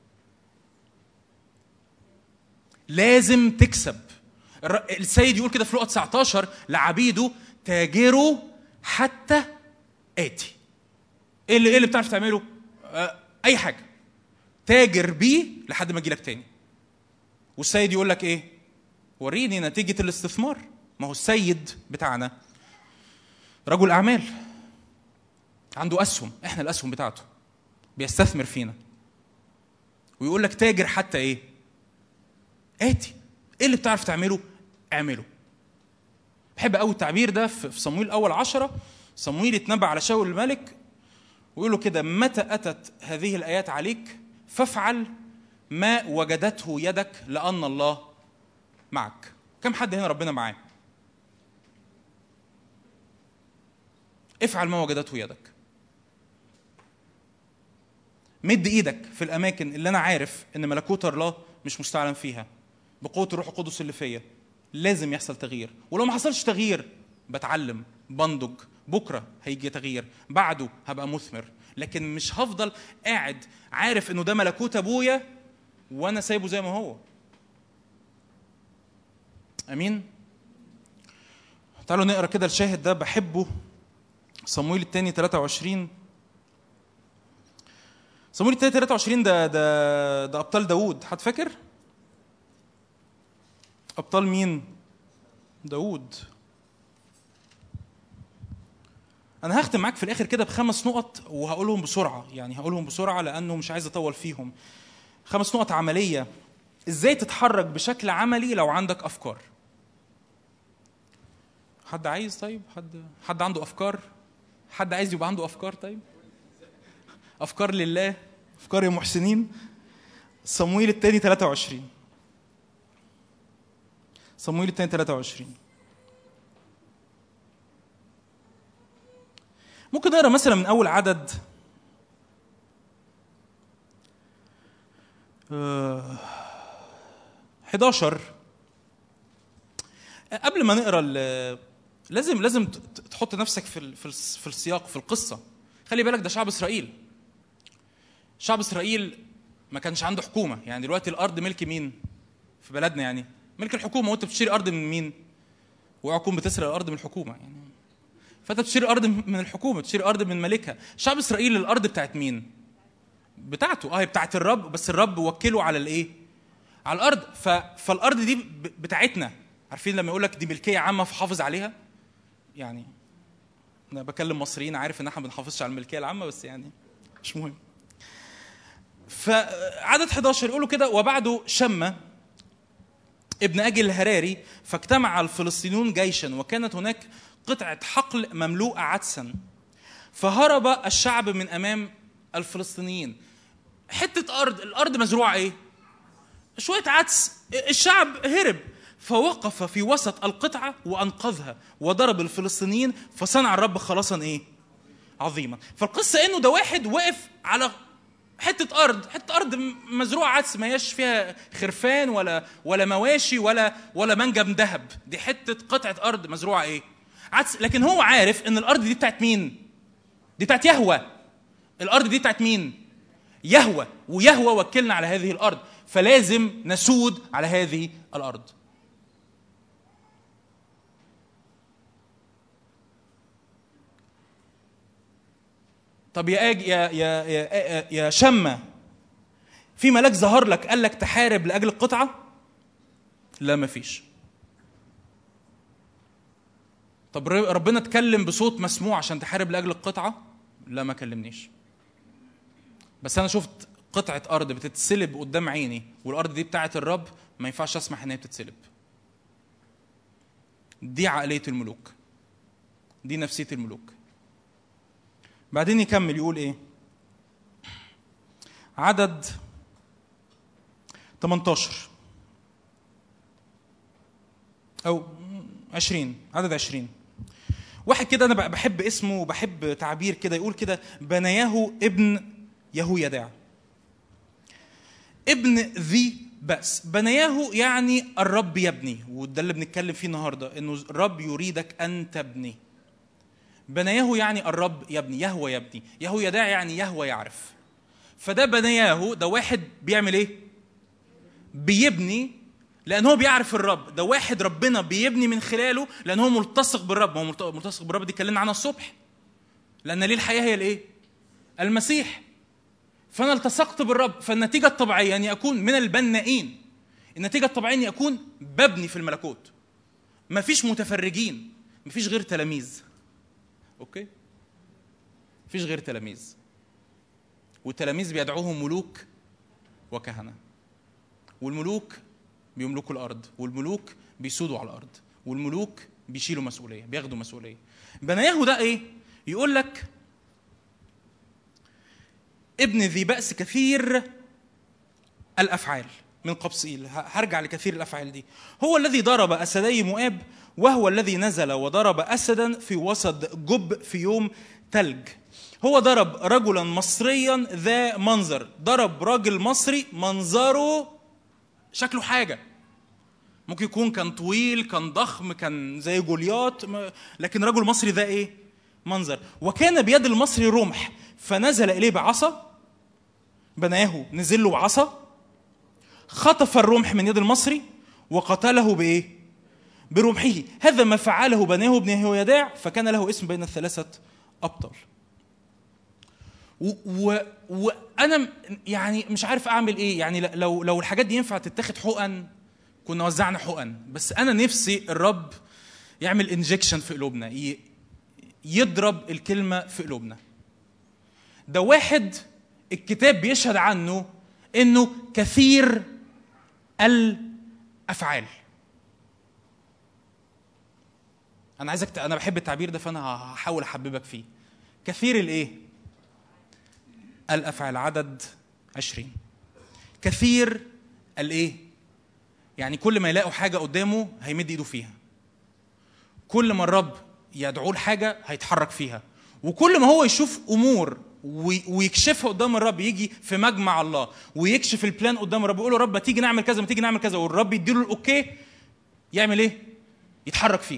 لازم تكسب. السيد يقول كده في لقا 19 لعبيده: تاجروا حتى آتي. ايه اللي بتعرف تعمله؟ اي حاجه، تاجر بيه لحد ما اجي لك تاني. والسيد يقول لك ايه؟ وريني نتيجه الاستثمار. ما هو السيد بتاعنا رجل اعمال، عنده اسهم، احنا الاسهم بتاعته، بيستثمر فينا. ويقول لك تاجر حتى ايه؟ آتي. ايه اللي بتعرف تعمله؟ اعمله. بحب قوي التعبير ده في صمويل اول 10. صمويل يتنبأ على شاول الملك ويقول له كده: متى اتت هذه الايات عليك فافعل ما وجدته يدك لان الله معك. كم حد هنا ربنا معاه؟ افعل ما وجدته يدك. مد ايدك في الاماكن اللي انا عارف ان ملكوت الله مش مستعلن فيها بقوه الروح القدس اللي فيا. لازم يحصل تغيير، ولو ما حصلش تغيير بتعلم، بنضج، بكره هيجي تغيير، بعده هبقى مثمر. لكن مش هفضل قاعد عارف انه ده ملكوت ابويا وانا سايبه زي ما هو. امين. تعالوا نقرا كده الشاهد ده بحبه، صموئيل الثاني 23. صموئيل الثاني 23 ده ابطال داوود. حد فاكر ابطال مين؟ داوود. انا هختم معاك في الاخر كده ب5 نقط وهقولهم بسرعه، يعني هقولهم بسرعه لانه مش عايز اطول فيهم. 5 نقط عمليه ازاي تتحرك بشكل عملي لو عندك افكار. حد عايز؟ طيب حد عنده افكار؟ حد عايز يبقى عنده افكار؟ طيب افكار لله، افكار يا محسنين. صموئيل الثاني 23. صموئيل الثاني 23. ممكن نقرا مثلا من اول عدد 11. قبل ما نقرا لازم تحط نفسك في السياق، في القصه. خلي بالك ده شعب اسرائيل. شعب اسرائيل ما كانش عنده حكومه، يعني دلوقتي الارض ملك مين في بلدنا؟ يعني ملك الحكومه. وانت بتشتري ارض من مين؟ وعكم بتسرق الارض من الحكومه يعني. فانت بتشتري ارض من الحكومه، بتشتري ارض من ملكها. شعب اسرائيل الارض بتاعت مين؟ بتاعته. هي بتاعت الرب، بس الرب وكله على الايه؟ على الارض. فالارض دي بتاعتنا. عارفين لما يقول لك دي ملكيه عامه فحافظ عليها؟ يعني انا بكلم مصريين، عارف ان احنا ما بنحافظش على الملكيه العامه، بس يعني مش مهم. فعدد 11 يقولوا كده: وبعده شمة ابن أجل الهراري فاجتمع الفلسطينيون جيشا، وكانت هناك قطعة حقل مملوءة عدسا، فهرب الشعب من أمام الفلسطينيين. حتة أرض، الأرض مزروعة إيه؟ شوية عدس. الشعب هرب، فوقف في وسط القطعة وأنقذها وضرب الفلسطينيين، فصنع الرب خلاصا إيه؟ عظيما. فالقصة إنه ده واحد وقف على حتة أرض مزروعة عدس، ما هياش فيها خرفان ولا مواشي ولا منجم ذهب. دي حتة قطعة أرض مزروعة إيه؟ عدس. لكن هو عارف إن الأرض دي بتاعت مين؟ دي بتاعت يهوه. الأرض دي بتاعت مين؟ يهوه. ويهوه وكلنا على هذه الأرض، فلازم نسود على هذه الأرض. طب يا شمة، في ملاك ظهر لك قال لك تحارب لأجل القطعة؟ لا، مفيش. طب ربنا اتكلم بصوت مسموع عشان تحارب لأجل القطعة؟ لا، ما كلمنيش. بس أنا شفت قطعة أرض بتتسلب قدام عيني، والأرض دي بتاعت الرب، ما ينفعش أسمح إن هي بتتسلب. دي عقلية الملوك، دي نفسية الملوك. بعدين يكمل يقول إيه؟ عدد 18 أو 20. عدد 20. واحد كده أنا بحب اسمه وبحب تعبير كده، يقول كده: بنياه ابن يهويداع ابن ذي بأس. بنياه يعني الرب يبني، وده اللي بنتكلم فيه النهارده، إنه الرب يريدك أن تبني. بنياه يعني الرب يبني، يهوه يبني. يهويداع يعني يهوه يعرف. فده بنياه، ده واحد بيعمل ايه؟ بيبني، لأن هو بيعرف الرب. ده واحد ربنا بيبني من خلاله، لأن هو ملتصق بالرب. هو ملتصق بالرب، دي اتكلمنا عنها الصبح، لأن ليه الحياة هي الايه؟ المسيح. فأنا التصقت بالرب، فالنتيجة الطبيعية أن أكون من البنائين. النتيجة الطبيعية أن أكون ببني في الملكوت. مفيش متفرجين، مفيش غير تلاميذ. أوكي؟ مفيش غير تلاميذ، والتلاميذ بيدعوهم ملوك وكهنة، والملوك بيملكوا الأرض، والملوك بيسودوا على الأرض، والملوك بيشيلوا مسؤولية، بياخدوا مسؤولية. بنياه ده إيه؟ يقول لك ابن ذي بأس كثير الأفعال. من قبصئيل. هرجع لكثير الأفعال دي. هو الذي ضرب أسدي مؤاب، وهو الذي نزل وضرب أسدا في وسط جب في يوم ثلج. هو ضرب رجلا مصريا ذا منظر. ضرب راجل مصري منظره شكله حاجة، ممكن يكون كان طويل، كان ضخم، كان زي جولياط، لكن رجل مصري ذا ايه؟ منظر. وكان بيد المصري رمح، فنزل إليه بعصا، بناه نزل له بعصا، خطف الرمح من يد المصري وقتله بإيه؟ برمحه. هذا ما فعله بناه ابن يهويداع، فكان له اسم بين الثلاثة أبطال. وأنا يعني مش عارف أعمل إيه. يعني لو الحاجات دي ينفع تتاخد حقن كنا وزعنا حقن، بس أنا نفسي الرب يعمل انجكشن في قلوبنا، يضرب الكلمة في قلوبنا. ده واحد الكتاب بيشهد عنه إنه كثير الأفعال. أنا عايزك أنا بحب التعبير ده فأنا هحاول أحببك فيه. كثير الإيه؟ الأفعال. عدد 20. كثير الإيه؟ يعني كل ما يلاقوا حاجة قدامه هيمد إيده فيها، كل ما الرب يدعوه لحاجة هيتحرك فيها، وكل ما هو يشوف أمور ويكشفها قدام الرب، يجي في مجمع الله ويكشف البلان قدام الرب، يقول له رب تيجي نعمل كذا، ما تيجي نعمل كذا، والرب يديله الأوكي، يعمل إيه؟ يتحرك فيه.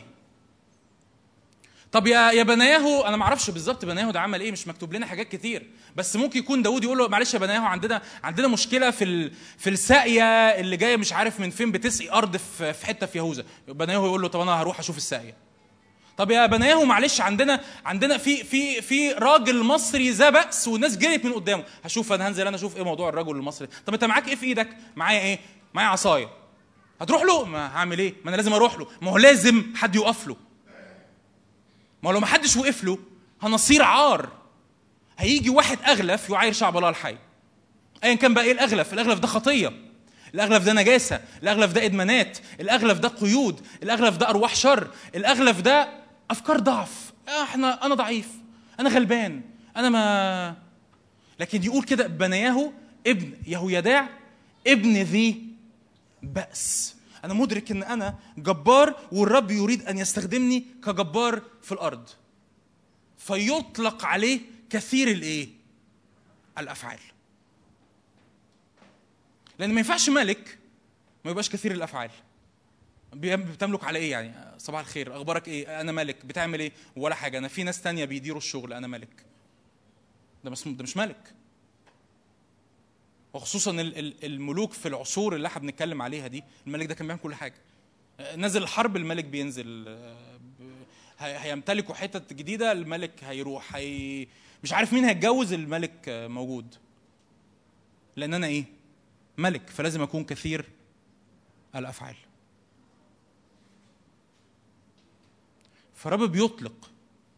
طب يا بناياهو، انا ما اعرفش بالظبط بناياهو ده عمل ايه، مش مكتوب لنا حاجات كتير، بس ممكن يكون داود يقول له معلش يا بناياهو، عندنا مشكله في الساقيه اللي جايه مش عارف من فين، بتسقي ارض في حته في يهوذا. بناياهو يقول له طب انا هروح اشوف الساقيه. طب يا بناياهو معلش، عندنا في راجل مصري ذا بأس والناس جريت من قدامه، هشوف انا هنزل انا اشوف ايه موضوع الرجل المصري. طب انت معاك ايه في ايدك؟ معايا ايه؟ معايا عصايه. هتروح له؟ ما هعمل ايه؟ ما انا لازم اروح له، ما هو لازم حد يقف له، ما لو ما حدش وقف له هنصير عار. هيجي واحد أغلف يعاير شعب الله الحي، أيا كان بقى إيه الأغلف. الأغلف ده خطية، الأغلف ده نجاسة، الأغلف ده إدمانات، الأغلف ده قيود، الأغلف ده أرواح شر، الأغلف ده أفكار ضعف. أنا ضعيف، أنا غلبان، أنا ما. لكن يقول كده بناياهو ابن يهويداع ابن ذي بأس. أنا مدرك إن أنا جبار، والرب يريد أن يستخدمني كجبار في الأرض، فيطلق عليه كثير الإيه؟ الأفعال. لأن ما ينفعش ملك ما يبقاش كثير الأفعال. بتملك على إيه يعني؟ صباح الخير، أخبارك إيه؟ أنا ملك. بتعمل إيه؟ ولا حاجة. أنا في ناس تانية بيديروا الشغل، أنا ملك. ده مش ملك. وخصوصا الملوك في العصور اللي احنا بنتكلم عليها دي، الملك ده كان بيعمل كل حاجه. نزل الحرب الملك بينزل، هيمتلكوا حتت جديده الملك هيروح، مش عارف مين هيتجوز الملك موجود. لان انا ايه؟ ملك، فلازم اكون كثير الافعال. فالرب بيطلق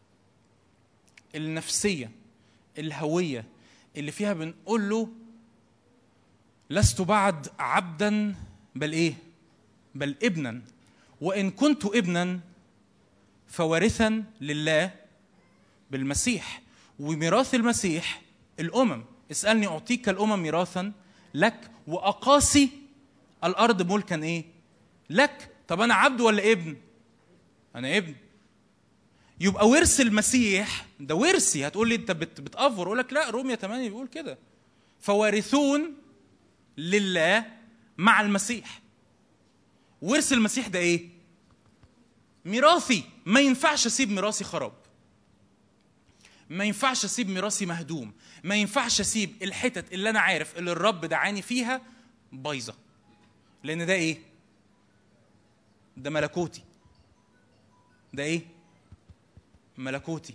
النفسيه الهويه اللي فيها بنقول له لست بعد عبدا بل ايه؟ بل ابنا، وان كنت ابنا فوارثا لله بالمسيح، وميراث المسيح الامم. اسالني اعطيك الامم ميراثا لك، واقاسي الارض ملكا ايه؟ لك. طب انا عبد ولا ابن؟ انا ابن. يبقى ورث المسيح ده ورثي. هتقول لي انت بتأفور، اقول لك لا، رومية 8 بيقول كده، فوارثون لله مع المسيح. ورث المسيح ده ايه؟ ميراثي. ما ينفعش اسيب ميراثي خراب، ما ينفعش اسيب ميراثي مهدوم، ما ينفعش اسيب الحتت اللي انا عارف اللي الرب دعاني فيها بايظه، لان ده ايه؟ ده ملكوتي. ده ايه؟ ملكوتي.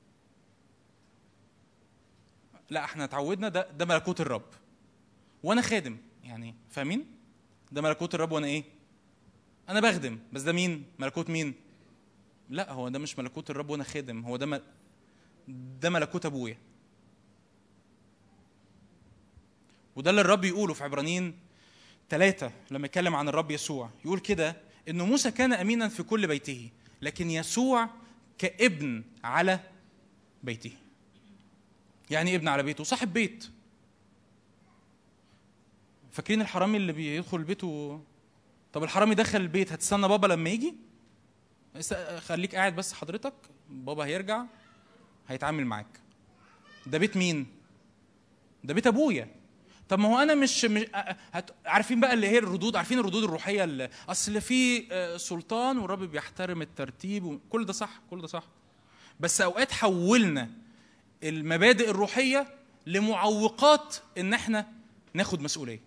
لا احنا اتعودنا ده ملكوت الرب وانا خادم، يعني فاهمين؟ ده ملكوت الرب وانا ايه؟ انا بخدم. بس ده مين؟ ملكوت مين؟ لا، هو ده مش ملكوت الرب وانا خادم، هو ده ملكوت ابويا. وده اللي الرب يقوله في عبرانيين 3 لما يتكلم عن الرب يسوع، يقول كده انه موسى كان امينا في كل بيته، لكن يسوع كابن على بيته. يعني ابن على بيته؟ صاحب بيت. فاكرين الحرامي اللي بيدخل البيت طب الحرامي دخل البيت، هتستنى بابا لما يجي؟ خليك قاعد بس حضرتك، بابا هيرجع هيتعامل معاك. ده بيت مين؟ ده بيت ابويا. طب ما هو انا مش عارفين بقى اللي هي الردود، عارفين الردود الروحيه اللي اصل في سلطان والرب بيحترم الترتيب كل ده صح، كل ده صح. بس اوقات حولنا المبادئ الروحيه لمعوقات ان احنا ناخد مسؤوليه،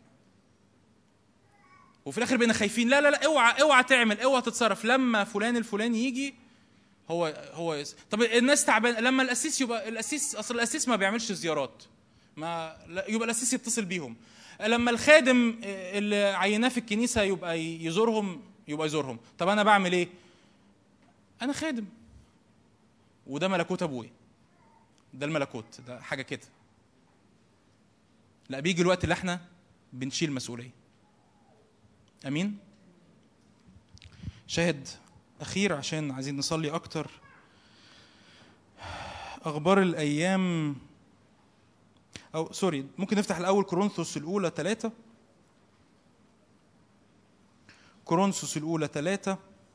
وفي الاخر بقينا خايفين. لا لا لا، اوعى تعمل، اوعى تتصرف لما فلان الفلاني يجي. هو طب الناس تعبان لما القسيس يبقى القسيس، اصل القسيس ما بيعملش زيارات، ما يبقى القسيس يتصل بيهم. لما الخادم اللي عيناه في الكنيسه يبقى يزورهم، يبقى يزورهم. طب انا بعمل ايه؟ انا خادم، وده ملكوت ابويا، ده الملكوت، ده حاجه كده. لا، بيجي الوقت اللي احنا بنشيل مسؤوليه. امين. شاهد اخير عشان عايزين نصلي اكتر. اخبار الايام، او سوري، ممكن نفتح الاول كورنثوس الاولى 3. كورنثوس الاولى 3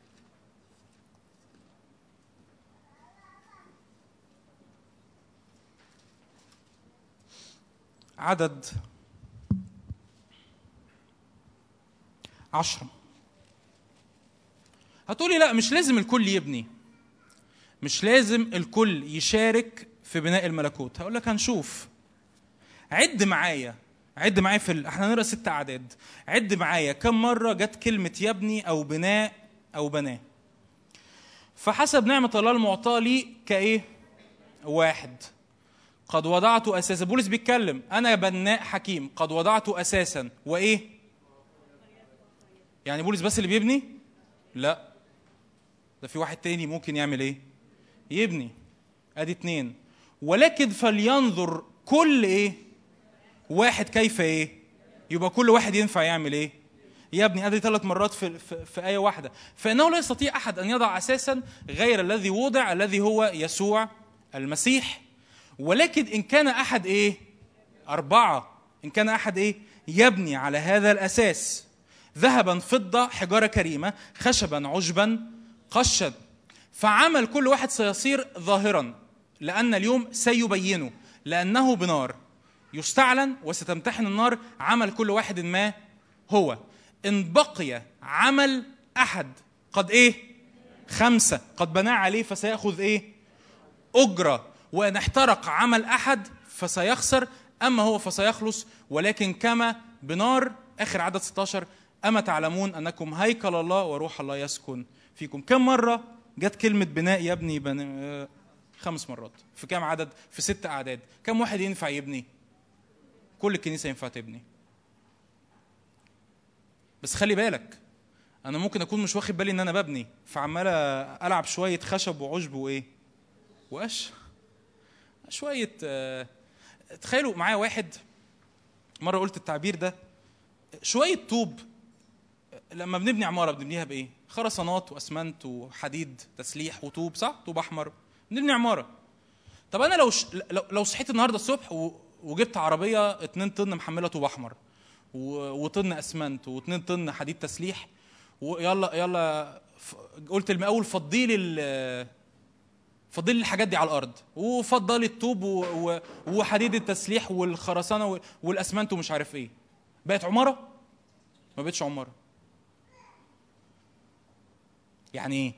عدد 10. هتقولي لا، مش لازم الكل يبني، مش لازم الكل يشارك في بناء الملكوت. هقول لك هنشوف. عد معايا احنا هنقرا 6 أعداد. عد معايا كم مرة جت كلمة يبني أو بناء أو بناه. فحسب نعمة الله المعطاة لي كإيه؟ 1. قد وضعت أساسا. بولس بيتكلم، أنا بناء حكيم قد وضعت أساسا وإيه؟ يعني بولس بس اللي بيبني؟ لا، ده في واحد تاني ممكن يعمل إيه؟ يبني. أدي 2. ولكن فلينظر كل إيه؟ واحد كيف إيه؟ يبقى كل واحد ينفع يعمل إيه؟ يبني. أدي 3 مرات في آية واحدة. فإنه لا يستطيع أحد أن يضع أساسا غير الذي وضع، الذي هو يسوع المسيح. ولكن إن كان أحد إيه؟ 4. إن كان أحد إيه؟ يبني على هذا الأساس ذهبا فضة حجارة كريمة خشبا عشبا قشا، فعمل كل واحد سيصير ظاهرا، لأن اليوم سيبينه، لأنه بنار يستعلن وستمتحن النار عمل كل واحد ما هو. إن بقي عمل أحد قد إيه؟ 5 قد بنى عليه فسيأخذ إيه؟ أجرة. وإن احترق عمل أحد فسيخسر، أما هو فسيخلص، ولكن كما بنار. آخر عدد 16. أما تعلمون أنكم هيكل الله وروح الله يسكن فيكم. كم مرة جت كلمة بناء يبني 5 مرات. في كم عدد؟ في 6 أعداد. كم واحد ينفع يبني؟ كل الكنيسة ينفع تبني. بس خلي بالك، أنا ممكن أكون مش واخد بالي إن أنا ببني، فعمال ألعب شوية خشب وعشب وإيه؟ وقش شوية. تخيلوا معايا واحد، مرة قلت التعبير ده، شوية طوب. لما بنبني عمارة بنبنيها بإيه؟ خرسانات وأسمنت وحديد تسليح وطوب، صح؟ طوب أحمر. بنبني عمارة. طب أنا لو صحيت النهاردة الصبح وجبت عربية 2 طن محملة طوب أحمر وطن أسمنت و2 طن حديد تسليح، ويلا قلت المقاول فضيلي الحاجات دي على الأرض، وفضلي الطوب وحديد التسليح والخرسانة والأسمنت ومش عارف إيه، بقت عمارة؟ ما بقتش عمارة. يعني إيه؟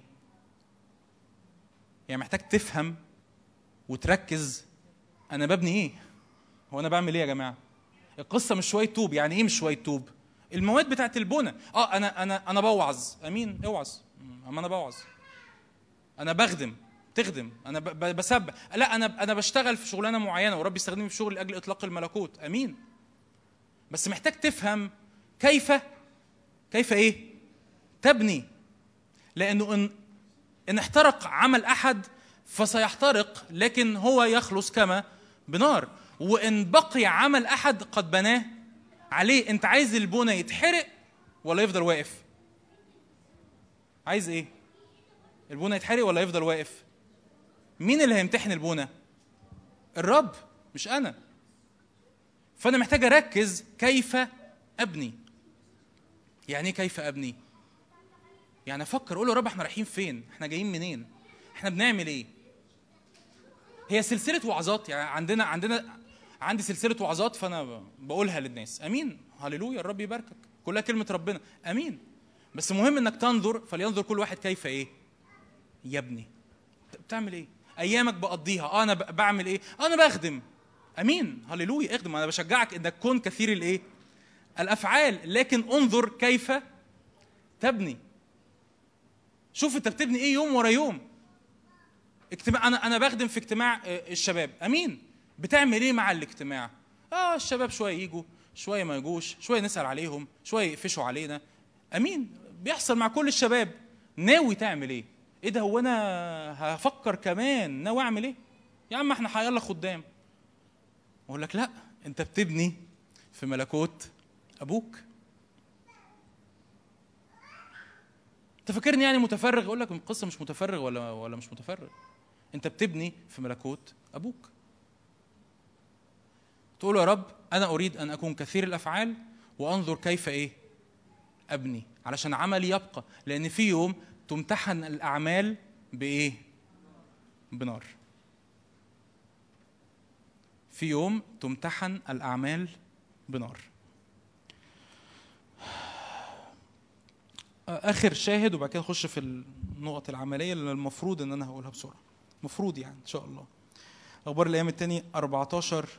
يعني محتاج تفهم وتركز أنا ببني إيه؟ هو أنا بعمل إيه يا جماعة؟ القصة مش شوية طوب. يعني إيه مش شوية طوب؟ المواد بتاعت البناء. أنا بوعظ. أمين، اوعظ. أما أنا بوعظ، أنا تخدم، أنا بسبح. لا، أنا بشتغل في شغلانة معينة ورب يستخدمني في شغل لأجل إطلاق الملكوت. أمين. بس محتاج تفهم كيف إيه؟ تبني. لأنه إن احترق عمل أحد فسيحترق، لكن هو يخلص كما بنار. وإن بقي عمل أحد قد بناه عليه. أنت عايز البنى يتحرق ولا يفضل واقف؟ عايز إيه؟ البنى يتحرق ولا يفضل واقف؟ مين اللي هيمتحن البنى؟ الرب، مش أنا. فأنا محتاج أركز كيف ابني. يعني ايه كيف ابني؟ يعني افكر اقول له يا رب احنا رايحين فين؟ احنا جايين منين؟ احنا بنعمل ايه؟ هي سلسله وعظات، يعني عندي سلسله وعظات فانا بقولها للناس. امين، هللويا، الرب يباركك، كلها كلمه ربنا. امين. بس مهم انك تنظر، فلينظر كل واحد كيف ايه يبني. بتعمل ايه؟ ايامك بقضيها انا بعمل ايه؟ انا بخدم. امين، هللويا، اخدم. انا بشجعك انك تكون كثير الايه الافعال، لكن انظر كيف تبني. شوف انت بتبني ايه يوم ورا يوم. اجتماع، انا بخدم في اجتماع الشباب. امين، بتعمل ايه مع الاجتماع؟ الشباب شويه يجوا شويه ما يجوش، شويه نسال عليهم شويه يقفشوا علينا. امين، بيحصل مع كل الشباب. ناوي تعمل ايه؟ ايه ده، هو انا هفكر كمان ناوي اعمل ايه؟ يا عم احنا يلا خدام. اقول لك لا، انت بتبني في ملكوت ابوك. انت فاكرني يعني متفرغ؟ اقول لك القصه مش متفرغ ولا مش متفرغ. انت بتبني في ملكوت ابوك. تقول يا رب انا اريد ان اكون كثير الافعال وانظر كيف ايه ابني، علشان عملي يبقى. لان في يوم تمتحن الاعمال بايه؟ بنار. في يوم تمتحن الاعمال بنار. اخر شاهد وبعد كده نخش في النقط العمليه اللي المفروض ان انا هقولها بسرعه، مفروض يعني ان شاء الله. اخبار الايام الثاني 14.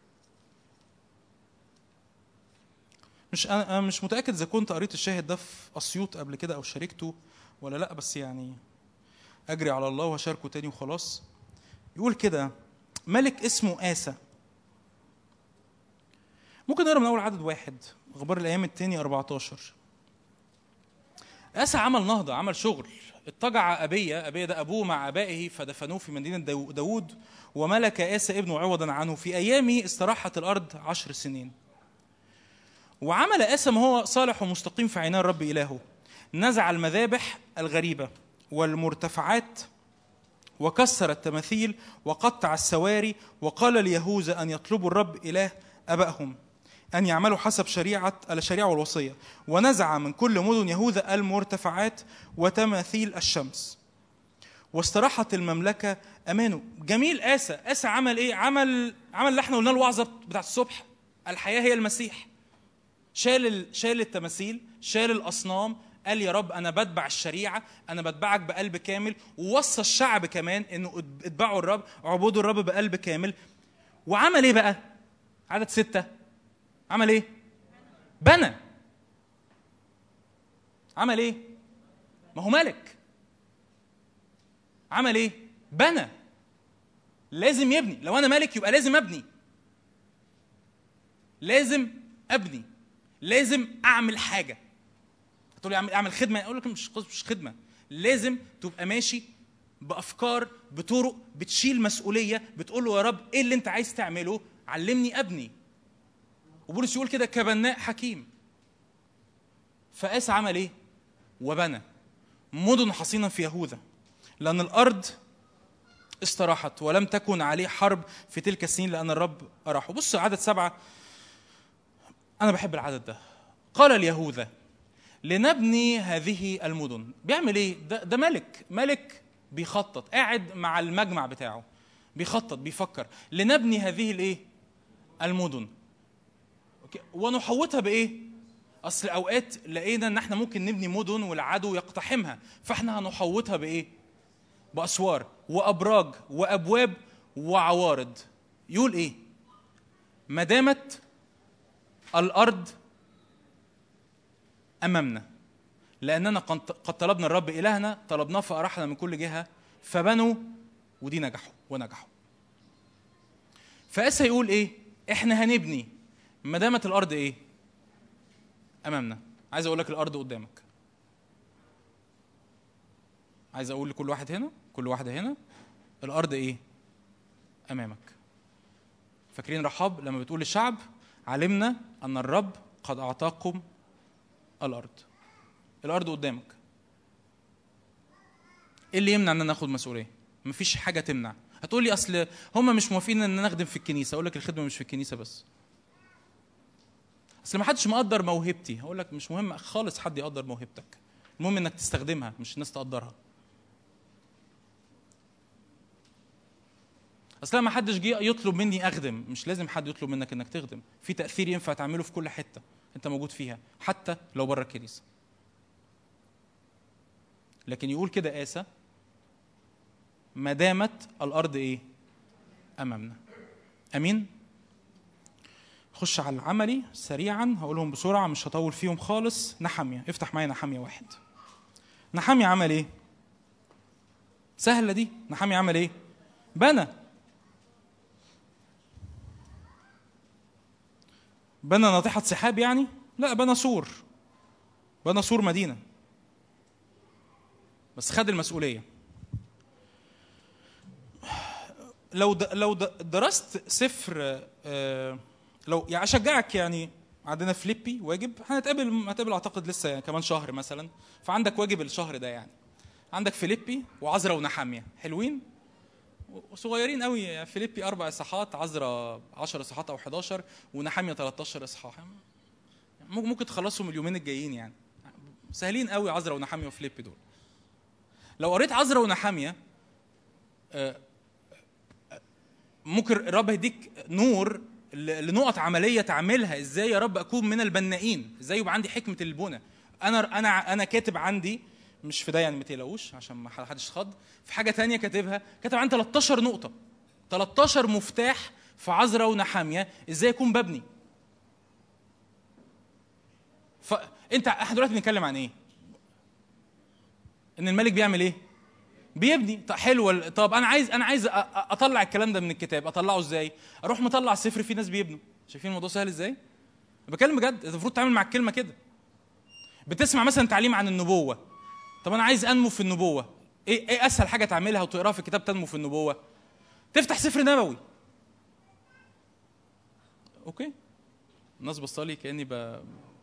انا مش متاكد اذا كنت قريت الشاهد ده في اسيوط قبل كده او شاركته ولا لا، بس يعني اجري على الله وهشاركه تاني وخلاص. يقول كده: ملك اسمه آسى. ممكن نقرا من اول عدد 1. اخبار الايام الثاني 14. آسى عمل نهضه، عمل شغل. اضطجع أبية ده أبوه مع آبائه فدفنوه في مدينة داود، وملك آسى ابنه عوضا عنه. في أيامه استراحت الأرض 10 سنين. وعمل آسى ما هو صالح ومستقيم في عيني الرب إلهه. نزع المذابح الغريبة والمرتفعات وكسر التماثيل وقطع السواري، وقال ليهوذا أن يطلبوا الرب إله أبائهم أن يعملوا حسب الشريعة والوصية. ونزع من كل مدن يهوذا المرتفعات وتماثيل الشمس، واستراحت المملكة أمانه. جميل. آسى عمل إيه؟ عمل اللي احنا قلنا الوعظة بتاعت الصبح، الحياة هي المسيح. شال التماثيل، شال الأصنام، قال يا رب أنا بتبع الشريعة، أنا بتبعك بقلب كامل. ووصى الشعب كمان إنه اتبعوا الرب، عبودوا الرب بقلب كامل. وعمل إيه بقى؟ عدد 6. عمل إيه؟ بنى. عمل إيه؟ ما هو ملك. عمل إيه؟ بنى. لازم يبني. لو أنا ملك يبقى لازم أبني. لازم أبني. لازم أعمل حاجة. تقول لي أعمل خدمة، أقول لك مش خدمة. لازم تبقى ماشي بأفكار، بطرق، بتشيل مسؤولية، بتقول له يا رب إيه اللي أنت عايز تعمله؟ علمني أبني. وبولس يقول كده كبناء حكيم. فآسى عمل إيه؟ وبنى مدن حصينا في يهوذا، لأن الأرض استراحت ولم تكن عليه حرب في تلك السنين لأن الرب أراحه. بص عدد 7، أنا بحب العدد ده. قال اليهوذا لنبني هذه المدن. بيعمل إيه؟ ده ملك بيخطط، قاعد مع المجمع بتاعه بيخطط، بيفكر. لنبني هذه الإيه؟ المدن. ونحوطها بإيه؟ أصل أوقات لقينا إن احنا ممكن نبني مدن والعدو يقتحمها، فاحنا هنحوطها بإيه؟ بأسوار وأبراج وأبواب وعوارض. يقول إيه؟ ما دامت الأرض أمامنا، لأننا قد طلبنا الرب إلهنا، طلبناه فأراحنا من كل جهة، فبنوا ودي نجحوا. فآسى يقول إيه؟ إحنا هنبني ما دامت الأرض إيه؟ أمامنا. عايز أقول لك الأرض قدامك. عايز أقول لكل واحد هنا، كل واحدة هنا، الأرض إيه؟ أمامك. فاكرين رحاب لما بتقول للشعب علمنا أن الرب قد أعطاكم الأرض قدامك. إيه اللي يمنع أن ناخد مسؤولية؟ مفيش حاجة تمنع. هتقول لي أصل هم مش موافقين أن نخدم في الكنيسة. أقول لك الخدمة مش في الكنيسة بس. اصل ما حدش مقدر موهبتي. هقول لك مش مهم خالص حد يقدر موهبتك، المهم انك تستخدمها مش الناس تقدرها. اصلا ما حدش جه يطلب مني اخدم، مش لازم حد يطلب منك انك تخدم. في تاثير ينفع تعمله في كل حته انت موجود فيها، حتى لو بره الكنيسه. لكن يقول كده آسى: ما دامت الارض ايه؟ امامنا. امين. خش على العملي سريعا، هقولهم بسرعه مش هطول فيهم خالص. نحمية، افتح معايا نحمية 1. نحمية عمل ايه؟ سهله دي. نحمية عمل ايه؟ بنى ناطحة سحاب يعني؟ لا، بنى سور. بنى سور مدينة، بس خد المسؤولية. لو درست سفر، لو يعني أشجعك، يعني عندنا فيليبي واجب، هنتقابل أعتقد لسه يعني كمان شهر مثلا، فعندك واجب الشهر ده يعني. عندك فيليبي وعزرا ونحمية، حلوين وصغيرين قوي يعني. فيليبي 4 إصحاحات، عزرا 10 إصحاحات أو 11، ونحمية 13 إصحاح. ممكن تخلصهم اليومين الجايين يعني، سهلين قوي عزرا ونحمية وفيليبي دول. لو قريت عزرا ونحمية ممكن الرب يديك نور لنقط عملية تعملها. ازاي يا رب اكون من البنائين؟ ازاي يبقى عندي حكمة البناء؟ انا كاتب عندي، مش في ده يعني ما تقلقوش عشان ما حدش خض، في حاجة تانية كاتب عندي 13 نقطة، 13 مفتاح في عزرا ونحمية ازاي اكون ببني. احنا دلوقتي بنتكلم عن ايه؟ ان الملك بيعمل ايه؟ بيبني. طب حلو. طب انا عايز اطلع الكلام ده من الكتاب. اطلعه ازاي؟ اروح مطلع السفر فيه ناس بيبنوا. شايفين الموضوع سهل ازاي؟ بكلم بجد. المفروض تعمل مع الكلمه كده. بتسمع مثلا تعليم عن النبوه، طب انا عايز انمو في النبوه. ايه اسهل حاجه تعملها وتقراها في الكتاب تنمو في النبوه؟ تفتح سفر نبوي. اوكي، الناس بصالي كاني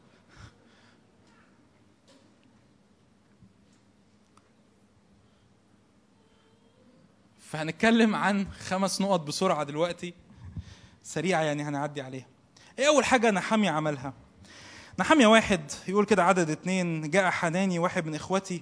فهنتكلم عن 5 نقط بسرعة دلوقتي سريعة يعني هنعدي عليها. ايه أول حاجة نحمية عملها؟ نحمية 1 يقول كده عدد 2: جاء حناني واحد من إخوتي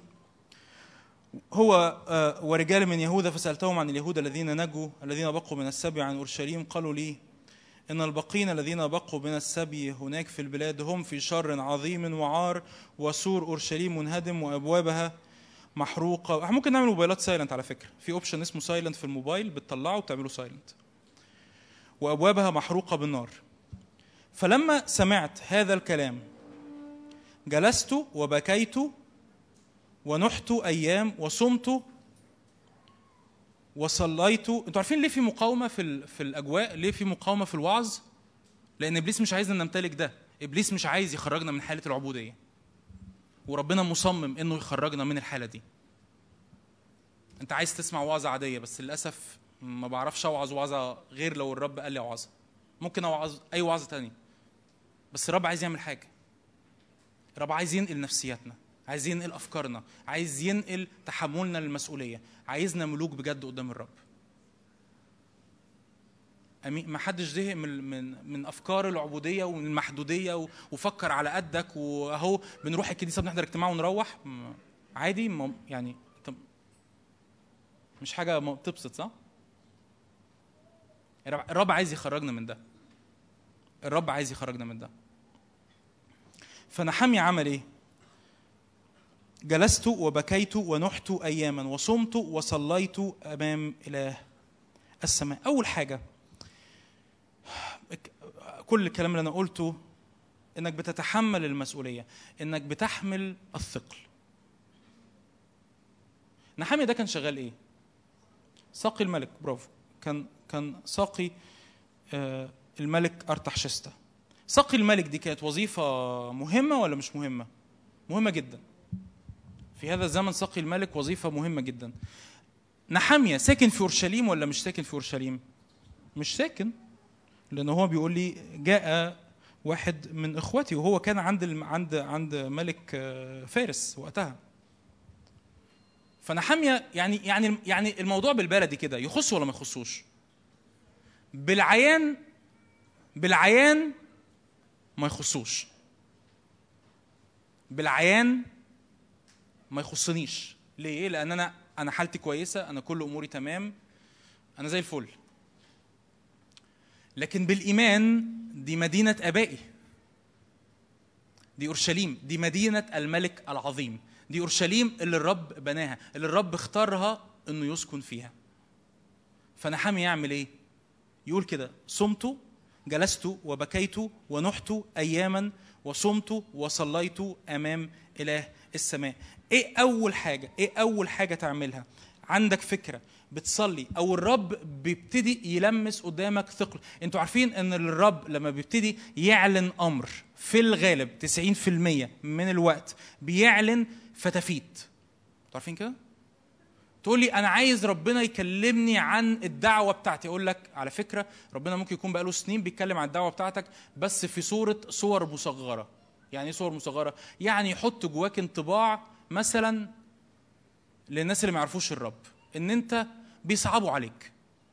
هو ورجال من يهوذا، فسألتهم عن اليهود الذين نجوا الذين بقوا من السبي عن أورشليم. قالوا لي إن الباقين الذين بقوا من السبي هناك في البلاد هم في شر عظيم وعار، وسور أورشليم منهدم وأبوابها محروقه. ممكن نعمل موبايلات سايلنت على فكره، في اوبشن اسمه سايلنت في الموبايل، بتطلعه وبتعمله سايلنت. وابوابها محروقه بالنار. فلما سمعت هذا الكلام جلست وبكيت ونحت ايام وصمت وصليت. انتوا عارفين ليه في مقاومه في الاجواء؟ ليه في مقاومه في الوعظ؟ لان ابليس مش عايزنا نمتلك ده. ابليس مش عايز يخرجنا من حاله العبوديه، وربنا مصمم انه يخرجنا من الحاله دي. انت عايز تسمع وعظه عاديه، بس للاسف ما بعرفش اوعظ وعظه غير لو الرب قال لي اوعظها. ممكن اوعظ اي وعظه تانية، بس الرب عايز يعمل حاجه. الرب عايز ينقل نفسياتنا، عايز ينقل افكارنا، عايز ينقل تحملنا للمسؤوليه، عايزنا ملوك بجد قدام الرب. امين. ما حدش زهق من افكار العبوديه ومن المحدوديه وفكر على قدك، واهو بنروح الكنيسه بنحضر اجتماع ونروح عادي يعني. مش حاجه تبسط، صح؟ الرب عايز يخرجنا من ده. الرب عايز يخرجنا من ده. فنحمية عمل ايه؟ جلست وبكيت ونحت اياما وصمت وصليت امام اله السماء. اول حاجه، كل الكلام اللي انا قلته، انك بتتحمل المسؤوليه، انك بتحمل الثقل. نحمية ده كان شغال ايه؟ ساقي الملك. برافو. كان ساقي الملك أرتحشستا. ساقي الملك دي كانت وظيفة مهمة ولا مش مهمة؟ مهمة جدا. في هذا الزمن ساقي الملك وظيفة مهمة جدا. نحمية ساكن في أورشليم ولا مش ساكن في أورشليم؟ مش ساكن، لأنه هو بيقول لي جاء واحد من إخوتي، وهو كان عند ملك فارس وقتها. فنحمية يعني الموضوع بالبلدي كده يخص ولا ما يخصوش؟ بالعيان ما يخصوش، بالعيان ما يخصنيش. ليه؟ لان انا حالتي كويسه، انا كل اموري تمام، انا زي الفل. لكن بالايمان دي مدينه ابائي، دي اورشليم، دي مدينه الملك العظيم، دي اورشليم اللي الرب بناها، اللي الرب اختارها انه يسكن فيها. فنحمي يعمل ايه؟ يقول كده: صمت جلست وبكيت ونحت اياما وصمت وصليت امام اله السماء. ايه اول حاجه تعملها؟ عندك فكره بتصلي او الرب بيبتدي يلمس قدامك ثقل. انتوا عارفين ان الرب لما بيبتدي يعلن امر في الغالب 90% من الوقت بيعلن فتافيت. انتوا عارفين كده؟ تقول لي انا عايز ربنا يكلمني عن الدعوه بتاعتي، اقول لك على فكره ربنا ممكن يكون بقاله سنين بيتكلم عن الدعوه بتاعتك بس في صور مصغره. يعني ايه صور مصغره؟ يعني يحط جواك انطباع مثلا للناس اللي ما يعرفوش الرب ان انت بيصعبوا عليك،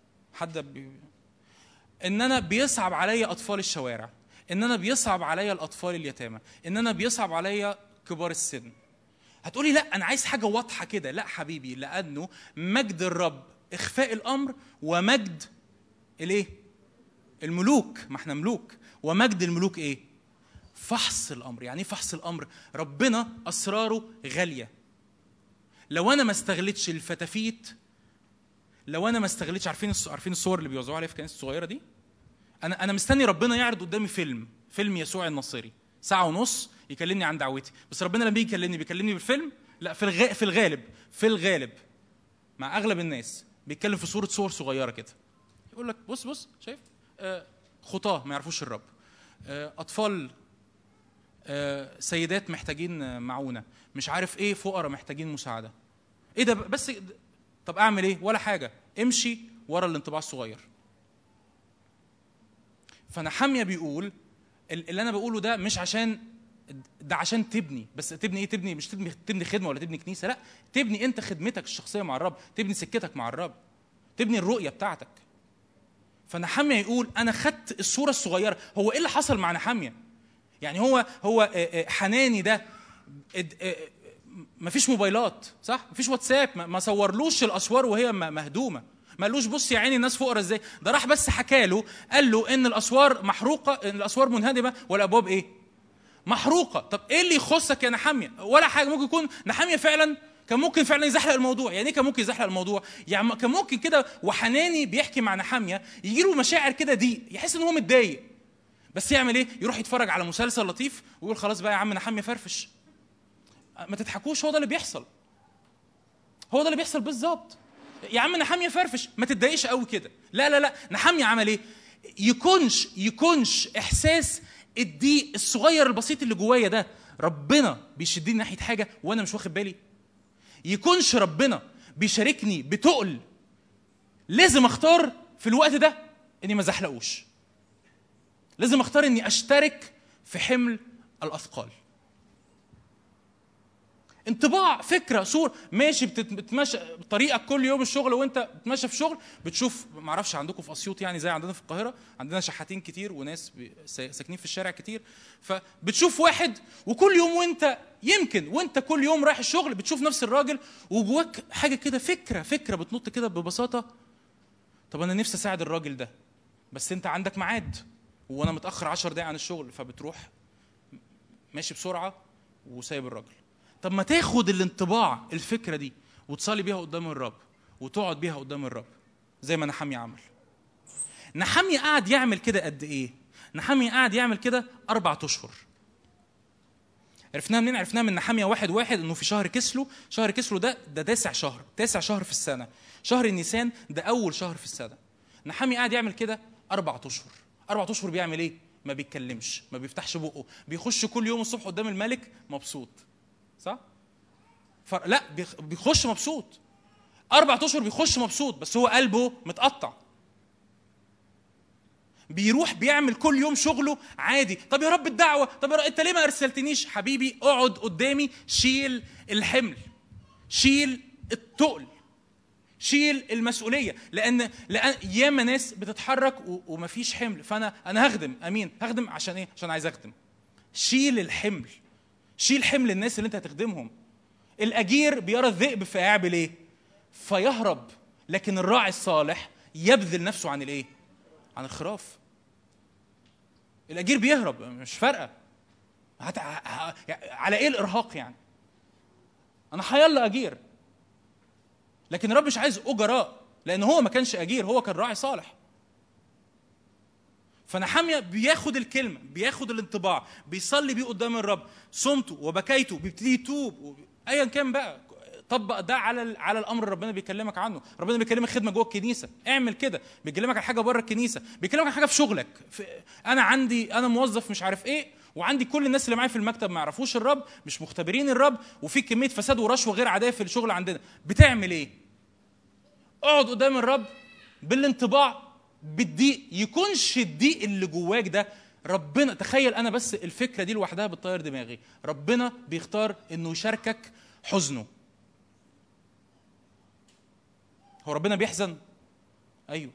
ان انا بيصعب عليا اطفال الشوارع، ان انا بيصعب عليا الاطفال اليتامى، ان انا بيصعب عليا كبار السن. هتقولي لا انا عايز حاجه واضحه كده. لا حبيبي، لانه مجد الرب اخفاء الامر، ومجد الايه؟ الملوك، ما احنا ملوك، ومجد الملوك ايه؟ فحص الامر. يعني ايه فحص الامر؟ ربنا اسراره غاليه. لو انا ما استغلتش الفتافيت، لو انا ما استغلتش، عارفين الصور اللي بيوزعوها عليا في الكنائس الصغيره دي؟ انا مستني ربنا يعرض قدامي فيلم يسوع الناصري 1.5 ساعة يكلمني عن دعوتي. بس ربنا لما بيكلمني بالفيلم، لا في الغالب مع اغلب الناس بيتكلم في صور صغيره كده. يقول لك بص شايف خطاه ما يعرفوش الرب، اطفال، سيدات محتاجين معونه، مش عارف ايه، فقراء محتاجين مساعده. ايه ده بس؟ طب اعمل ايه؟ ولا حاجه، امشي ورا الانطباع الصغير. فنحميا بيقول اللي انا بقوله ده مش عشان ده، عشان تبني. بس تبني ايه؟ تبني مش تبني خدمه ولا تبني كنيسه، لا، تبني انت خدمتك الشخصيه مع الرب، تبني سكتك مع الرب، تبني الرؤيه بتاعتك. فنحميا يقول انا خدت الصوره الصغيره. هو ايه اللي حصل مع نحميا؟ يعني هو حناني ده مفيش موبايلات، صح؟ مفيش واتساب، ما صورلوش الاسوار وهي مهدومه، ما قالوش بص يا عيني الناس فقراء ازاي. ده راح بس حكى له، قال له ان الاسوار محروقه، ان الاسوار منهدمه والابواب ايه؟ محروقه. طب ايه اللي يخصك يا نحميا؟ ولا حاجه. ممكن يكون نحميا فعلا كان ممكن فعلا يزحلق الموضوع. يعني ايه كان ممكن يزحلق الموضوع؟ يعني كان ممكن كده وحناني بيحكي مع نحميا يجي له مشاعر كده ضيق، يحس ان هو متضايق، بس يعمل ايه؟ يروح يتفرج على مسلسل لطيف ويقول خلاص بقى يا عم نحميا فرفش. ما تضحكوش، هو ده اللي بيحصل، هو ده اللي بيحصل بالظبط. يا عم نحميا فرفش، ما تتضايقش قوي كده. لا نحميا عمل ايه؟ يكونش احساس الضيق الصغير البسيط اللي جوايا ده ربنا بيشدني ناحيه حاجه وانا مش واخد بالي. يكونش ربنا بيشاركني بتقل لازم اختار في الوقت ده اني ما زحلقوش، لازم اختار اني اشترك في حمل الاثقال. انطباع، فكره، صور، ماشي بتتمشى طريقك كل يوم الشغل، وانت بتمشى في شغل بتشوف، ما اعرفش عندكم في اسيوط يعني زي عندنا في القاهره، عندنا شحاتين كتير وناس ساكنين في الشارع كتير، فبتشوف واحد وكل يوم وانت كل يوم رايح الشغل بتشوف نفس الراجل، وجواك حاجه كده، فكره بتنط كده ببساطه، طب انا نفسي اساعد الراجل ده، بس انت عندك ميعاد وانا متاخر 10 دقايق عن الشغل، فبتروح ماشي بسرعه وسايب الراجل. طب ما تاخد الانطباع، الفكره دي، وتصلي بيها قدام الرب وتقعد بيها قدام الرب زي ما نحميا عمل. نحميا قاعد يعمل كده قد ايه؟ نحميا قاعد يعمل كده 4 أشهر. عرفناها منين؟ عرفناها من نحميا 1:1 انه في شهر كسلو ده 9 شهر في السنه. شهر النيسان ده اول شهر في السنه. نحميا قاعد يعمل كده 4 أشهر. 4 أشهر بيعمل ايه؟ ما بيتكلمش، ما بيفتحش بقه، بيخش كل يوم الصبح قدام الملك مبسوط، صح؟ لا، بيخش مبسوط 4 أشهر، بيخش مبسوط بس هو قلبه متقطع. بيروح بيعمل كل يوم شغله عادي. طب يا رب الدعوه، طب يا رب انت ليه ما ارسلتنيش؟ حبيبي اقعد قدامي، شيل الحمل، شيل التقل، شيل المسؤوليه، لان ياما ناس بتتحرك ومفيش حمل، فانا هخدم. امين، هخدم عشان ايه؟ عشان عايز اخدم. شيل الحمل، شيل حمل الناس اللي انت هتخدمهم. الاجير بيرى الذئب فيعمل ايه؟ فيهرب، لكن الراعي الصالح يبذل نفسه عن الايه؟ عن الخراف. الاجير بيهرب، مش فارقه على ايه الارهاق يعني، انا هيلا اجير. لكن الرب مش عايز اجراء، لان هو ما كانش اجير، هو كان راعي صالح. فنحميا بياخد الكلمه، بياخد الانطباع، بيصلي بيه قدام الرب، صمته وبكيته، بيبتدي يتوب ايا كان بقى. طبق ده على الامر اللي ربنا بيكلمك عنه. ربنا بيكلمك خدمه جوه الكنيسه، اعمل كده. بيكلمك عن حاجه بره الكنيسه، بيكلمك عن حاجه في شغلك. انا موظف مش عارف ايه، وعندي كل الناس اللي معايا في المكتب ما يعرفوش الرب، مش مختبرين الرب، وفي كميه فساد ورشوه غير عاديه في الشغل عندنا. بتعمل ايه؟ اقعد قدام الرب بالانطباع، بالضيق. يكونش الضيق اللي جواك ده ربنا، تخيل انا بس الفكره دي لوحدها بتطير دماغي. ربنا بيختار انه يشاركك حزنه. هو ربنا بيحزن؟ ايوه.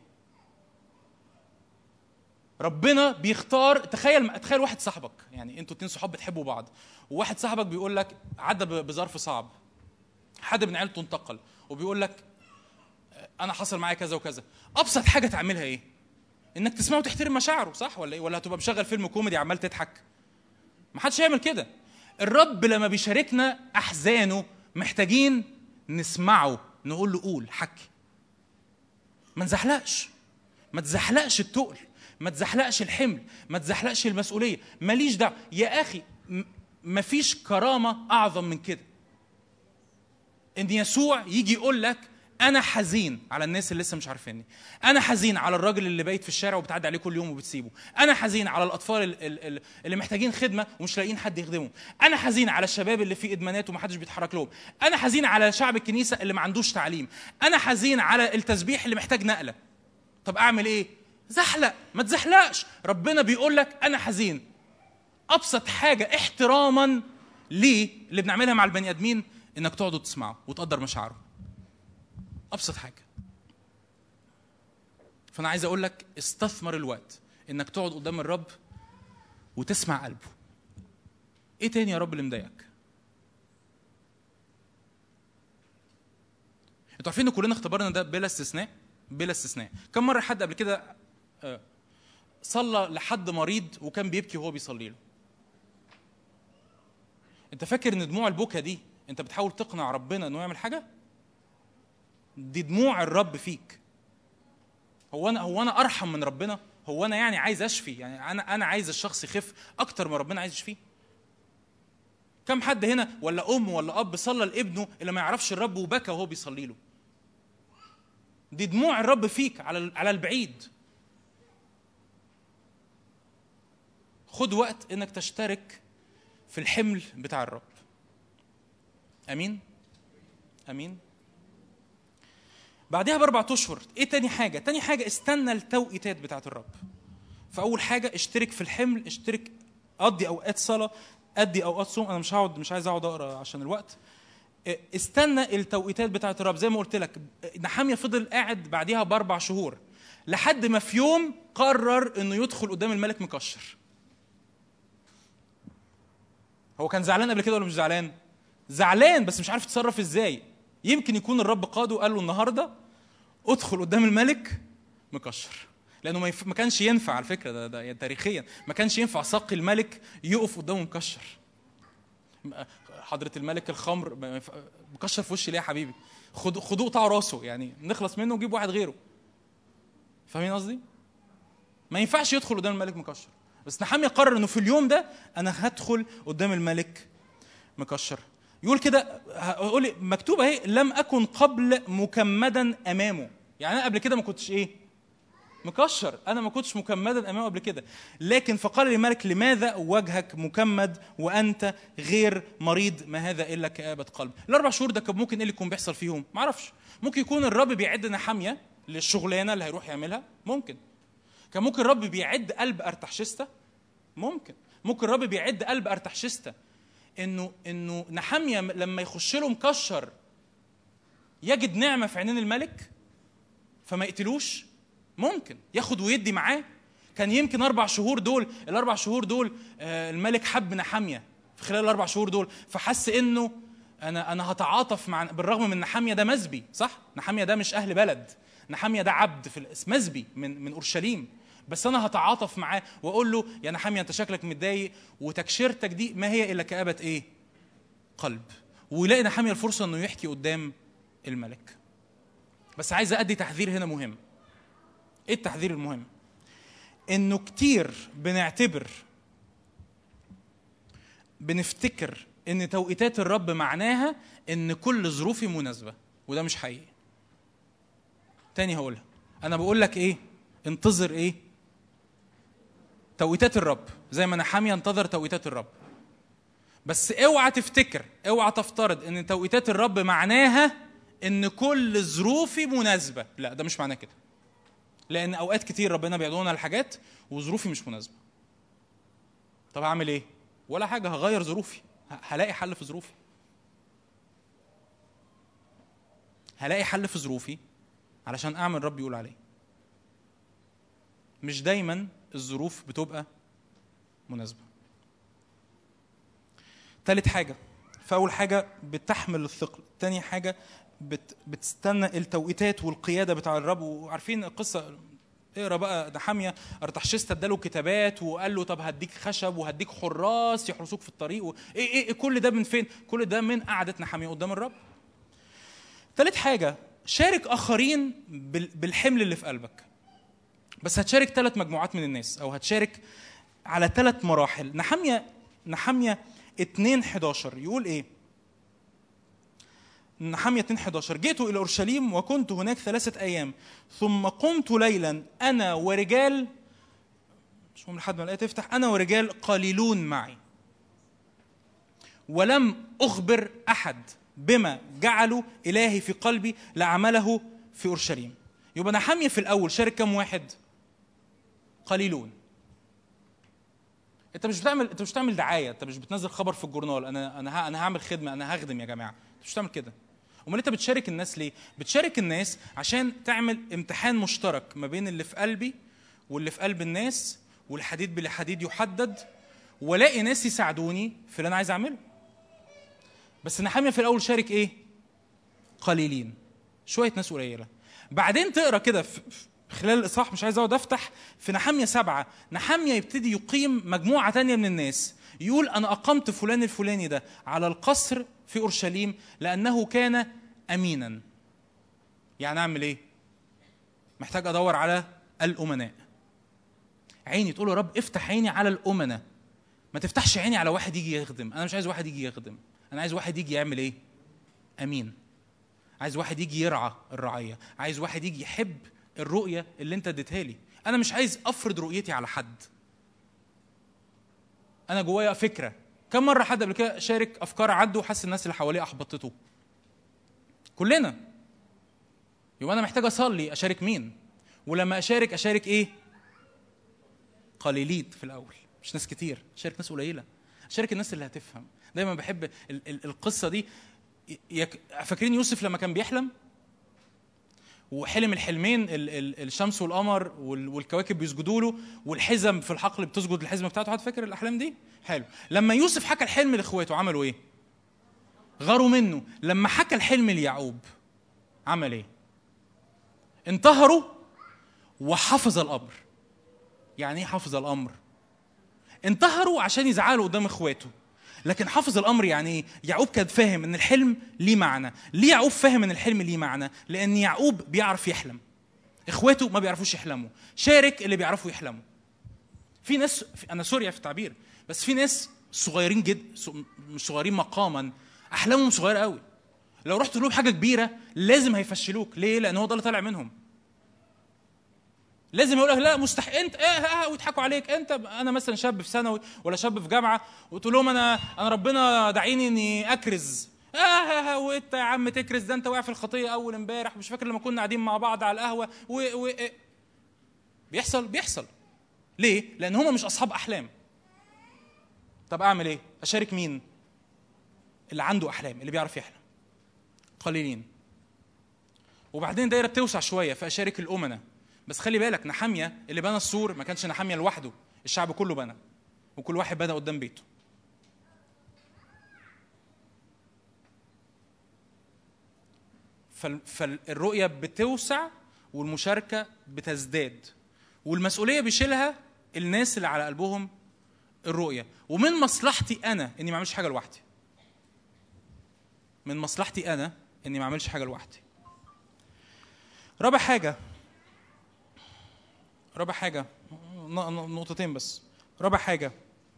ربنا بيختار. تخيل واحد صاحبك، يعني انتوا 2 صحاب بتحبوا بعض، وواحد صاحبك بيقول لك عدى بظرف صعب، حد من عيلته انتقل، وبيقول لك انا حصل معايا كذا وكذا. ابسط حاجه تعملها ايه؟ انك تسمعه وتحترم مشاعره، صح ولا ايه؟ ولا هتبقى مشغل فيلم كوميدي عمال تضحك؟ ما حدش يعمل كده. الرب لما بيشاركنا احزانه محتاجين نسمعه، نقول له قول، حكي. ما نزحلقش، ما تزحلقش التقل، ما تزحلقش الحمل، ما تزحلقش المسؤوليه. ماليش دعوه يا اخي. مفيش كرامه اعظم من كده، ان يسوع يجي يقول لك انا حزين على الناس اللي لسه مش عارفيني، انا حزين على الراجل اللي بايت في الشارع وبتعدي عليه كل يوم وبتسيبه، انا حزين على الاطفال اللي محتاجين خدمه ومش لاقيين حد يخدمهم، انا حزين على الشباب اللي في ادمانات ومحدش بيتحرك لهم، انا حزين على شعب الكنيسه اللي ما عندوش تعليم، انا حزين على التسبيح اللي محتاج نقله. طب اعمل ايه؟ زحلق، ما تزحلقش. ربنا بيقول لك انا حزين. ابسط حاجه احتراما ليه اللي بنعملها مع البني ادمين انك تقعد وتسمعه وتقدر مشاعره. ابسط حاجه. فانا عايز اقول لك استثمر الوقت انك تقعد قدام الرب وتسمع قلبه. ايه تاني يا رب اللي مضايقك؟ انتوا عارفين ان كلنا اختبرنا ده بلا استثناء، بلا استثناء. كم مره حد قبل كده صلى لحد مريض وكان بيبكي وهو بيصلي له؟ انت فاكر ان دموع البكا دي انت بتحاول تقنع ربنا انه يعمل حاجه؟ دي دموع الرب فيك. هو انا ارحم من ربنا؟ هو انا يعني عايز اشفي؟ يعني انا عايز الشخص يخف اكتر ما ربنا عايز يشفيه؟ كم حد هنا ولا ام ولا اب صلى لابنه اللي ما يعرفش الرب وبكى وهو بيصلي له؟ دي دموع الرب فيك على البعيد. خد وقت انك تشترك في الحمل بتاع الرب. امين امين. بعدها ب4 أشهر ايه تاني حاجه؟ تاني حاجه استنى التوقيتات بتاعت الرب. فاول حاجه اشترك في الحمل، اشترك، قضي اوقات صلاه، ادي اوقات صوم. انا مش عايز اقعد اقرا عشان الوقت. استنى التوقيتات بتاعت الرب. زي ما قلت لك نحميا فضل قاعد بعديها ب4 شهور لحد ما في يوم قرر انه يدخل قدام الملك مكشر. هو كان زعلان قبل كده ولا مش زعلان؟ زعلان، بس مش عارف يتصرف ازاي. يمكن يكون الرب قاده وقال له النهارده ادخل قدام الملك مكشر، لانه ما كانش ينفع على فكره، ده تاريخيا ما كانش ينفع ساقي الملك يقف قدامه مكشر. حضره الملك الخمر مكشر في وشي ليه يا حبيبي؟ خدوه قطعوا راسه، يعني نخلص منه وجيب واحد غيره. فاهمين قصدي؟ ما ينفعش يدخل قدام الملك مكشر. بس نحميا قرر انه في اليوم ده انا هدخل قدام الملك مكشر. يقول كده، هقول لي مكتوب اهي، لم اكن قبل مكمدا امامه. يعني انا قبل كده ما كنتش ايه؟ مكشر. انا ما كنتش مكمدا امامه قبل كده. لكن فقال للملك لماذا وجهك مكمد وانت غير مريض؟ ما هذا الا كآبة قلب. ال4 شهور ده كان ممكن ايه اللي يكون بيحصل فيهم؟ ما اعرفش. ممكن يكون الرب بيعد نحميا للشغلانه اللي هيروح يعملها، ممكن. كان ممكن الرب بيعد قلب ارتحشسته، ممكن الرب بيعد قلب ارتحشسته انه نحميا لما يخش له مكشر يجد نعمة في عينين الملك فما يقتلوش؟ ممكن ياخد ويدي معاه. كان يمكن 4 شهور دول، ال4 شهور دول الملك حب نحمية في خلال ال4 شهور دول، فحس انه انا هتعاطف مع، بالرغم من نحمية ده مزبي، صح؟ نحمية ده مش اهل بلد، نحمية ده عبد في الاسم، مزبي من اورشليم، بس انا هتعاطف معاه واقول له يا نحمية انت شكلك متضايق وتكشيرتك دي ما هي الا كآبة ايه؟ قلب. ويلاقي نحمية الفرصة انه يحكي قدام الملك. بس عايز ادي تحذير هنا مهم. ايه التحذير المهم؟ انه كتير بنفتكر ان توقيتات الرب معناها ان كل ظروفي مناسبة، وده مش حقيقي. تاني هقولها، انا بقول لك ايه؟ انتظر ايه؟ توقيتات الرب، زي ما نحمية انتظر توقيتات الرب. بس اوعى تفتكر، اوعى تفترض ان توقيتات الرب معناها ان كل ظروفي مناسبة. لا، ده مش معناه كده. لان اوقات كتير ربنا بيعطينا الحاجات وظروفي مش مناسبة. طب اعمل ايه؟ ولا حاجة، هغير ظروفي، هلاقي حل في ظروفي. هلاقي حل في ظروفي علشان اعمل رب يقول عليه. مش دايما الظروف بتبقى مناسبة. ثالث حاجة، فأول حاجة بتحمل الثقل، تاني حاجة بتستنى التوقيتات والقيادة بتاع الرب. وعارفين القصة، اقرا بقى نحمية، ارتحشست اداله كتابات وقال له طب هديك خشب وهديك حراس يحرسوك في الطريق ايه كل ده من فين؟ كل ده من قعدة نحمية قدام الرب. ثالث حاجة، شارك آخرين بالحمل اللي في قلبك. بس هتشارك 3 مجموعات من الناس، او هتشارك على 3 مراحل. نحمية 2:11 يقول ايه؟ نحمية 2:11 جئت إلى أورشليم وكنت هناك 3 أيام ثم قمت ليلا أنا ورجال، مش مهم لحد ما الآية تفتح، أنا ورجال قليلون معي ولم أخبر أحد بما جعلوا إلهي في قلبي لعمله في أورشليم. يبقى نحمية في الأول شارك كم واحد؟ قليلون. انت مش بتعمل دعايه، انت مش بتنزل خبر في الجورنال انا هعمل خدمه، انا هخدم يا جماعه، انت مش بتعمل كده. امال انت بتشارك الناس ليه؟ بتشارك الناس عشان تعمل امتحان مشترك ما بين اللي في قلبي واللي في قلب الناس، والحديد بالحديد يحدد، والاقي ناس يساعدوني في اللي انا عايز اعمله. بس نحمية في الاول شارك ايه؟ قليلين، شويه ناس قليله. بعدين تقرا كده خلال الإصحاح، مش عايز اقعد افتح، في نحمية 7 نحمية يبتدي يقيم مجموعة تانية من الناس. يقول أنا أقمت فلان الفلاني ده على القصر في أورشليم لأنه كان أمينا. يعني أعمل إيه؟ محتاج أدور على الأمناء. عيني تقول يا رب افتح عيني على الأمناء، ما تفتحش عيني على واحد يجي يخدم. أنا مش عايز واحد يجي يخدم، أنا عايز واحد يجي يعمل إيه؟ أمين. عايز واحد يجي يرعى الرعية، عايز واحد يجي يحب الرؤية اللي انت اديتها لي. انا مش عايز افرض رؤيتي على حد. انا جوايا فكرة. كم مرة حد قبل كده شارك افكار عنده وحس الناس اللي حواليه احبطته؟ كلنا. يبقى انا محتاج اصلي اشارك مين؟ ولما اشارك ايه؟ قليلين في الاول، مش ناس كتير، اشارك ناس قليلة، اشارك الناس اللي هتفهم. دايما بحب القصة دي. فاكرين يوسف لما كان بيحلم وحلم الحلمين، الشمس والقمر والكواكب بيسجدوا له والحزم في الحقل بتسجد الحزمه بتاعته؟ حد فاكر الاحلام دي؟ حلو. لما يوسف حكى الحلم لاخواته عملوا ايه؟ غاروا منه. لما حكى الحلم ليعقوب عمل ايه؟ انتهروا وحفظ الامر. يعني ايه حفظ الامر؟ انتهروا عشان يزعلوا قدام اخواته، لكن حافظ الامر يعني ايه؟ يعقوب كان فاهم ان الحلم ليه معنى. ليه يعقوب فاهم ان الحلم ليه معنى؟ لان يعقوب بيعرف يحلم، اخواته ما بيعرفوش يحلموا. شارك اللي بيعرفوا يحلموا. في ناس، انا سوري في التعبير، بس في ناس صغيرين جدا، مش صغيرين مقاما، احلامهم صغيره قوي. لو رحت لهم حاجه كبيره لازم هيفشلوك. ليه؟ لان هو ده اللي طالع منهم. لازم يقول لك لا مستحيل انت ويضحكوا عليك. انت انا مثلا شاب في ثانوي ولا شاب في جامعه وتقول لهم انا ربنا دعيني اني اكرز. وانت يا عم تكرز؟ ده انت واقع في الخطيه اول امبارح، مش فاكر لما كنا قاعدين مع بعض على القهوه بيحصل. ليه؟ لان هم مش اصحاب احلام. طب اعمل ايه؟ اشارك مين؟ اللي عنده احلام، اللي بيعرف يحلم. قليلين. وبعدين دايره بتوسع شويه فاشارك الامناء. بس خلي بالك نحمية اللي بنى السور ما كانش نحمية لوحده، الشعب كله بنى، وكل واحد بنى قدام بيته. فالرؤية بتوسع والمشاركة بتزداد، والمسؤولية بيشيلها الناس اللي على قلبهم الرؤية. ومن مصلحتي أنا إني ما أعملش حاجة لوحدي، من مصلحتي أنا إني ما أعملش حاجة لوحدي. رابع حاجة نقطتين بس. رابع حاجة،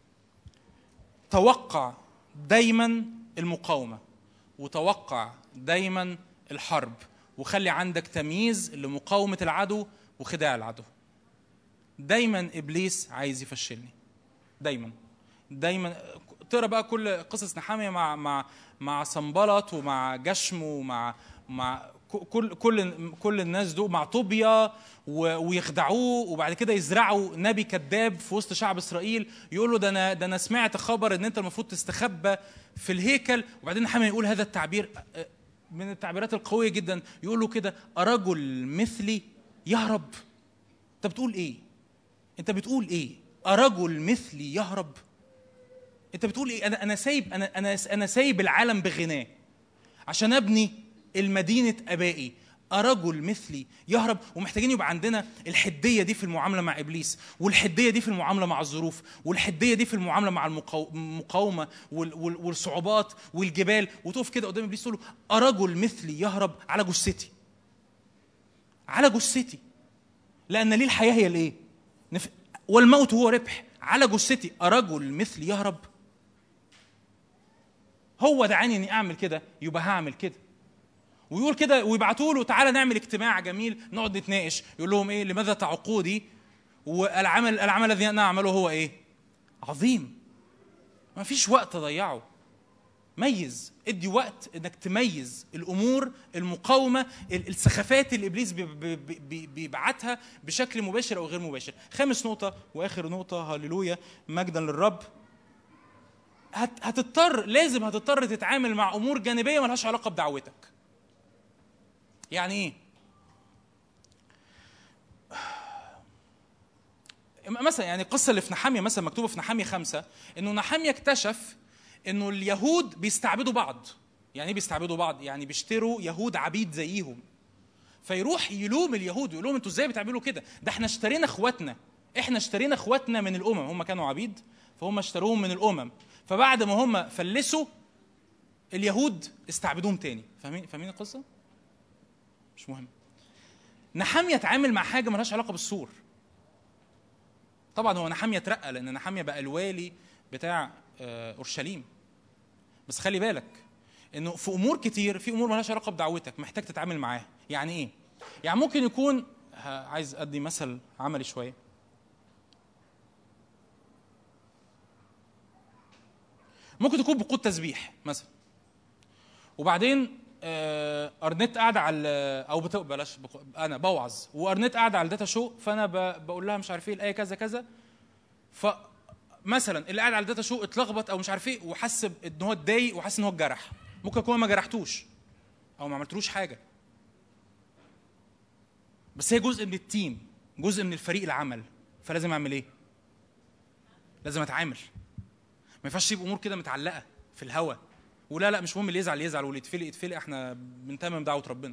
توقع دايما المقاومة، وتوقع دايما الحرب، وخلي عندك تمييز لمقاومة العدو وخداع العدو. دايما إبليس عايز يفشلني، دايما تقرأ بقى كل قصص نحمية مع صنبلط ومع جشم ومع كل الناس دول، مع طوبيا، ويخدعوه، وبعد كده يزرعوا نبي كذاب في وسط شعب اسرائيل، يقول له ده انا سمعت خبر ان انت المفروض تستخبى في الهيكل. وبعدين نحمية يقول هذا التعبير من التعبيرات القوية جدا، يقول له كده أرجل مثلي يهرب. انت بتقول ايه؟ أرجل مثلي يهرب؟ انت بتقول ايه؟ انا سايب العالم بغناه عشان ابني المدينة ابائي. أرجل مثلي يهرب. ومحتاجين يبقى عندنا الحدية دي في المعاملة مع إبليس، والحدية دي في المعاملة مع الظروف، والحدية دي في المعاملة مع المقاومة والصعوبات والجبال. وتقف كده قدام إبليس تقول له أرجل مثلي يهرب على جثتي، لأن ليه الحياة هي الإيه؟ والموت هو ربح. على جثتي أرجل مثلي يهرب. هو دعاني إني أعمل كده، يبقى هعمل كده. ويقول كده، ويبعتوا له تعالى نعمل اجتماع جميل نقعد نتناقش. يقول لهم ايه؟ لماذا تعقودي؟ والعمل الذي انا اعمله هو ايه؟ عظيم. ما فيش وقت اضيعه. ميز، ادي وقت انك تميز الامور المقاومه، السخافات اللي ابليس بيبعتها بشكل مباشر او غير مباشر. خامس نقطه واخر نقطه، هللويا مجدا للرب، لازم هتضطر تتعامل مع امور جانبيه مالهاش علاقه بدعوتك. يعني ايه؟ مثلا يعني القصه اللي في نحمية مثلا مكتوبه في نحمية 5، انه نحمية اكتشف انه اليهود بيستعبدوا بعض. يعني ايه بيستعبدوا بعض؟ يعني بيشتروا يهود عبيد زيهم. فيروح يلوم اليهود، يقول لهم انتوا ازاي بتعملوا كده؟ ده احنا اشترينا اخواتنا من الامم. هم كانوا عبيد فهم اشتروهم من الامم، فبعد ما هم فلسوا اليهود استعبدوهم تاني. فاهمين القصه؟ مش مهم. نحمية اتعامل مع حاجه مالهاش علاقه بالسور. طبعا هو نحمية اترقى لان نحمية بقى الوالي بتاع اورشليم. بس خلي بالك انه في امور كتير، في امور مالهاش علاقه بدعوتك محتاج تتعامل معاها. يعني ايه؟ يعني ممكن يكون، عايز ادي مثل عملي شويه. ممكن تكون بقود تسبيح مثلا، وبعدين ارنت قاعده على او بلاش انا بوعظ، وارنت قاعده على الداتا شو، فانا بقول لها مش عارف ايه الايه كذا كذا، فمثلا اللي قاعد على الداتا شو اتلخبط او مش عارف ايه وحس ان هو اتضايق وحس ان هو اتجرح. ممكن يكون ما جرحتوش او ما عملتلوش حاجه، بس هي جزء من التيم، جزء من الفريق العمل. فلازم اعمل ايه؟ لازم اتعامل. ما ينفعش تسيب امور كده متعلقه في الهواء، ولا لا مش مهم اللي يزعل واللي يتفلق، احنا بنتمم دعوه ربنا.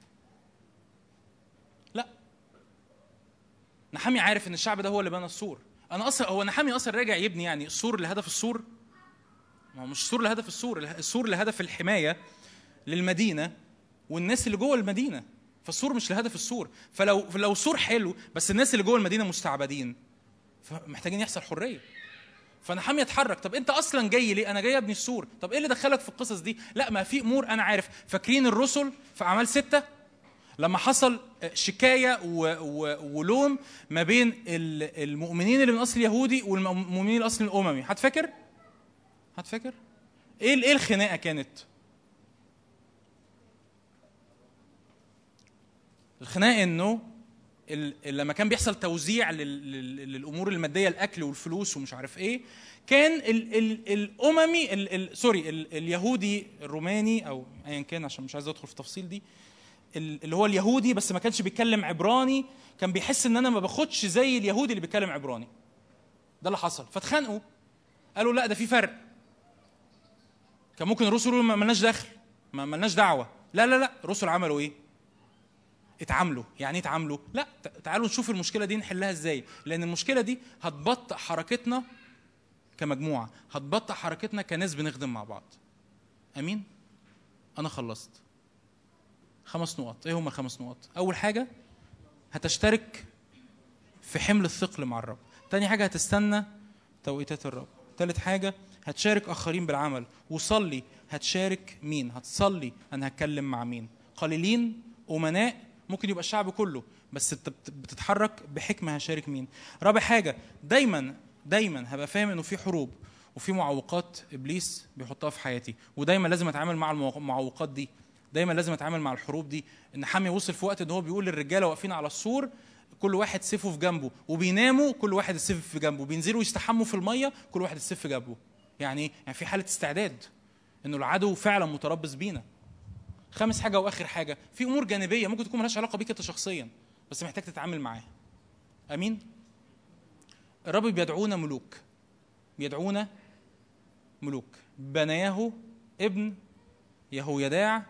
لا، نحمية عارف ان الشعب ده هو اللي بنى السور. انا اصلا هو نحمية اصلا راجع يبني يعني السور لهدف السور؟ ما هو مش السور لهدف السور لهدف الحمايه للمدينه والناس اللي جوه المدينه. فالسور مش لهدف السور. فلو السور حلو بس الناس اللي جوه المدينه مستعبدين، فمحتاجين يحصل حريه. فنحمية اتحرك. طب انت اصلا جاي ليه؟ انا جاي ابني السور. طب ايه اللي دخلك في القصص دي؟ لا، ما في امور انا عارف. فاكرين الرسل في اعمال 6 لما حصل شكايه ولوم ما بين المؤمنين اللي من اصل يهودي والمؤمنين الاصل الاممي؟ هتفكر ايه الخناقه كانت؟ الخناقه انه لما كان بيحصل توزيع للامور الماديه، الاكل والفلوس ومش عارف ايه، كان الاممي اليهودي الروماني او ايا كان، عشان مش عايز ادخل في التفصيل دي، اللي هو اليهودي بس ما كانش بيتكلم عبراني كان بيحس ان انا ما باخدش زي اليهودي اللي بيتكلم عبراني. ده اللي حصل، فاتخانقوا. قالوا لا ده في فرق. كان ممكن الرسل يقولوا ما لناش دخل، ما لناش دعوه. لا لا لا، الرسل عملوا ايه؟ اتعاملوا. يعني ايه اتعاملوا؟ لا تعالوا نشوف المشكله دي نحلها ازاي، لان المشكله دي هتبطئ حركتنا كمجموعه، هتبطئ حركتنا كناس بنخدم مع بعض. امين. انا خلصت. 5 نقط. ايه هم ال5 نقط؟ اول حاجه هتشترك في حمل الثقل مع الرب. تاني حاجه هتستنى توقيتات الرب. تالت حاجه هتشارك اخرين بالعمل. وصلي هتشارك مين؟ هتصلي انا هتكلم مع مين؟ قليلين امناء ممكن يبقى الشعب كله، بس بتتحرك بحكمه هشارك مين. رابع حاجه دايما هبقى فاهم انه في حروب وفي معوقات ابليس بيحطها في حياتي، ودايما لازم اتعامل مع المعوقات دي، دايما لازم اتعامل مع الحروب دي. ان حامي وصل في وقت ان هو بيقول للرجاله واقفين على السور كل واحد سيفه في جنبه، وبيناموا كل واحد السيف في جنبه، بينزلوا يستحموا في الميه كل واحد السيف في جنبه. يعني في حاله استعداد انه العدو فعلا متربص بينا. 5 حاجه واخر حاجه، في امور جانبيه ممكن تكون مالهاش علاقه بيك انت شخصيا بس محتاج تتعامل معاها. امين. الرب بيدعونا ملوك، بيدعونا ملوك. بنياه ابن يهويداع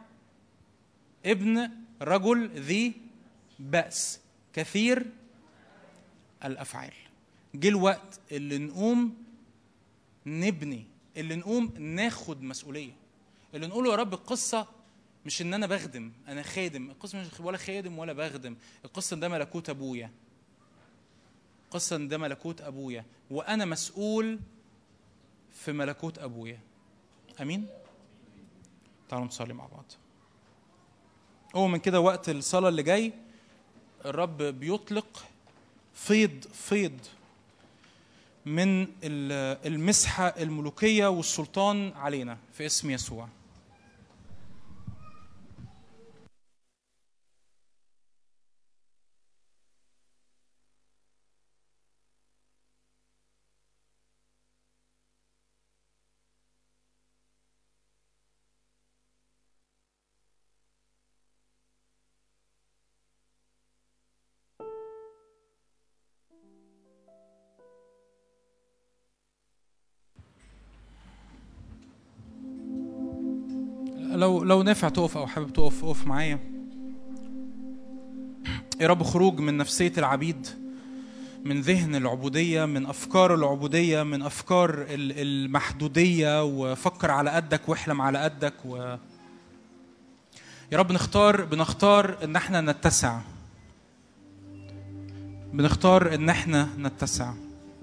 ابن رجل ذي بأس كثير الأفعال. جه الوقت اللي نقوم نبني، اللي نقوم ناخد مسؤولية، اللي نقول يا رب القصة مش ان انا بخدم، انا خادم. القصة مش ولا خادم ولا بخدم، القصة ده ملكوت ابويا، القصة ده ملكوت ابويا وانا مسؤول في ملكوت ابويا. امين. تعالوا نصلي مع بعض. من كده وقت الصلاة اللي جاي الرب بيطلق فيض من المسحة الملوكية والسلطان علينا في اسم يسوع. لو نافع تقف او حابب تقف اقف معايا. يا رب خروج من نفسية العبيد، من ذهن العبودية، من أفكار العبودية، من أفكار المحدودية، وفكر على قدك واحلم على قدك. يا رب بنختار إن احنا نتسع، بنختار إن احنا نتسع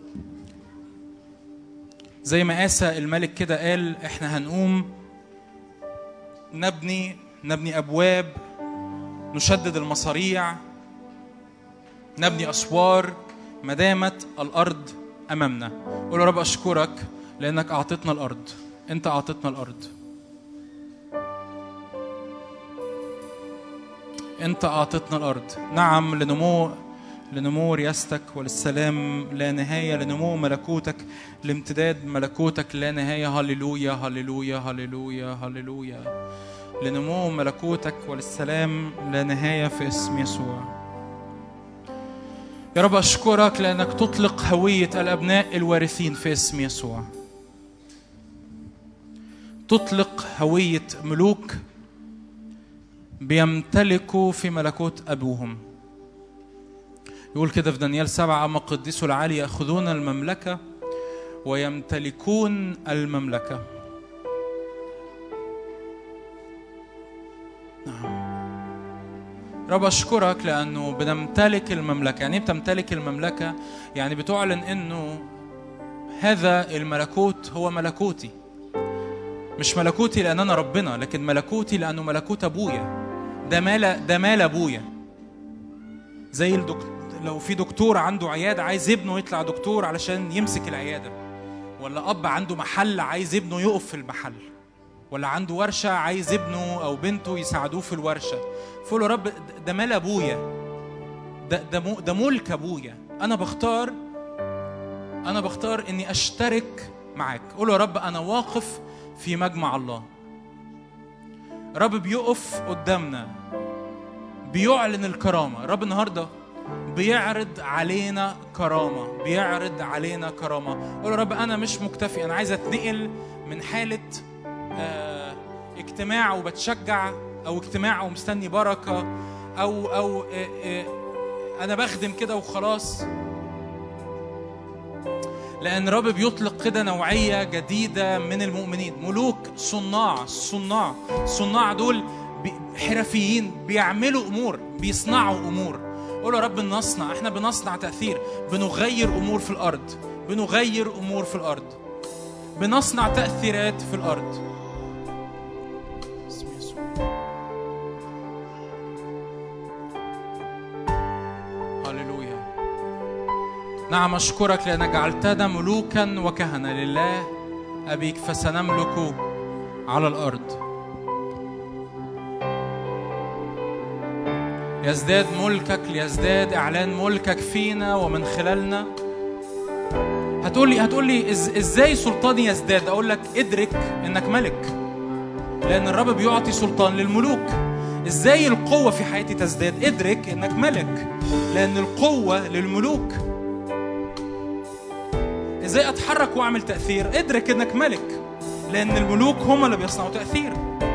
زي ما آسى الملك كده قال احنا هنقوم نبني أبواب، نشدد المصاريع، نبني أسوار ما دامت الأرض أمامنا. قول يا رب أشكرك لأنك أعطتنا الأرض، أنت أعطتنا الأرض، أنت أعطتنا الأرض. نعم، لنمو رياستك وللسلام لا نهاية، لنمو ملكوتك، لامتداد ملكوتك لا نهاية. هللويا هللويا هللويا هللويا. لنمو ملكوتك وللسلام لا نهاية في اسم يسوع. يا رب أشكرك لأنك تطلق هوية الأبناء الوارثين في اسم يسوع. تطلق هوية ملوك بيمتلكوا في ملكوت أبوهم. يقول كده في دانيال 7: أما قديسو العالي يأخذون المملكة ويمتلكون المملكة. نعم رب أشكرك لأنه بنمتلك المملكة. يعني بتمتلك المملكة يعني بتعلن أنه هذا الملكوت هو ملكوتي، مش ملكوتي لأن أنا ربنا، لكن ملكوتي لأنه ملكوت أبويا. ده مال أبويا. زي لو في دكتور عنده عيادة عايز ابنه يطلع دكتور علشان يمسك العيادة، ولا أب عنده محل عايز ابنه يقف في المحل، ولا عنده ورشة عايز ابنه أو بنته يساعدوه في الورشة. فقول يا رب ده مال أبويا، ده ملك أبويا. أنا بختار إني أشترك معاك. قول يا رب أنا واقف في مجمع الله. رب بيقف قدامنا بيعلن الكرامة. الرب النهاردة بيعرض علينا كرامة، بيعرض علينا كرامة. قول يا رب أنا مش مكتفي، أنا عايز أتنقل من حالة اجتماع وبتشجع، أو اجتماع ومستني بركة، أو أنا بخدم كده وخلاص. لأن الرب بيطلق كده نوعية جديدة من المؤمنين، ملوك صناع دول حرفيين، بيعملوا أمور، بيصنعوا أمور. قولوا يا رب نصنع، احنا بنصنع تأثير، بنغير أمور في الأرض، بنغير أمور في الأرض، بنصنع تأثيرات في الأرض. هللويا. نعم أشكرك لأنك جعلتنا ملوكا وكهنة لله أبيك، فسنملك على الأرض. يزداد ملكك، ليزداد إعلان ملكك فينا ومن خلالنا. هتقولي إزاي سلطاني يزداد؟ أقول لك ادرك إنك ملك، لأن الرب بيعطي سلطان للملوك. إزاي القوة في حياتي تزداد؟ ادرك إنك ملك، لأن القوة للملوك. إزاي أتحرك وأعمل تأثير؟ ادرك إنك ملك، لأن الملوك هم اللي بيصنعوا تأثير.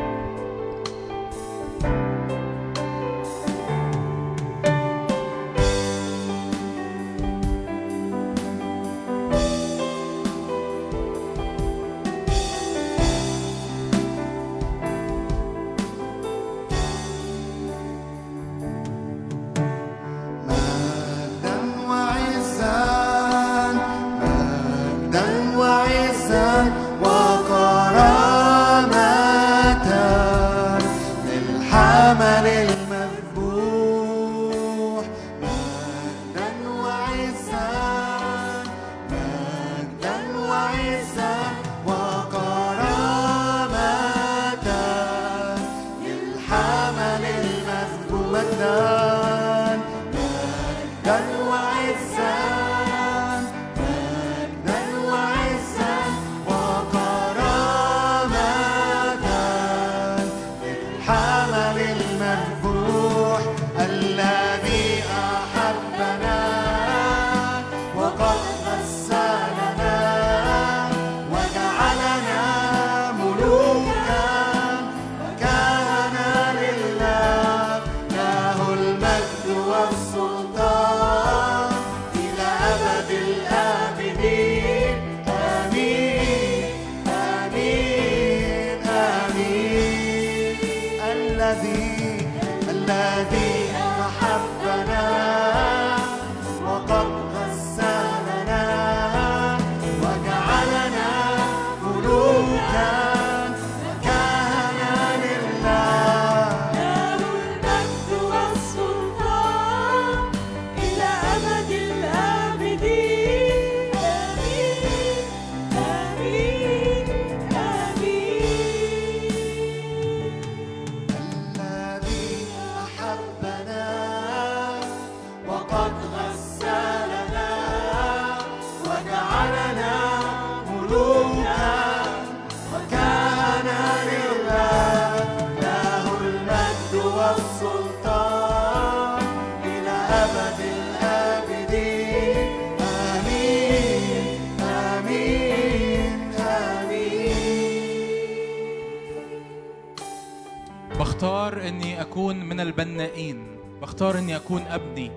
بختار اني اكون من البنائين، بختار اني اكون ابني.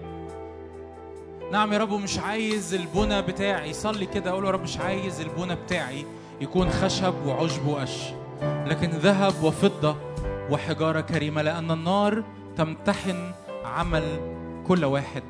نعم يا رب، مش عايز البنى بتاعي، صلي كده اقول يا رب مش عايز البنى بتاعي يكون خشب وعشب وقش، لكن ذهب وفضة وحجارة كريمة، لأن النار تمتحن عمل كل واحد.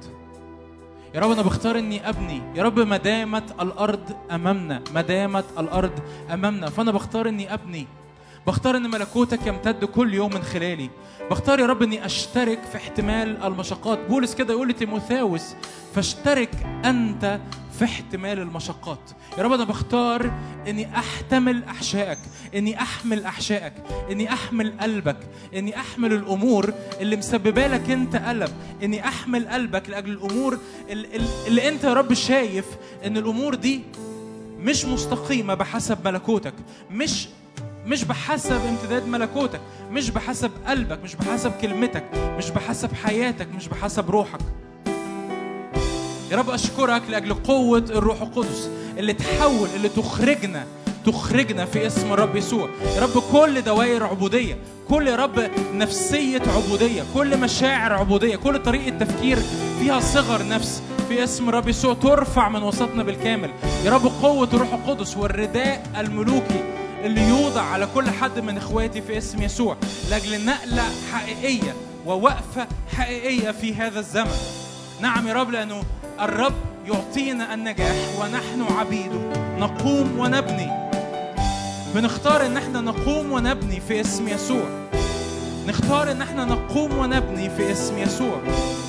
يا رب أنا بختار إني أبني. يا رب ما دامت الأرض أمامنا، ما دامت الأرض أمامنا، فأنا بختار إني أبني. بختار إن ملكوتك يمتد كل يوم من خلالي. بختار يا رب إني أشترك في احتمال المشقات. بولس كده يقول لتيموثاوس فاشترك أنت في احتمال المشقات. يا رب أنا بختار إني أحتمل أحشائك، إني أحمل أحشائك، إني أحمل قلبك، إني أحمل الأمور اللي مسببة لك أنت قلب، إني أحمل قلبك لأجل الأمور اللي أنت يا رب شايف إن الأمور دي مش مستقيمة بحسب ملكوتك، مش بحسب امتداد ملكوتك، مش بحسب قلبك، مش بحسب كلمتك، مش بحسب حياتك، مش بحسب روحك. يا رب أشكرك لأجل قوة الروح القدس اللي تحول، اللي تخرجنا في اسم الرب يسوع. يا رب كل دوائر عبودية، كل يا رب نفسية عبودية، كل مشاعر عبودية، كل طريقة تفكير فيها صغر نفس، في اسم الرب يسوع ترفع من وسطنا بالكامل. يا رب قوة الروح القدس والرداء الملوكي اللي يوضع على كل حد من إخواتي في اسم يسوع لأجل نقلة حقيقية ووقفة حقيقية في هذا الزمن. نعم يا رب، لأنه الرب يعطينا النجاح ونحن عبيده نقوم ونبني. بنختار ان احنا نقوم ونبني في اسم يسوع. نختار ان احنا نقوم ونبني في اسم يسوع.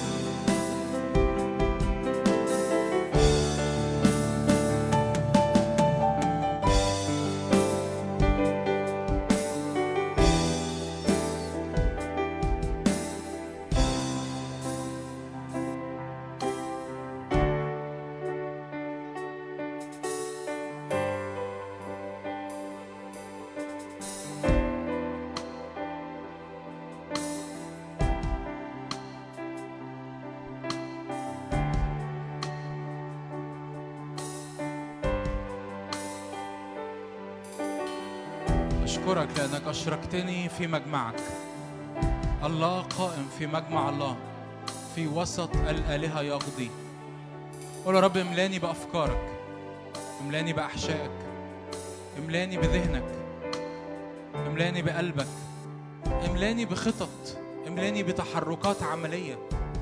أشكرك لأنك أشركتني في مجمعك. الله قائم في مجمع الله في وسط الآلهة يقضي. قول يا رب املاني بأفكارك، املاني بأحشائك، املاني بذهنك، املاني بقلبك، املاني بخطط، املاني بتحركات عملية،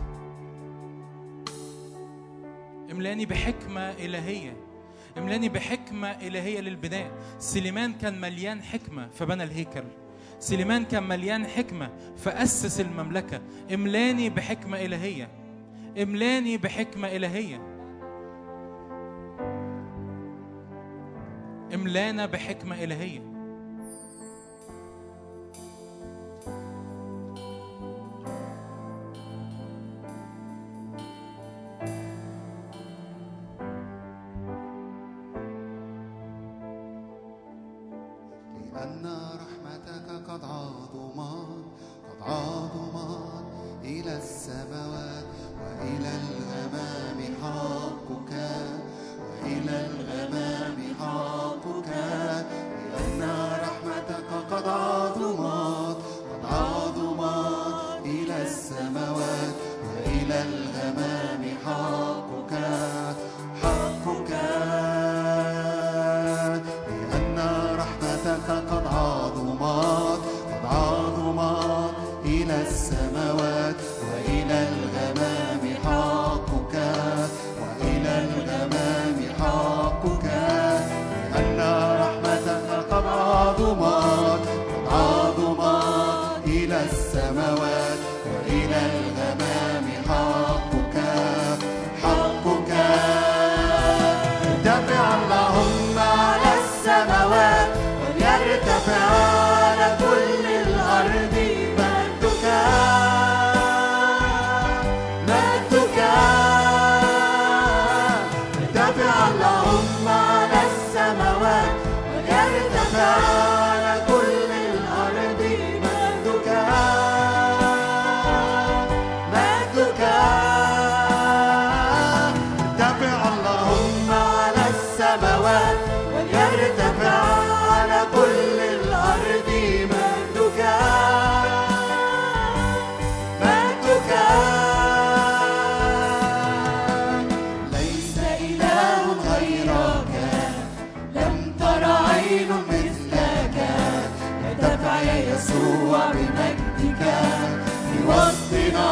املاني بحكمة إلهية، املاني بحكمة إلهية للبناء. سليمان كان مليان حكمة فبنى الهيكل. سليمان كان مليان حكمة فأسس المملكة. املاني بحكمة إلهية، املاني بحكمة إلهية، املانا بحكمة إلهية. لأن رحمتك قد عظمت إلى السماوات وإلى الغمام حقك، وإلى الغمام حقك. لأن رحمتك قد عظمت إلى السماوات وإلى الغمام حقك. لأن رحمتك قد عظمت إلى السماوات وإلى الغمام حقك، وإلى الغمام حقك. لأن رحمتك قد عظمت إلى السماوات وإلى الغمام حقك. ارتفع اللهم على السماوات وليرتفع على كل الأرض مجدك. ارتفع اللهم على السماوات وليرتفع على كل الأرض مجدك. ارتفع اللهم على السماوات وليرتفع على كل الأرض مجدك. ليس إله غيرك، لم تر عين مثلك. ارتفع يا يسوع بمجدك في وسطنا.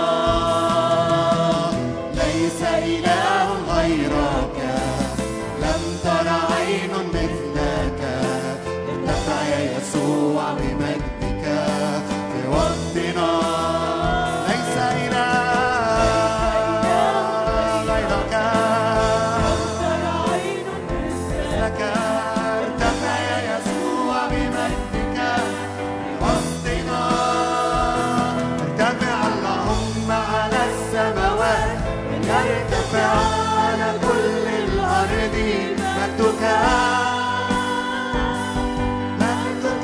ليس إله غيرك، لم تر عين مثلك. ارتفع يا يسوع بمجدك في وسطنا. ليس إله غيرك، مثلك. ارتفع يا يسوع بمجدك في وسطنا. ارتفع اللهم على السماوات وليرتفع على كل الأرض مجدك.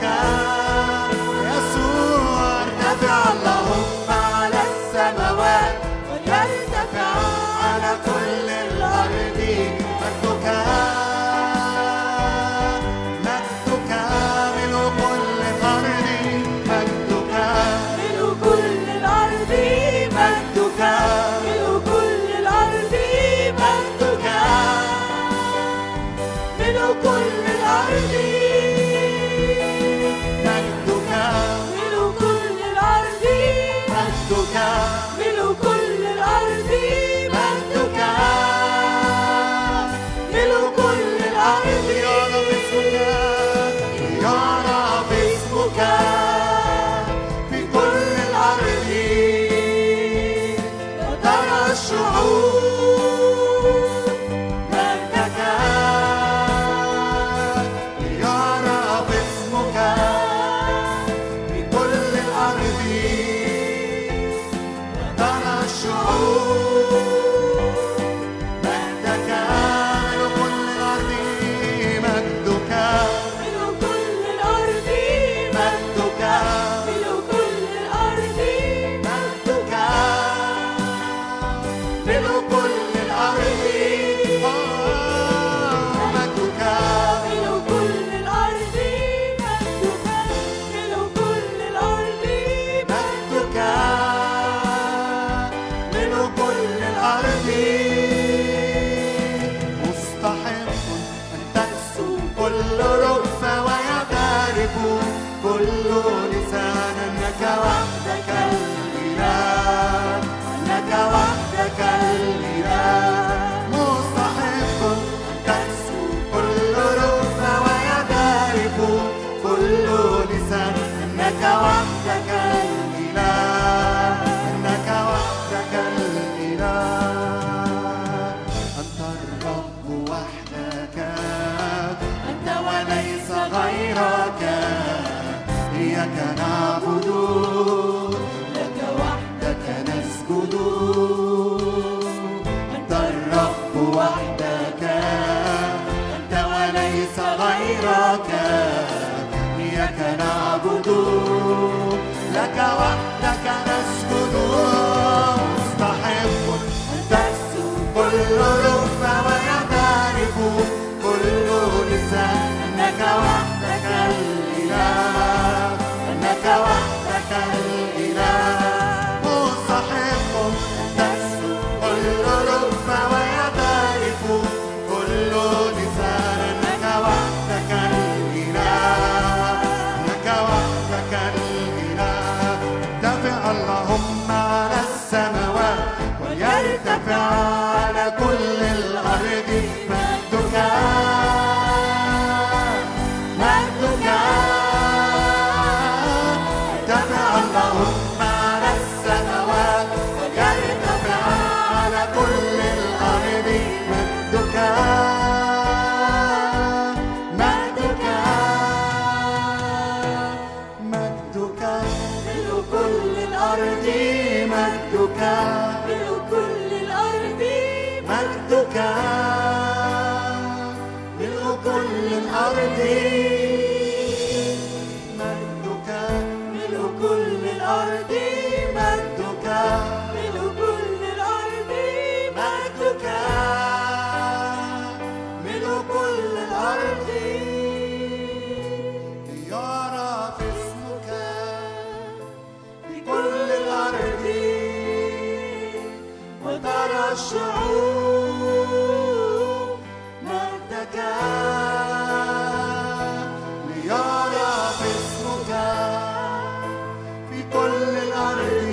كل لسان أنك وحدك الإله، أنك وحدك الإله. مستحق أن تكسو كل ركبة ويعترف كل لسان أنك وحدك الإله، أنك وحدك الإله. أنت الرب وحدك، أنت وليس غيرك، إياك نعبد، لك وحدك نسجد. أنت الرب وحدك، أنت وليس غيرك، إياك نعبد، لك وحدك نسجد. مستحق أن تكسو كل ركبة ويعترف كل لسان أنك وحدك الإله، أنك وحدك الإله. مستحق أن تكسو كل ركبة ويعترف كل لسان أنك وحدك الإله، أنك وحدك الإله. ارتفع اللهم على السماوات وليرتفع على كل الأرض مجدك، مجدك. ارتفع اللهم على السماوات وليرتفع على كل الأرض مجدك، مجدك، مجدك. ملء كل الأرض مجدك، ملء كل الأرض مجدك، ملء كل الأرض مجدك، ملء كل الأرض مجدك، ملء كل الأرض مجدك، ملء كل الأرض. ليرى في اسمك في كل الأرض وترى الشعوب مجدك. ليرى في اسمك في كل الأرض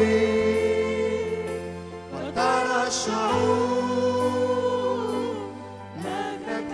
وترى الشعوب مجدك.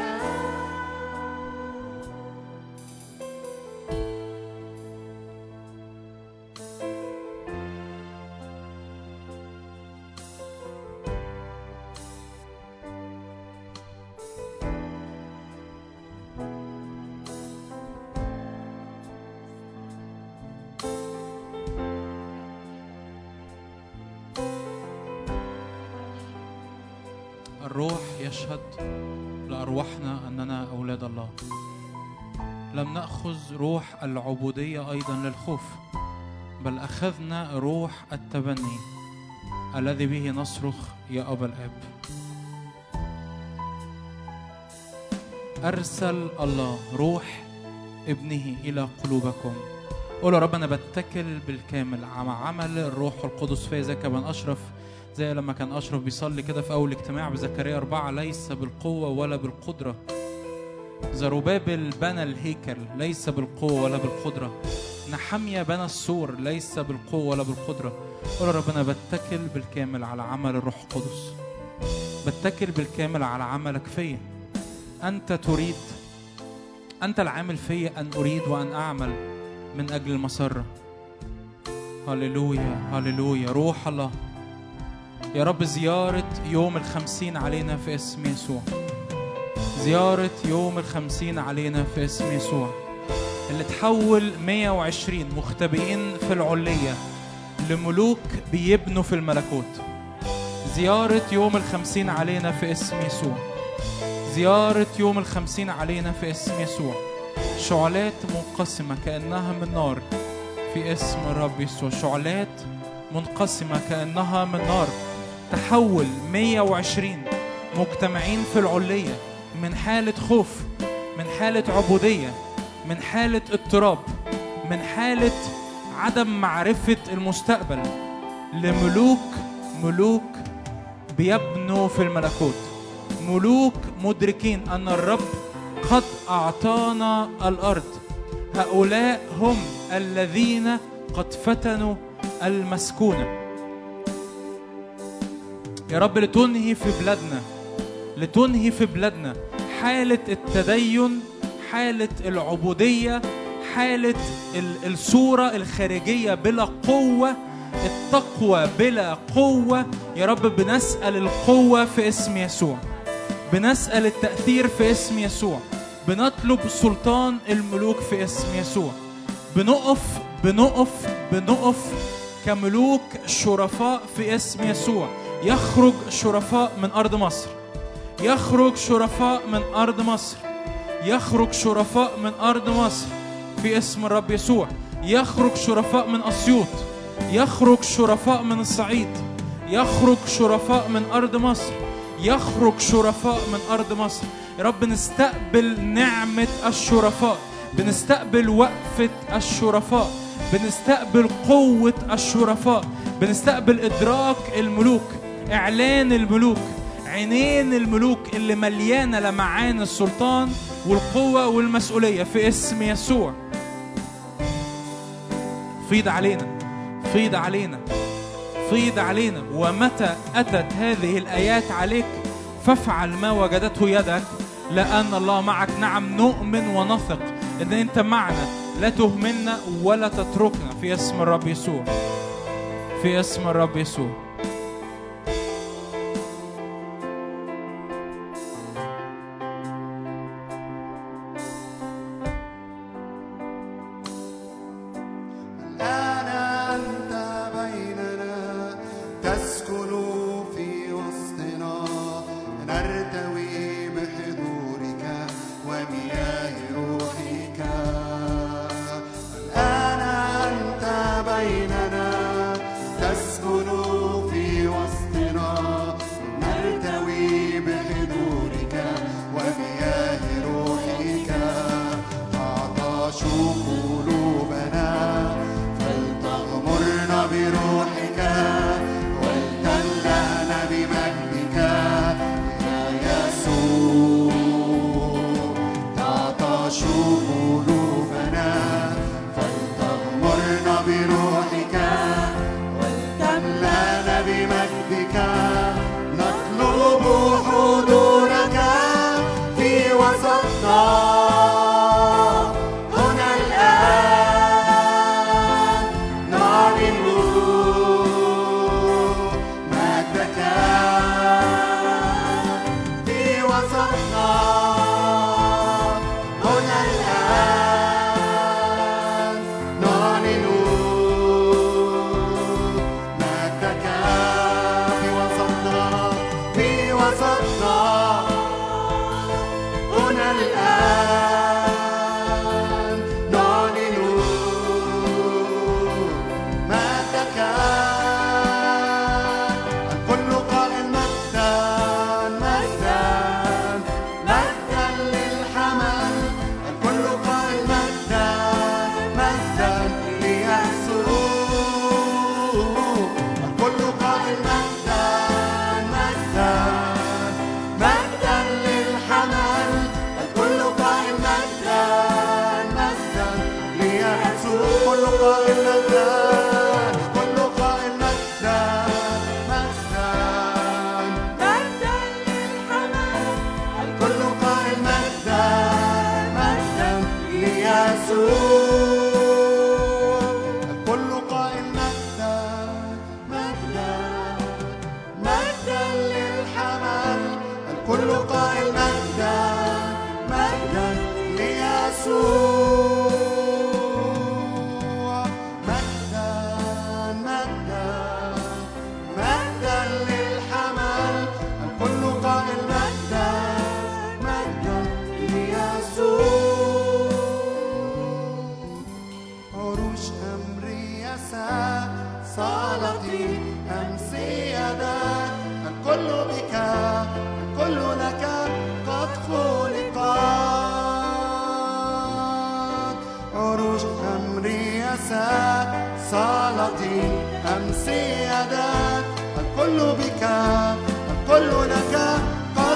الروح يشهد لأرواحنا أننا أولاد الله. لم نأخذ روح العبودية أيضا للخوف، بل أخذنا روح التبني الذي به نصرخ يا أبا الآب. أرسل الله روح ابنه إلى قلوبكم. قولوا يا رب أنا بتكل بالكامل على عمل الروح القدس فيا، زي كمان أشرف، زي لما كان أشرف بيصلي كده في أول اجتماع بزكريا 4، ليس بالقوة ولا بالقدرة. زروبابل بنى الهيكل ليس بالقوة ولا بالقدرة. نحميا بنى السور ليس بالقوة ولا بالقدرة. قول يا رب أنا بتكل بالكامل على عمل الروح القدس، بتكل بالكامل على عملك فيا. أنت تريد، أنت العامل فيا أن أريد وأن أعمل من أجل المسرة. هللويا هللويا. روح الله يا رب، زيارة يوم 50 علينا في اسم يسوع، زيارة يوم 50 علينا في اسم يسوع، اللي تحول 120 مختبئين في العلية لملوك بيبنوا في الملكوت. زيارة يوم 50 علينا في اسم يسوع، زيارة يوم 50 علينا في اسم يسوع. شعلات منقسمة كأنها من نار في اسم الرب يسوع، شعلات منقسمة كأنها من نار تحول 120 مجتمعين في العلية من حالة خوف، من حالة عبودية، من حالة اضطراب، من حالة عدم معرفة المستقبل، لملوك، ملوك بيبنوا في الملكوت، ملوك مدركين أن الرب قد أعطانا الأرض هؤلاء هم الذين قد فتنوا المسكونة. يا رب لتنهي في بلادنا حالة التدين، حالة العبودية، حالة الصورة الخارجية بلا قوة، التقوى بلا قوة. يا رب بنسأل القوة في اسم يسوع، بنسأل التأثير في اسم يسوع، بنطلب سلطان الملوك في اسم يسوع. بنقف كملوك شرفاء في اسم يسوع. يخرج شرفاء من أرض مصر، يخرج شرفاء من أرض مصر، يخرج شرفاء من أرض مصر في اسم الرب يسوع. يخرج شرفاء من أسيوط، يخرج شرفاء من الصعيد، يخرج شرفاء من أرض مصر، يخرج شرفاء من أرض مصر. يا رب نستقبل نعمة الشرفاء، بنستقبل وقفة الشرفاء، بنستقبل قوة الشرفاء، بنستقبل إدراك الملوك، إعلان الملوك، عينين الملوك اللي مليانة لمعان السلطان والقوة والمسؤولية في اسم يسوع. فيض علينا، فيض علينا، فيض علينا. ومتى أتت هذه الآيات عليك فافعل ما وجدته يدك، لأن الله معك. نعم نؤمن ونثق إن أنت معنا، لا تهملنا ولا تتركنا في اسم الرب يسوع، في اسم الرب يسوع.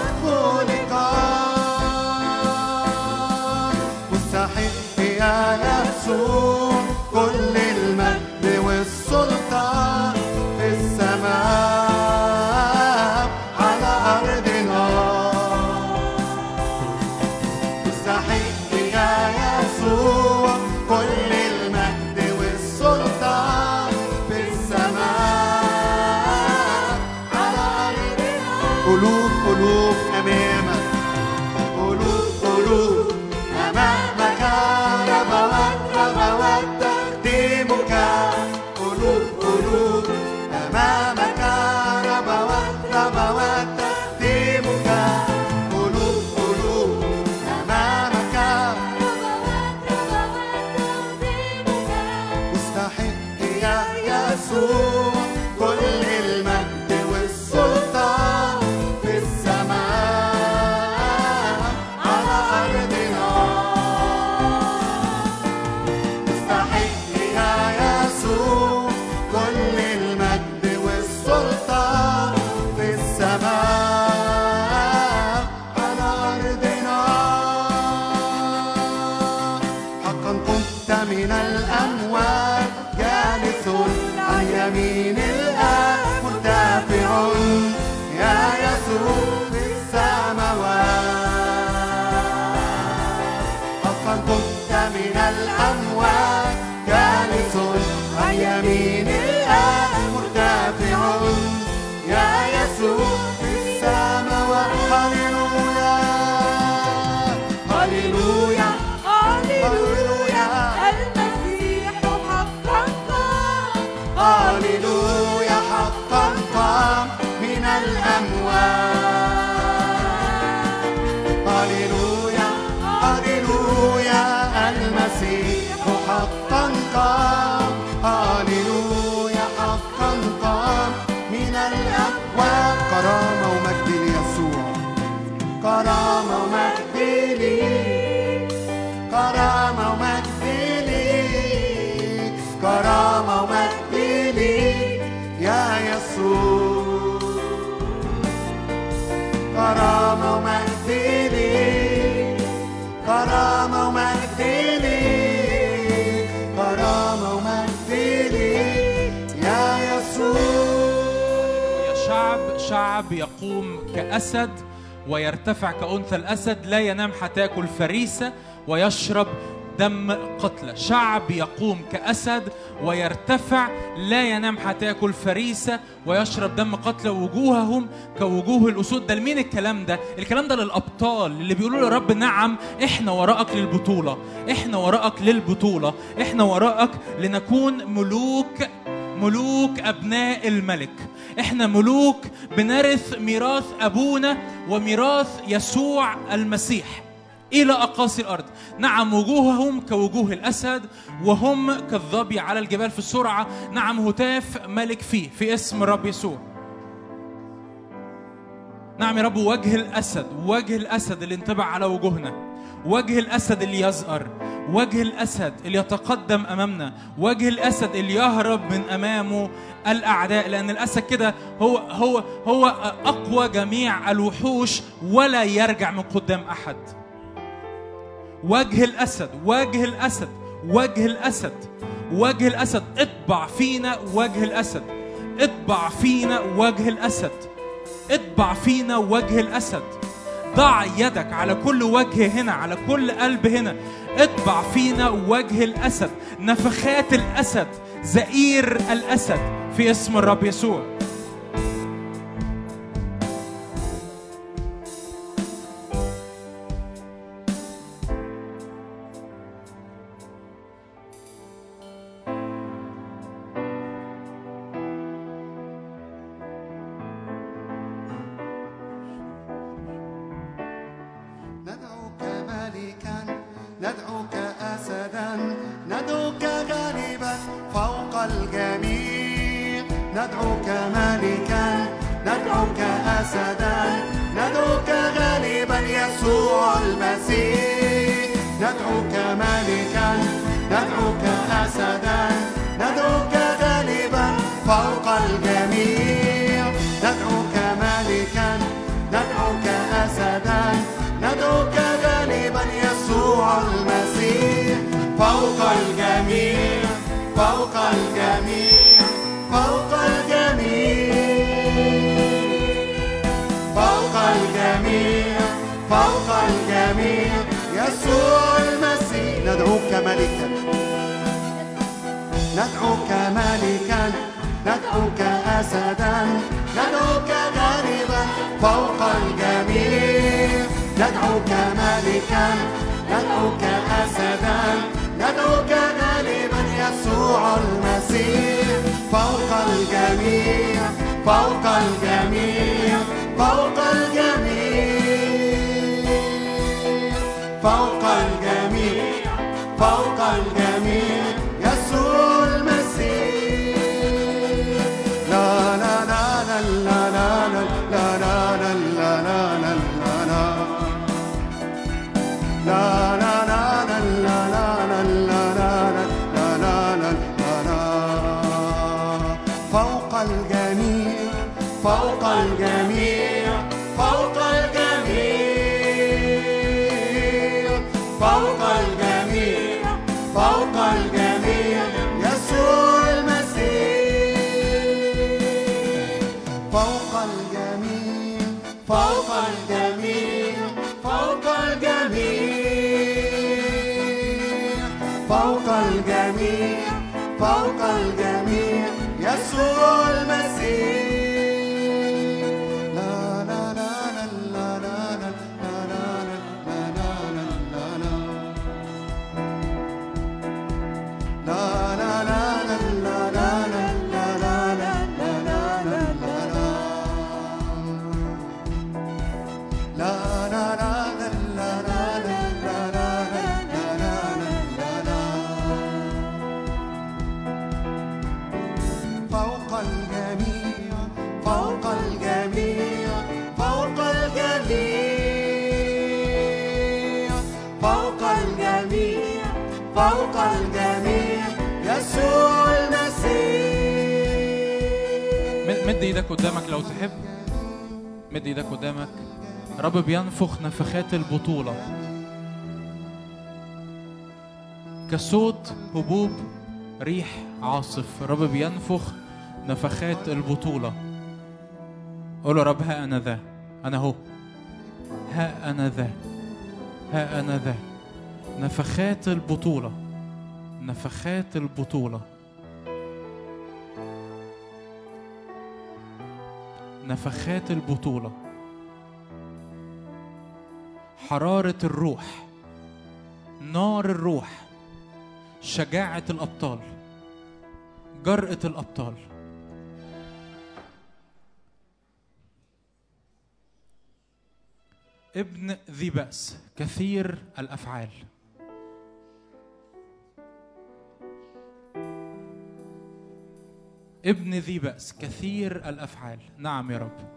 مستحق يا يا يسوع كل المجد والسلطان في السماء على أرضنا. تستحق يا يسوع كل المجد والسلطان في السماء على أرضنا. حقا كنت من الأموات جالس عن يمين الآب مرتفع يا يسوع في السماوات. حقا كنت من الأموات جالس عن يمين الآب مرتفع يا يسوع في السماوات. هللويا هللويا هللويا المسيح حقا قام. هللويا حقا قام من الأموات. هللويا هللويا المسيح حقا قام. هللويا حقا قام من الأموات. كرامة ومجد ليسوع، كرامة ومجد ليك، كرامة ومجد ليك، كرامة ومجد ليك يا يسوع. كرامة ومجد ليك، كرامة ومجد ليك، كرامة ومجد ليك يا يسوع. شعب يقوم كأسد ويرتفع كأنثى الأسد، لا ينام حتى يأكل فريسة ويشرب دم قتلى. شعب يقوم كأسد ويرتفع، لا ينام حتى يأكل فريسة ويشرب دم قتلى، وجوههم كوجوه الأسود. ده لمين الكلام ده؟ الكلام ده للأبطال اللي بيقولوا له رب نعم احنا وراءك للبطولة، احنا وراءك للبطولة، احنا وراءك لنكون ملوك أبناء الملك. احنا ملوك بنرث ميراث أبونا وميراث يسوع المسيح إلى أقاصي الأرض. نعم وجوههم كوجوه الأسد وهم كالظبي على الجبال في السرعة. نعم هتاف ملك فيه في اسم الرب يسوع. نعم يا رب، وجه الأسد اللي انطبع على وجوهنا، وجه الأسد اللي يزأر، وجه الأسد اللي يتقدم أمامنا، وجه الأسد اللي يهرب من أمامه الأعداء، لأن الأسد كده هو أقوى جميع الوحوش ولا يرجع من قدام أحد. وجه الأسد، وجه الأسد، وجه الأسد، وجه الأسد. اطبع فينا وجه الأسد، اطبع فينا وجه الأسد، اطبع فينا وجه الأسد. ضع يدك على كل وجه هنا، على كل قلب هنا. اطبع فينا وجه الأسد، نفخات الأسد، زئير الأسد في اسم الرب يسوع. ندعوك ملكا، ندعوك أسدا، ندعوك غالبا فوق الجميع. ندعوك ملكا، ندعوك أسدا، ندعوك غالبا يسوع المسيح. ندعوك ملكا، ندعوك أسدا، ندعوك غالبا فوق الجميع. ندعوك ملكا، ندعوك أسدا، ندعوك غالبا يسوع المسيح. فوق الجميع، فوق الجميع، فوق الجميع، فوق الجميع، فوق الجميع يسوع المسيح. ندعوك ملكا، ندعوك ملكا، ندعوك أسدا، ندعوك غالبا فوق الجميع. ندعوك ملكا، ندعوك أسدا، ندعوك غالبا يسوع المسيح. فوق الجميع، فوق الجميع، فوق الجميع، فوق الجميع، فوق الجميع يسوع المسيح. الجميع فوق الجميع فوق الجميع فوق الجميع يسوع المسيح فوق الجميع فوق الجميع فوق الجميع فوق الجميع فوق الجميع يسوع المسيح لا لا لا لا لا لا لا لا لا لا لا لا لا لا لا فوق الجميع فوق الجميع فوق الجميع فوق الجميع فوق الجميع يسوع المسيح مد ايدك قدامك لو تحب. مد ايدك قدامك. رب بينفخ نفخات البطولة كصوت هبوب ريح عاصف. رب بينفخ نفخات البطولة. قول يا رب ها أنا ذا، أنا هو، ها أنا ذا، ها أنا ذا. نفخات البطولة، نفخات البطولة، نفخات البطولة. حرارة الروح، نار الروح، شجاعة الأبطال، جرأة الأبطال. ابن ذي بأس كثير الأفعال. ابن ذي بأس كثير الأفعال. نعم يا رب.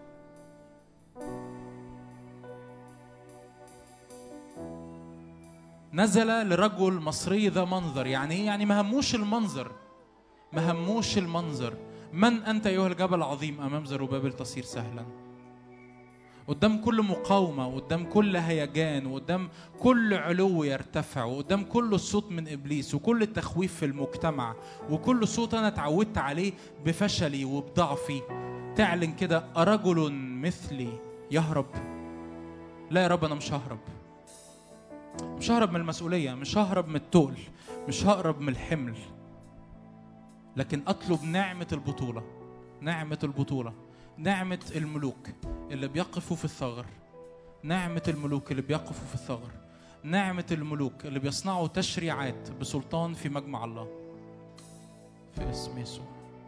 نزل لرجل مصري ذا منظر. يعني ايه؟ يعني ما هموش المنظر، ما هموش المنظر. من أنت أيها الجبل العظيم أمام زروبابل تصير سهلا. قدام كل مقاومة، وقدام كل هيجان، وقدام كل علو يرتفع، وقدام كل صوت من إبليس، وكل تخويف في المجتمع، وكل صوت أنا اتعودت عليه بفشلي وبضعفي، تعلن كده أرجل مثلي يهرب. لا يا رب، أنا مش ههرب. مش ههرب من المسؤولية، مش ههرب من التقل، مش ههرب من الحمل، لكن أطلب نعمة البطولة. نعمة البطولة، نعمة الملوك اللي بيقفوا في الثغر، نعمة الملوك اللي بيقفوا في الثغر، نعمة الملوك اللي بيصنعوا تشريعات بسلطان في مجمع الله، في اسم يسوع.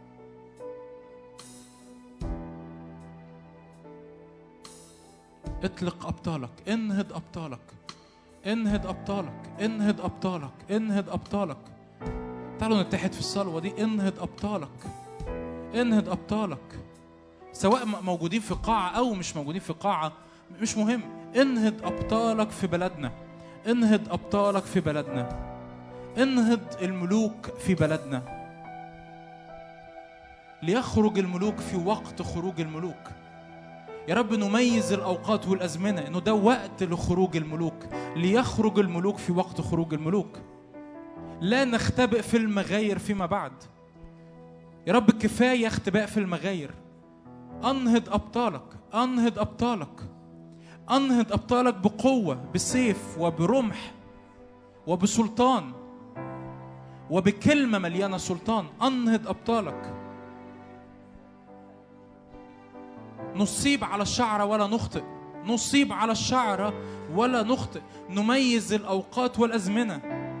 اطلق أبطالك، انهض أبطالك، انهض أبطالك، انهض أبطالك، انهض أبطالك. تعالوا نتحد في الصلوة دي. انهض أبطالك، انهض أبطالك، سواء موجودين في قاعة أو مش موجودين في قاعة، مش مهم. انهض أبطالك في بلدنا، انهض أبطالك في بلدنا، انهض الملوك في بلدنا. ليخرج الملوك في وقت خروج الملوك. يا رب نميز الأوقات والأزمنة إنه ده وقت لخروج الملوك. ليخرج الملوك في وقت خروج الملوك. لا نختبئ في المغاير فيما بعد. يا رب كفاية اختباء في المغاير. أنهض أبطالك، أنهض أبطالك، أنهض أبطالك بقوة، بسيف وبرمح وبسلطان وبكلمة مليانة سلطان. أنهض أبطالك. نصيب على الشعرة ولا نخطئ، نصيب على الشعرة ولا نخطئ. نميز الأوقات والأزمنة.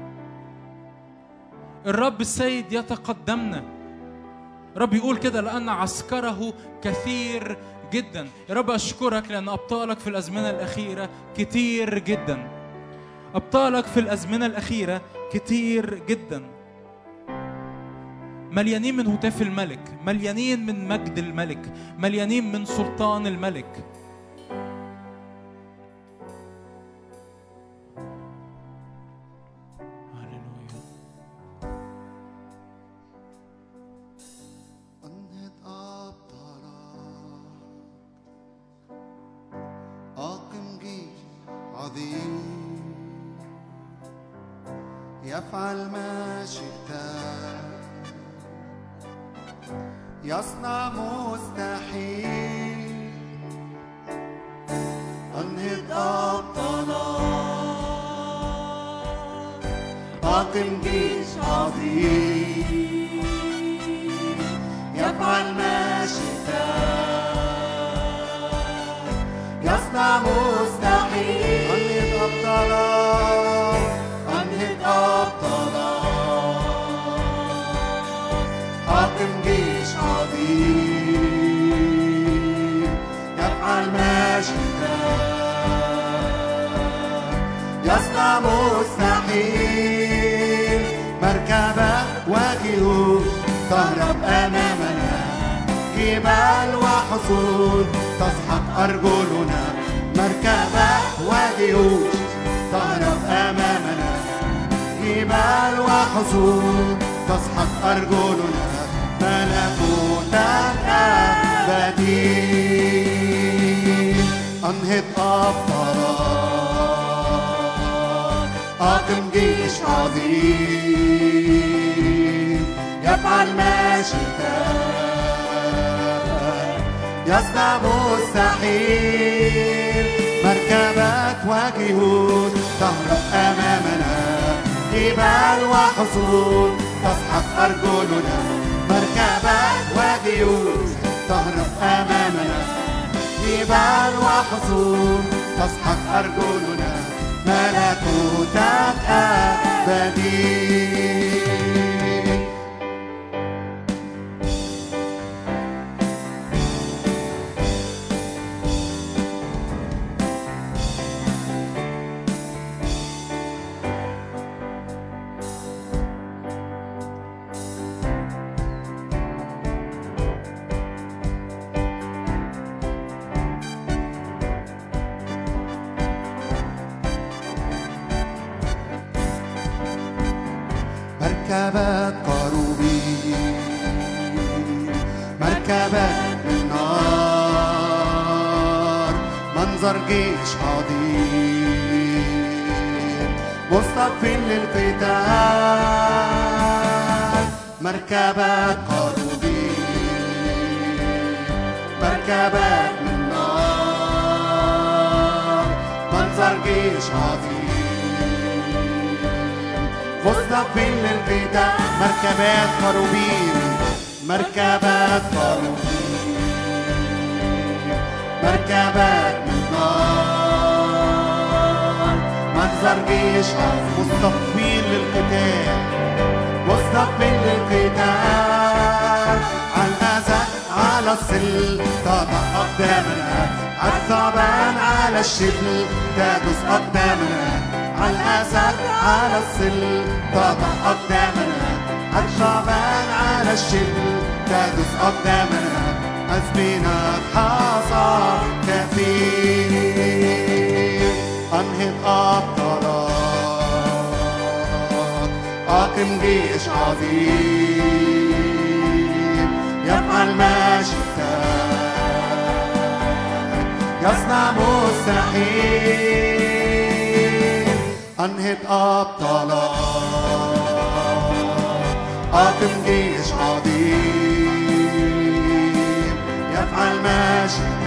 الرب السيد يتقدمنا. رب يقول كده لأن عسكره كثير جدا. يا رب أشكرك لأن أبطالك في الأزمنة الأخيرة كتير جدا. أبطالك في الأزمنة الأخيرة كتير جدا، مليانين من هتاف الملك، مليانين من مجد الملك، مليانين من سلطان الملك. عظيم يفعل ما شئت يصنع مستحيل أنهض أبطالك أقم جيش عظيم يفعل ما شئت يصنع مستحيل أنهض أبطالك أنهض أبطالك أقم جيش عظيم يفعل ما شئت يصنع مستحيل مركبة وجيوش تهرب أمامنا جبال وحصون تسحق أرجلنا مركبة وجيوش تهرب أمامنا جبال وحصون تسحق أرجلنا ملكوتك أبدي أنهض أبطالك أقم جيش عظيم يفعل ما شئت يصنع مستحيل مركبات وجيوش تهرب أمامنا جبال وحصون تسحق أرجلنا مركبات وجيوش تهرب أمامنا جبال وحصون تسحق أرجلنا ملكوتك أبدي مركبات قروبين مركبات من نار منظر جيش عظيم مصطف للقتال مركبات قروبين مركبات من نار منظر جيش عظيم مصطف للقتال مركبات قروبين مركبات قروبين مركبات من نار منظر جيش مصطفين للقتال مصطفين للقتال على الأسد على السل تضع أقدامنا على الثعبان على الشبل تدوس أقدامنا على الأسد على السل تضع أقدامنا على الثعبان على الشبل تدوس أقدامنا أزمنة حصى كثير أنهض أبطالك أقم جيش عظيم يفعل ما شئت يصنع مستحيل أنهض أبطالك أقم جيش عظيم يفعل ما شئت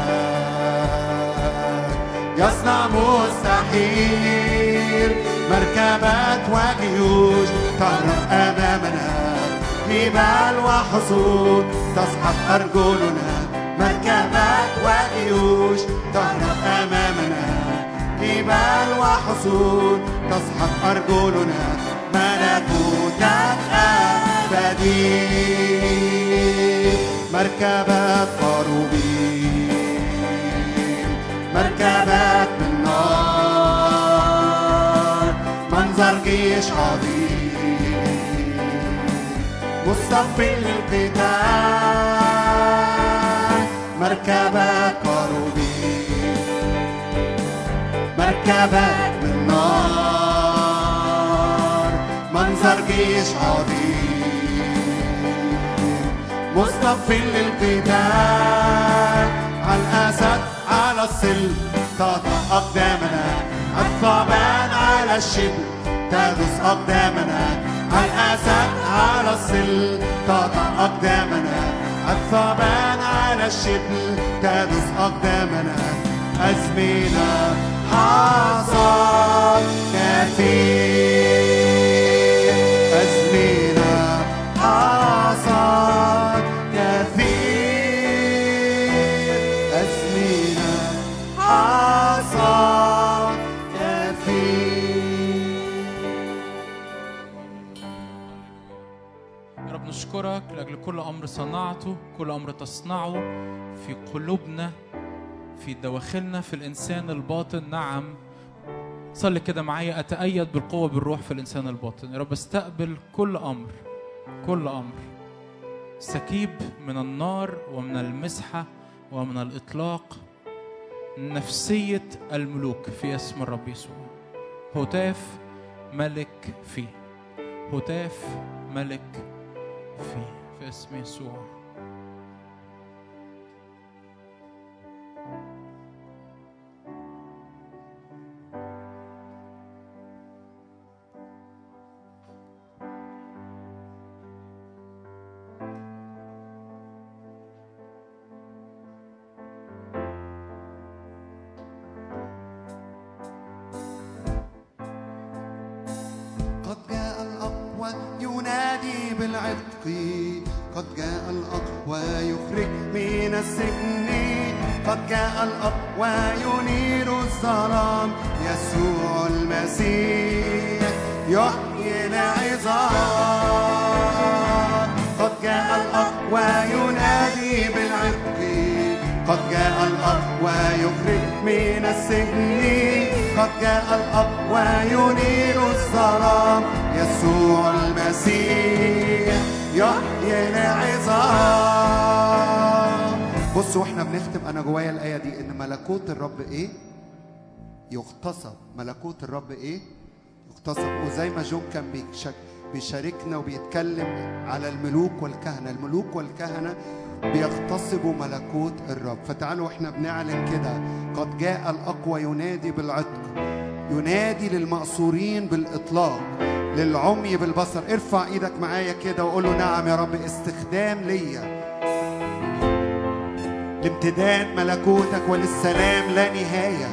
يصنع مستحيل مركبات وجيوش تهرب أمامنا جبال وحصون تسحق أرجلنا مركبات وجيوش تهرب أمامنا جبال وحصون تسحق أرجلنا ملكوتك أبدي مركبات قروبين مركبات من نار منظر جيش عظيم مصطف للقتال مركبات قروبين مركبات من نار منظر جيش عظيم مصطف للقتال على الأسد على السل تضع أقدامنا الثعبان على الشبل تدوس أقدامنا، الأسد على الظل تقطع أقدامنا، الثعبان على الشبل تدوس أقدامنا. أزمنة حصاد كثير، أزمنة حصاد كثير، أزمنة حصاد كثير. يا رب نشكرك لأجل كل أمر صنعته، كل أمر تصنعه في قلوبنا، في دواخلنا، في الإنسان الباطن. نعم، صلي كده معايا: أتأيد بالقوة بالروح في الإنسان الباطن. يا رب استقبل كل أمر، كل أمر سكيب من النار ومن المسحة ومن الإطلاق، نفسية الملوك في اسم الرب يسوع. هتاف ملك فيه، هتاف ملك فيه في اسم يسوع. ينادي بالعتق، قد جاء الأقوى يخرج من السجن، قد جاء الأقوى ينير الظلام، يسوع المسيح يحيي العظام. قد جاء الأقوى ينادي بالعتق، قد جاء الأقوى يخرج من السجن، قد جاء الأقوى ينير الظلام، يسوع المسيح يحيي العظام. بصوا واحنا بنختم انا جوايا الايه دي ان ملكوت الرب ايه؟ يغتصب. ملكوت الرب ايه؟ يغتصب. وزي ما جون كان بيشاركنا وبيتكلم على الملوك والكهنه، الملوك والكهنه بيغتصبوا ملكوت الرب. فتعالوا احنا بنعلن كده: قد جاء الأقوى ينادي بالعتق، ينادي للمأسورين بالإطلاق، للعمي بالبصر. ارفع ايدك معايا كده وقول له: نعم يا رب، استخدام ليا لامتداد ملكوتك وللسلام لا نهاية.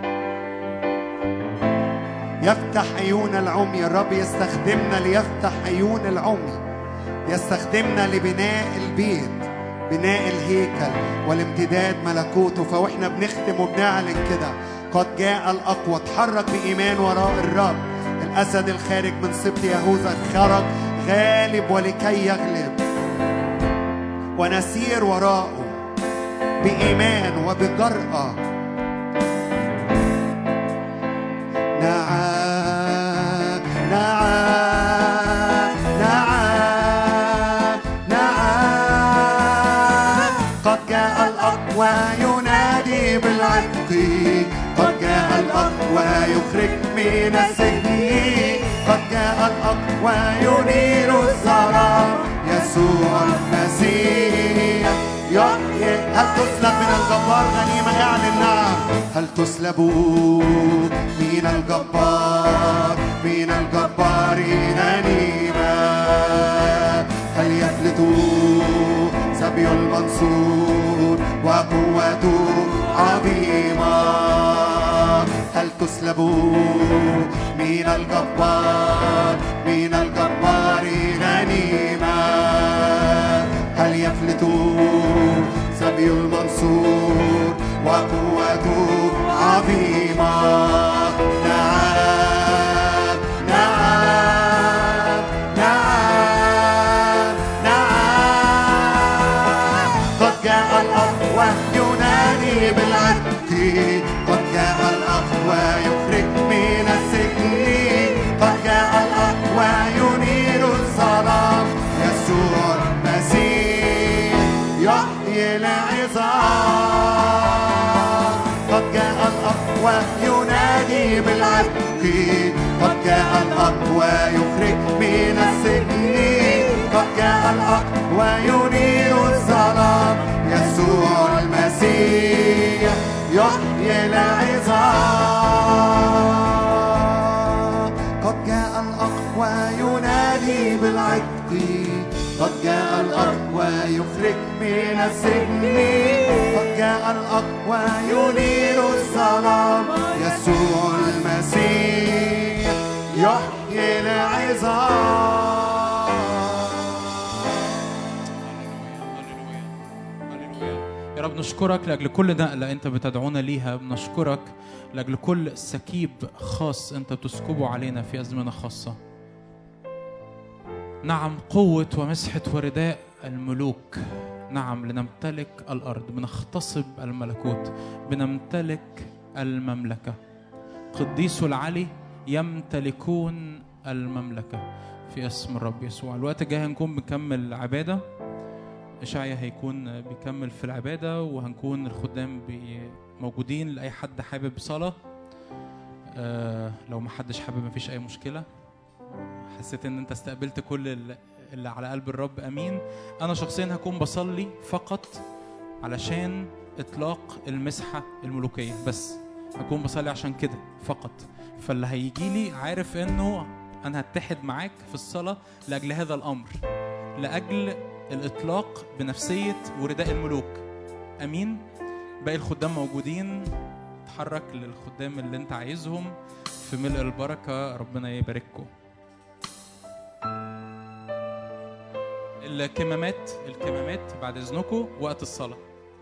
يفتح عيون العمي. الرب يستخدمنا ليفتح عيون العمي، يستخدمنا لبناء البيت، بناء الهيكل والامتداد ملكوته. فواحنا بنختم وبنعلن كده: قد جاء الأقوى. اتحرك بإيمان وراء الرب. الأسد الخارج من سبط يهوذا خرج غالب ولكي يغلب، ونسير وراءه بإيمان وبجرأة. نعم نعم نعم نعم. قد جاء الأقوى ينادي بالعتق، قد جاء الأقوى يخرج من السجن، قد جاء الأقوى ينير الظلام، يسوع المسيح يحيي. هل تسلب من الجبار غنيمة؟ اعلن نعم. هل تسلبوا من الجبار، من الجبار غنيمة؟ هل يفلتوا سبي المنصور وقوته عظيمة؟ هل تسلبوا من الجبار، من الجبار غنيمة؟ هل يفلتوا سبي المنصور وقوته عظيمة؟ نعم نعم نعم نعم. قد جاء الأقوى ينادي بالعتق، قد جاء الأقوى يخرج من السجن، قد جاء الأقوى ينير الظلام، يسوع المسيح يحيي العظام. قد جاء الأقوى ينادي بالعتق، قد جاء الأقوى يخرج من السجن، قد جاء الأقوى ينير الظلام، يسوع المسيح يحيي العظام. قد جاء الأقوى يخرج من السجن، قد جاء الأقوى ينير الظلام، يسوع المسيح يحيي العظام. يا رب نشكرك لأجل كل نقلة أنت بتدعونا ليها، بنشكرك لأجل كل سكيب خاص أنت بتسكبه علينا في أزمنة خاصة. نعم، قوة ومسحة ورداء الملوك، نعم، لنمتلك الأرض، بنغتصب الملكوت، بنمتلك المملكة. قديس العلي يمتلكون المملكة في اسم الرب يسوع. الوقت الجاي هنكون بنكمل عبادة، إشعيا هيكون بيكمل في العبادة، وهنكون الخدام موجودين لأي حد حابب صلاة. لو ما حدش حابب مفيش أي مشكلة. حسيت ان انت استقبلت كل اللي على قلب الرب. امين. انا شخصيا هكون بصلي فقط علشان اطلاق المسحة الملوكية، بس هكون بصلي عشان كده فقط. فاللي هيجي لي عارف انه انا هتحد معاك في الصلاة لاجل هذا الامر، لاجل الاطلاق بنفسية ورداء الملوك. امين. باقي الخدام موجودين، تحرك للخدام اللي انت عايزهم في ملء البركة. ربنا يبارككم. الكمامات بعد اذنكم وقت الصلاه.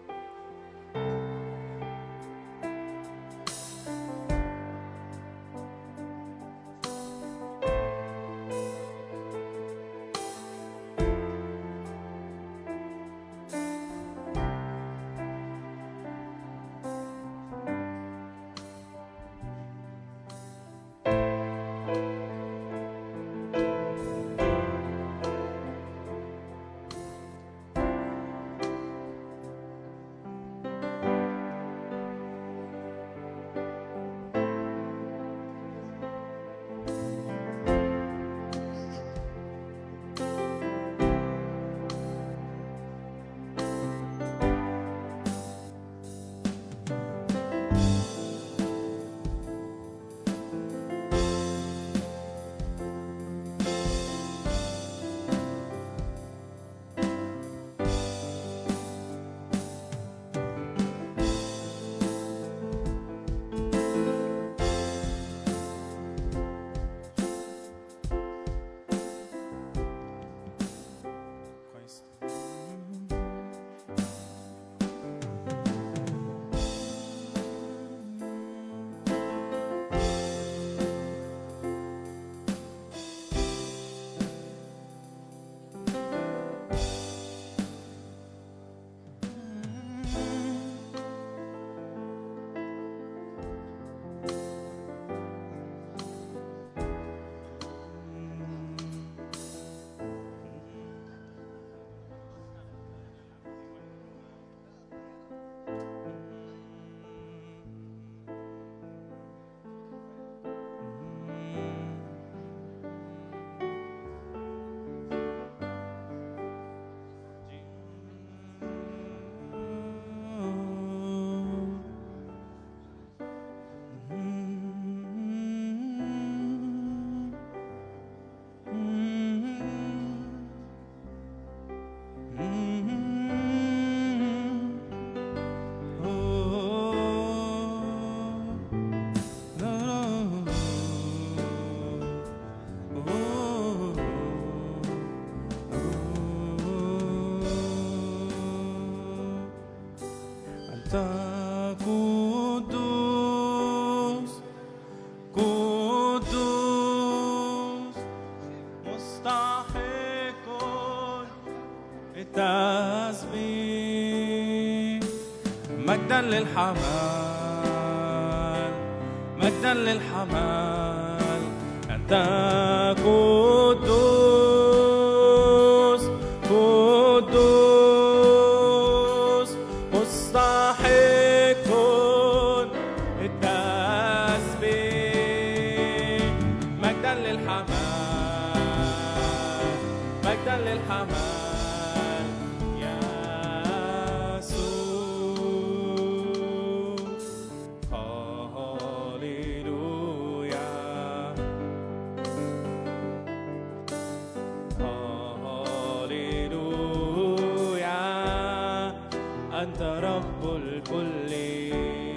قدوس قدوس مستحق التسبيح مجدا للحمال مجدا للحمال أنت قدوس قدوس مستحق التسبيح مجدا للحمال مجدا للحمال يا يسوع هاليلويا أنت رب الكل